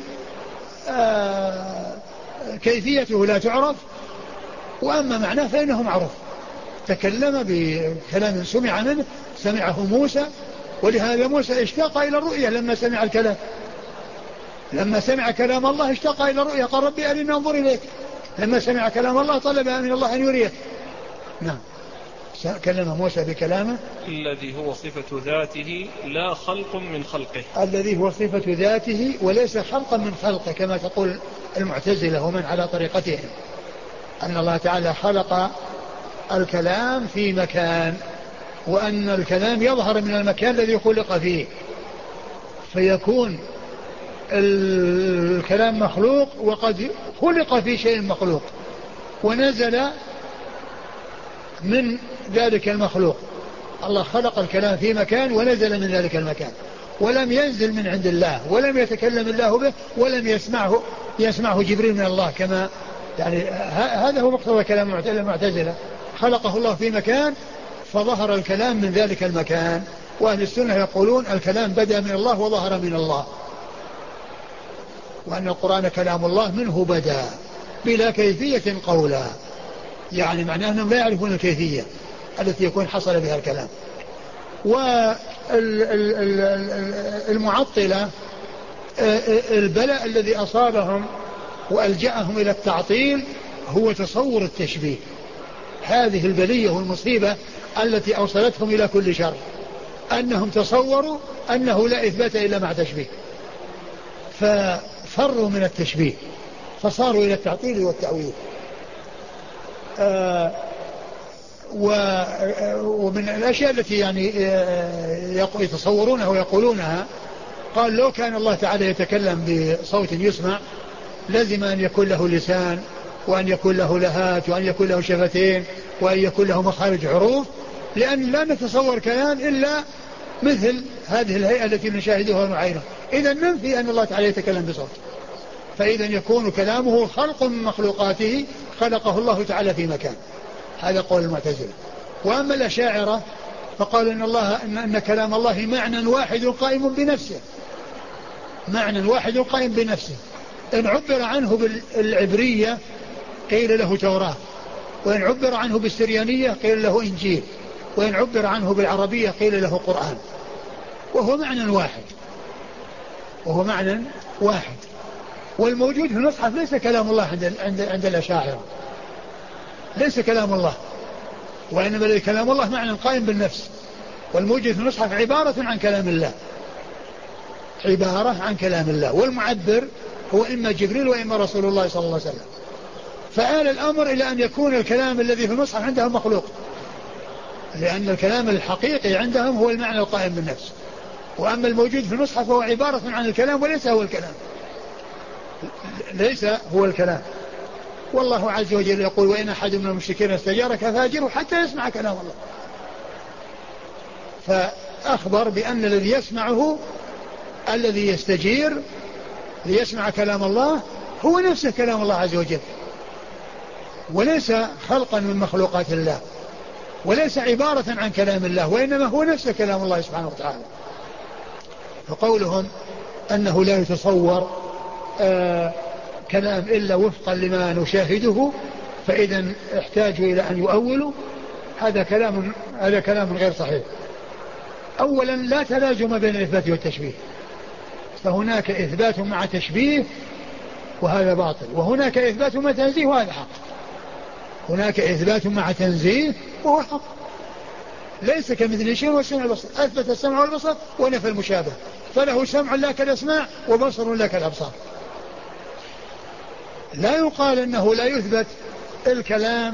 كيفيته لا تعرف، وأما معناه فإنه معروف. تكلم بكلام سمع منه، سمعه موسى، ولهذا موسى اشتاق إلى الرؤية لما سمع الكلام. لما سمع كلام الله اشتاق إلى الرؤية، قال ربي أرني انظر إليك. لما سمع كلام الله طلب من الله أن يريه. نعم، كلم موسى بكلامه الذي هو صفة ذاته لا خلق من خلقه. الذي هو صفة ذاته وليس خلقا من خلقه كما تقول المعتزلة ومن على طريقتهم، أن الله تعالى خلق الكلام في مكان، وأن الكلام يظهر من المكان الذي خلق فيه، فيكون الكلام مخلوق وقد خلق في شيء مخلوق ونزل من ذلك المخلوق. الله خلق الكلام في مكان ونزل من ذلك المكان، ولم ينزل من عند الله، ولم يتكلم الله به، ولم يسمعه يسمعه جبريل من الله. كما يعني هذا هو مقتضى كلام المعتزلة، خلقه الله في مكان فظهر الكلام من ذلك المكان. وأهل السنة يقولون الكلام بدأ من الله وظهر من الله، وأن القرآن كلام الله منه بدأ بلا كيفية قولا، يعني معناه أنهم لا يعرفون الكيفية التي يكون حصل بها الكلام. والمعطلة البلاء الذي أصابهم وألجأهم إلى التعطيل هو تصور التشبيه. هذه البلية والمصيبة التي أوصلتهم إلى كل شر، أنهم تصوروا أنه لا إثبات إلا مع تشبيه، ففروا من التشبيه فصاروا إلى التعطيل والتأويل. آه ومن الأشياء التي يعني يتصورونها ويقولونها، قال لو كان الله تعالى يتكلم بصوت يسمع لازم أن يكون له لسان وأن يكون له لهات وأن يكون له شفتين وأن يكون له مخارج حروف، لأن لا نتصور كلام إلا مثل هذه الهيئة التي نشاهدها ونعينها. إذا ننفي أن الله تعالى يتكلم بصوت، فإذا يكون كلامه خلق من مخلوقاته خلقه الله تعالى في مكان. هذا قول المعتزلة. وأما الأشاعرة فقالوا إن, الله إن, إن كلام الله معنى واحد قائم بنفسه، معنى واحد قائم بنفسه. إن عبر عنه بالعبرية قيل له توراة، وإن عبر عنه بالسريانية قيل له إنجيل، وإن عبر عنه بالعربية قيل له قرآن، وهو معنى واحد، وهو معنى واحد. والموجود في المصحف ليس كلام الله عند, عند, عند الأشاعرة، ليس كلام الله، وإنما كلام الله معنى قائم بالنفس. والموجود في المصحف عبارة عن كلام الله، عبارة عن كلام الله، والمعبر هو إما جبريل وإما رسول الله صلى الله عليه وسلم. فآل الأمر إلى أن يكون الكلام الذي في المصحف عندهم مخلوق، لأن الكلام الحقيقي عندهم هو المعنى القائم بالنفس، وأما الموجود في المصحف هو عبارة عن الكلام وليس هو الكلام، ليس هو الكلام. والله عز وجل يقول: وإن أحد من المشركين استجارك فأجره حتى يسمع كلام الله. فأخبر بأن الذي يسمعه، الذي يستجير ليسمع كلام الله هو نفسه كلام الله عز وجل، وليس خلقا من مخلوقات الله، وليس عبارة عن كلام الله، وإنما هو نفسه كلام الله سبحانه وتعالى. فقولهم أنه لا يتصور آه كلام إلا وفقا لما نشاهده، فإذا احتاجوا إلى أن يؤولوا، هذا كلام هذا كلام غير صحيح. أولا لا تلازم بين الإثبات والتشبيه، فهناك إثبات مع تشبيه وهذا باطل، وهناك إثبات مع تنزيه وهذا حق. هناك إثبات مع تنزيه وهو حق، ليس كمثل شيء والسمع والبصر، أثبت السمع والبصر ونفى المشابه، فله سمع لا كالأسماع وبصر لا كالأبصار. لا يقال أنه لا يثبت الكلام،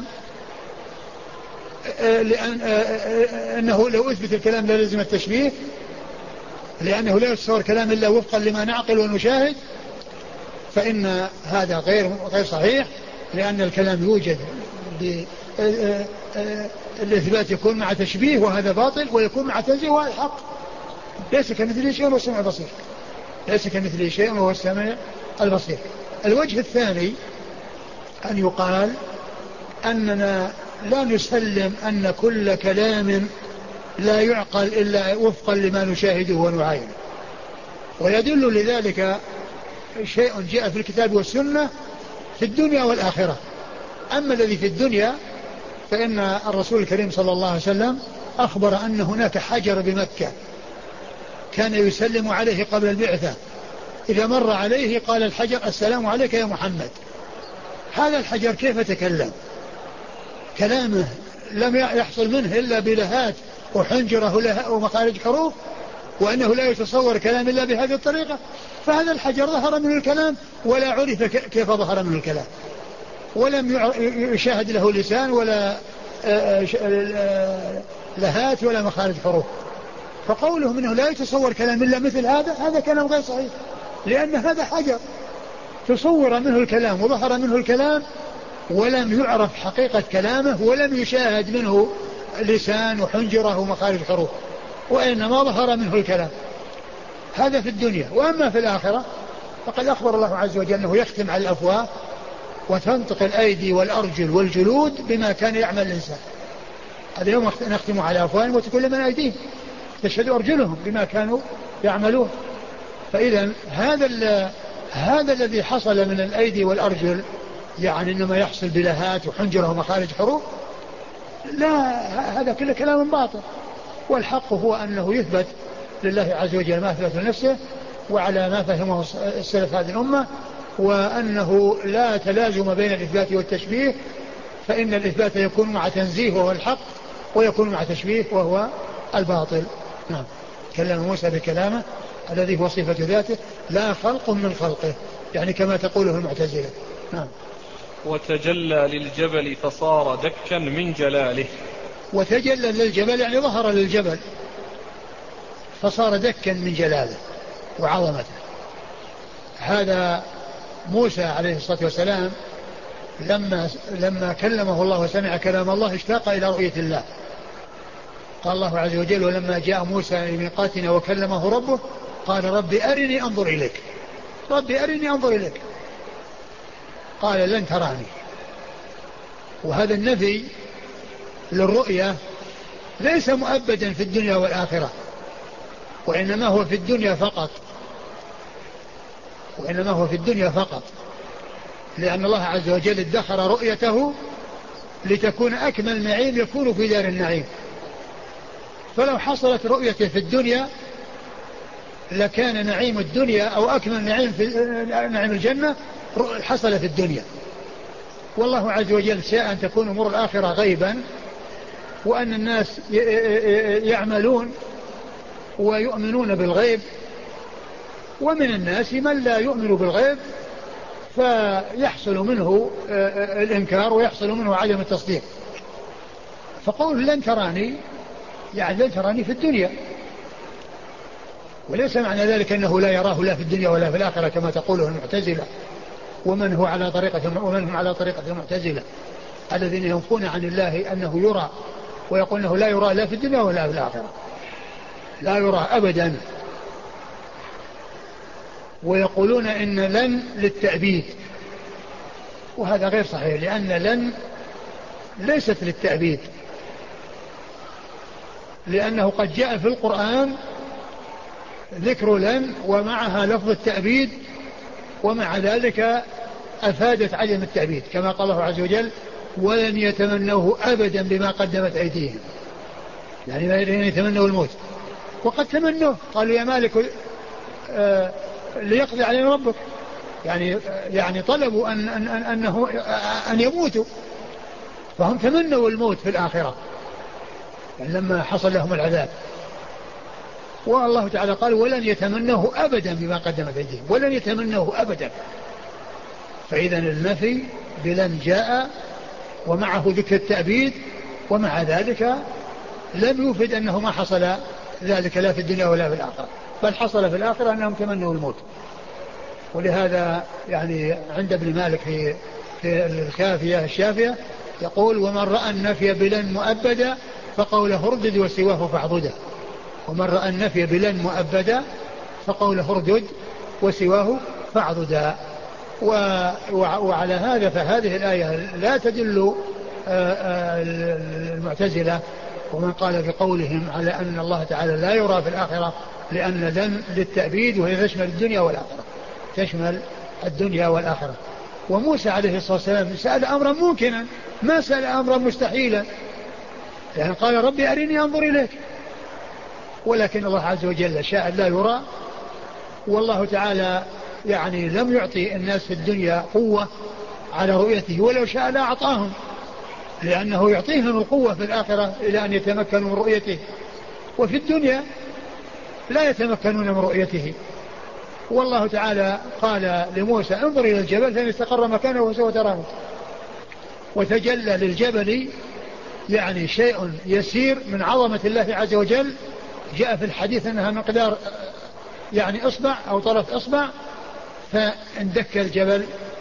لأن أنه لو أثبت الكلام لا لازم التشبيه، لأنه لا يتصور كلام إلا وفقا لما نعقل ونشاهد، فإن هذا غير غير صحيح، لأن الكلام يوجد الإثبات يكون مع تشبيه وهذا باطل، ويكون مع تنزيه وهذا حق. ليس كمثله شيء وهو السميع البصير، ليس كمثله شيء وهو السميع البصير. الوجه الثاني أن يقال أننا لا نسلم أن كل كلام لا يعقل إلا وفقا لما نشاهده ونعاينه، ويدل لذلك شيء جاء في الكتاب والسنة في الدنيا والآخرة. أما الذي في الدنيا فإن الرسول الكريم صلى الله عليه وسلم أخبر أن هناك حجر بمكة كان يسلم عليه قبل البعثة، إذا مر عليه قال الحجر: السلام عليك يا محمد. هذا الحجر كيف تكلم؟ كلامه لم يحصل منه إلا بلهات وحنجرة ولهاء ومخارج حروف، وأنه لا يتصور كلام إلا بهذه الطريقة. فهذا الحجر ظهر منه الكلام ولا عرف كيف ظهر منه الكلام، ولم يشاهد له لسان ولا لهات ولا مخارج حروف. فقوله منه لا يتصور كلام إلا مثل هذا، هذا كلام غير صحيح، لأن هذا حجر تصور منه الكلام وظهر منه الكلام ولم يعرف حقيقة كلامه، ولم يشاهد منه لسان وحنجرة ومخارج حروف، وإنما ظهر منه الكلام. هذا في الدنيا. وأما في الآخرة فقد أخبر الله عز وجل أنه يختم على الأفواه وتنطق الأيدي والأرجل والجلود بما كان يعمل الإنسان. هذا يوم نختم على أفواههم وتكلم من أيديهم تشهد أرجلهم بما كانوا يعملون. فإذا هذا هذا الذي حصل من الأيدي والأرجل يعني إنما يحصل بلهات وحنجرة ومخارج حروف، لا، هذا كله كلام باطل. والحق هو أنه يثبت لله عز وجل ما أثبت لنفسه وعلى ما فهمه السلف هذه الأمة، وأنه لا تلازم بين الإثبات والتشبيه، فإن الإثبات يكون مع تنزيه وهو الحق، ويكون مع تشبيه وهو الباطل. نعم. كلم موسى بكلامه الذي هو صفة ذاته لا خلق من خلقه، يعني كما تقوله المعتزلة. نعم. وتجلى للجبل فصار دكا من جلاله. وتجلى للجبل يعني ظهر للجبل فصار دكا من جلاله وعظمته. هذا موسى عليه الصلاة والسلام لما لما كلمه الله وسمع كلام الله اشتاق إلى رؤية الله. قال الله عز وجل: ولما جاء موسى لميقاتنا وكلمه ربه قال رب أرني أنظر إليك رب أرني أنظر إليك قال لن تراني. وهذا النفي للرؤية ليس مؤبدا في الدنيا والآخرة، وإنما هو في الدنيا فقط وإنما هو في الدنيا فقط لأن الله عز وجل ادخر رؤيته لتكون أكمل نعيم يكون في دار النعيم. فلو حصلت رؤيته في الدنيا لكان نعيم الدنيا أو أكمل نعيم في نعيم الجنة حصل في الدنيا. والله عز وجل شاء أن تكون أمور الآخرة غيبا، وأن الناس يعملون ويؤمنون بالغيب، ومن الناس من لا يؤمن بالغيب فيحصل منه الإنكار ويحصل منه عدم التصديق. فقول لن تراني يعني لن تراني في الدنيا، وليس معنى ذلك أنه لا يراه لا في الدنيا ولا في الآخرة كما تقوله المعتزلة ومن هو على طريقة ومن هم على طريقة المعتزلة الذين ينفون عن الله أنه يرى ويقول أنه لا يرى لا في الدنيا ولا في الآخرة، لا يرى أبدا. ويقولون إن لن للتأبيد، وهذا غير صحيح، لأن لن ليست للتأبيد، لأنه قد جاء في القرآن ذكر لن ومعها لفظ التأبيد، ومع ذلك أفادت عدم التأبيد كما قال الله عز وجل: ولن يتمنوه أبدا بما قدمت أيديهم، يعني لن يتمنوا الموت. وقد تمنوه، قالوا يا مالك آه ليقضي علينا ربك، يعني يعني طلبوا أن أن أنه أن يموتوا، فهم تمنوا الموت في الآخرة يعني لما حصل لهم العذاب. والله تعالى قال: ولن يتمنوه أبدا بما قدمت أيديهم، ولن يتمنوه أبدا. فإذا النفي بلن جاء ومعه ذكر التأبيد، ومع ذلك لم يفد أنه ما حصل ذلك لا في الدنيا ولا في الآخرة، بل حصل في الآخرة أنهم تمنوا الموت. ولهذا يعني عند ابن مالك في, في الكافية الشافية يقول: ومن رأى النفي بلن مؤبدا فقوله اردد وسواه فاعضده. ومن رأى النفي بلن مؤبدا فقوله اردد وسواه فاعضدا. وعلى هذا فهذه الآية لا تدل المعتزلة ومن قال بقولهم على أن الله تعالى لا يرى في الآخرة، لأن لن للتأبيد وهي تشمل الدنيا والآخرة، تشمل الدنيا والآخرة. وموسى عليه الصلاة والسلام سأل أمرا ممكنا، ما سأل أمرا مستحيلا، يعني قال ربي أرني أنظر إليك، ولكن الله عز وجل شاء لا يرى. والله تعالى يعني لم يعطي الناس في الدنيا قوة على رؤيته، ولو شاء لا أعطاهم، لأنه يعطيهم القوة في الآخرة إلى أن يتمكنوا من رؤيته، وفي الدنيا لا يتمكنون من رؤيته. والله تعالى قال لموسى: انظر إلى الجبل فإن استقر مكانه وسوف تراه. وتجلى للجبل يعني شيء يسير من عظمة الله عز وجل، جاء في الحديث أنها مقدار يعني إصبع أو طرف إصبع، فاندك الجبل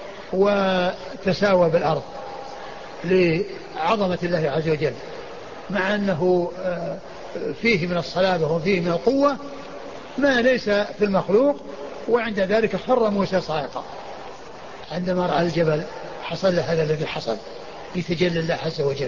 وتساوى بالأرض لعظمة الله عز وجل، مع أنه فيه من الصلابة وفيه من القوة ما ليس في المخلوق. وعند ذلك خر موسى صاعقا عندما رأى الجبل، حصل له هذا الذي حصل بتجلي الله عز وجل.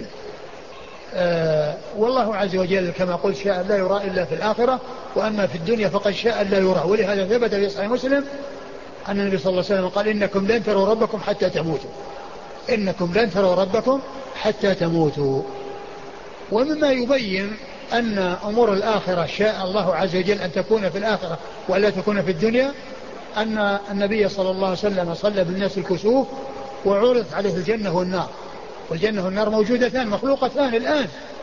آه والله عز وجل كما قلت شاء لا يرى إلا في الآخرة، وأما في الدنيا فقد شاء لا يرى. ولهذا ثبت في صحيح مسلم أن النبي صلى الله عليه وسلم قال: إنكم لن تروا ربكم حتى تموتوا، إنكم لن تروا ربكم حتى تموتوا. ومما يبين أن أمور الآخرة شاء الله عز وجل أن تكون في الآخرة ولا تكون في الدنيا، أن النبي صلى الله عليه وسلم صلى بالناس الكسوف وعرض عليه الجنة والنار، والجنة والنار موجودتان مخلوقتان الآن،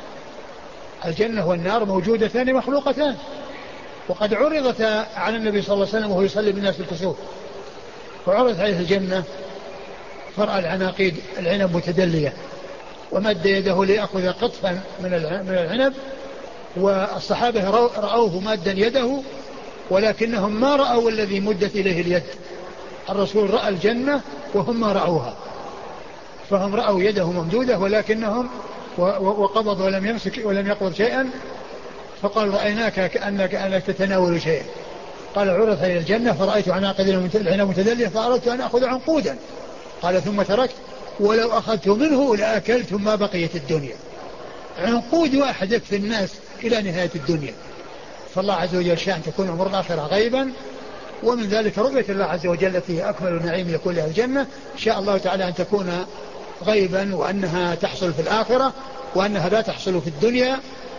الجنة والنار موجودتان مخلوقتان، وقد عرضتا على النبي صلى الله عليه وسلم وهو يصلي بالناس الكسوف، فعرض عليه الجنة فرأى العناقيد العنب متدلية، ومد يده ليأخذ قطفا من العنب، والصحابة رأوه مادا يده، ولكنهم ما رأوا الذي مدت إليه اليد. الرسول رأى الجنة وهم ما رأوها، فهم رأوا يده ممدودة ولكنهم وقبض ولم يمسك ولم يقبض شيئا، فقال رأيناك كأنك, كأنك تتناول شيئا. قال عرض إلى الجنة فرأيت عناقد العنب متدلية فأردت أن أخذ عنقودا. قال ثم تركت ولو أخذت منه لأكلت ما بقيت الدنيا. عنقود واحد يكفي الناس إلى نهاية الدنيا. فالله عز وجل شاء أن تكون أمور الآخرة غيبا، ومن ذلك رؤية الله عز وجل فيه أكمل نعيم يكون لها الجنة. شاء الله تعالى أن تكون غيبا وأنها تحصل في الآخرة وأنها لا تحصل في الدنيا.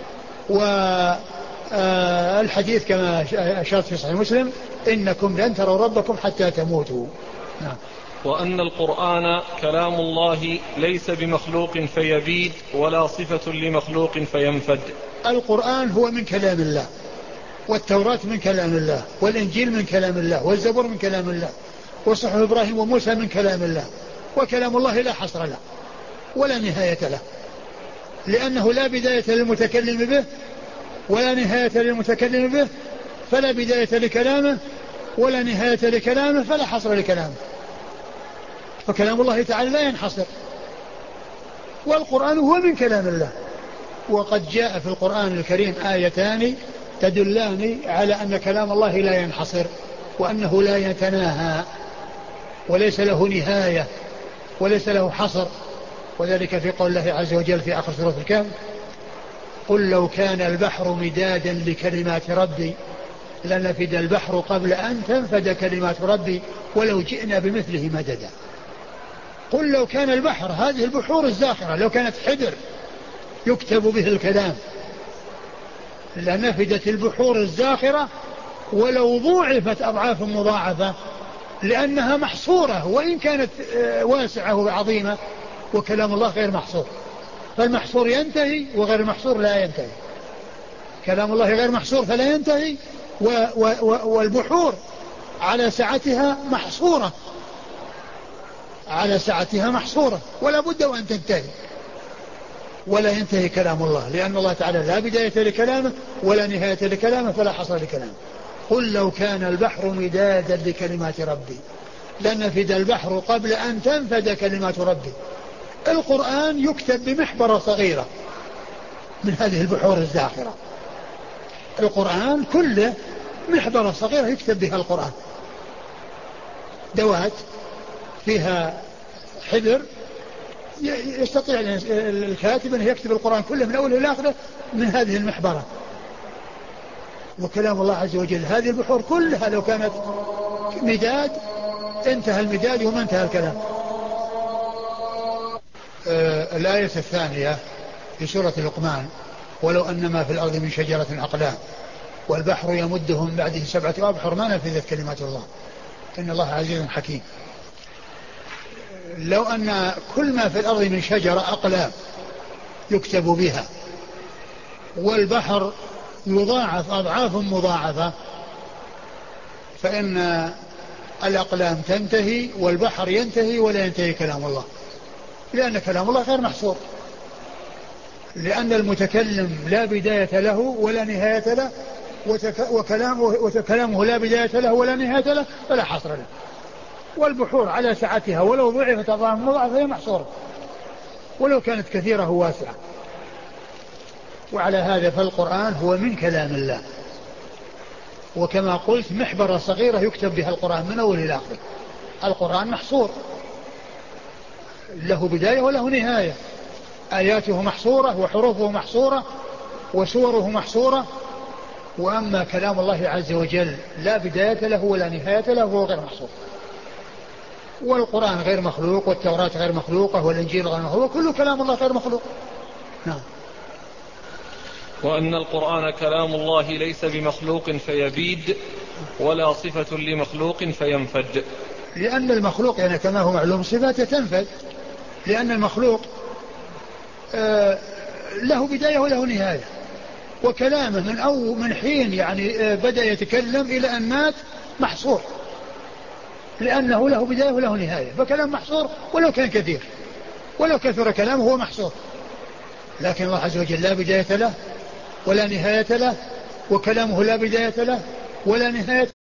والحديث كما أشرت في صحيح مسلم إنكم لن تروا ربكم حتى تموتوا. نعم. وأن القرآن كلام الله ليس بمخلوق فيبيد ولا صفة لمخلوق فينفد. القرآن هو من كلام الله، والتوراة من كلام الله، والإنجيل من كلام الله، والزبور من كلام الله، وصحف إبراهيم وموسى من كلام الله. وكلام الله لا حصر له ولا نهاية له، لأنه لا بداية للمتكلم به ولا نهاية للمتكلم به، فلا بداية لكلامه ولا نهاية لكلامه، فلا حصر لكلامه. فكلام الله تعالى لا ينحصر، والقرآن هو من كلام الله. وقد جاء في القرآن الكريم آيتان تدلان على أن كلام الله لا ينحصر وأنه لا يتناهى وليس له نهاية وليس له حصر. وذلك في قول الله عز وجل في آخر سورة الكهف قل لو كان البحر مدادا لكلمات ربي لنفد البحر قبل أن تنفد كلمات ربي ولو جئنا بمثله مددا. قل لو كان البحر، هذه البحور الزاخرة، لو كانت حبر يكتب به الكلام لنفدت البحور الزاخرة ولو ضوعفت أضعاف مضاعفة، لأنها محصورة وإن كانت واسعة وعظيمة، وكلام الله غير محصور. فالمحصور ينتهي وغير المحصور لا ينتهي. كلام الله غير محصور فلا ينتهي، و و و والبحور على سعتها محصورة، على سعتها محصورة ولا بد وأن تنتهي، ولا ينتهي كلام الله، لأن الله تعالى لا بداية لكلامه ولا نهاية لكلامه فلا حصر لكلامه. قل لو كان البحر مدادا لكلمات ربي لنفد البحر قبل أن تنفد كلمات ربي. القرآن يكتب بمحبرة صغيرة من هذه البحور الزاخرة. القرآن كله محبرة صغيرة يكتب بها القرآن، دوات فيها حبر يستطيع الكاتب أن يكتب القرآن كله من أوله إلى آخره من هذه المحبرة. وكلام الله عز وجل هذه البحور كلها لو كانت مداد انتهى المداد وما انتهى الكلام. آه الآية الثانية في سورة لقمان ولو أن ما في الأرض من شجرة أقلام والبحر يمده من بعده سبعة أبحر ما نفذت كلمات الله إن الله عزيز حكيم. لو أن كل ما في الأرض من شجرة أقلام يكتب بها والبحر يضاعف أضعاف مضاعفة فإن الأقلام تنتهي والبحر ينتهي ولا ينتهي كلام الله، لأن كلام الله غير محصور، لأن المتكلم لا بداية له ولا نهاية له، وكلامه, وكلامه لا بداية له ولا نهاية له فلا حصر له. والبحور على سعتها ولو ضعفت أضعاف مضاعفة هي محصورة ولو كانت كثيرة واسعة. وعلى هذا فالقرآن هو من كلام الله، وكما قلت محبرة صغيرة يكتب بها القرآن من أول إلى آخر. القرآن محصور له بداية وله نهاية، آياته محصورة وحروفه محصورة وسوره محصورة. وأما كلام الله عز وجل لا بداية له ولا نهاية له وهو غير محصور. والقرآن غير مخلوق والتوراة غير مخلوقة والإنجيل غير مخلوق، كل كلام الله غير مخلوق. نعم. وأن القرآن كلام الله ليس بمخلوق فيبيد ولا صفة لمخلوق فينفد. لأن المخلوق يعني كما هو معلوم صفاته تنفد، لأن المخلوق آه له بداية وله نهاية، وكلامه من أو من حين يعني آه بدأ يتكلم إلى أن مات محصور، لأنه له بداية وله نهاية، فكلام محصور ولو كان كثير ولو كثر كلامه هو محصور. لكن الله عز وجل لا بداية له ولا نهاية له، وكلامه لا بداية له ولا نهاية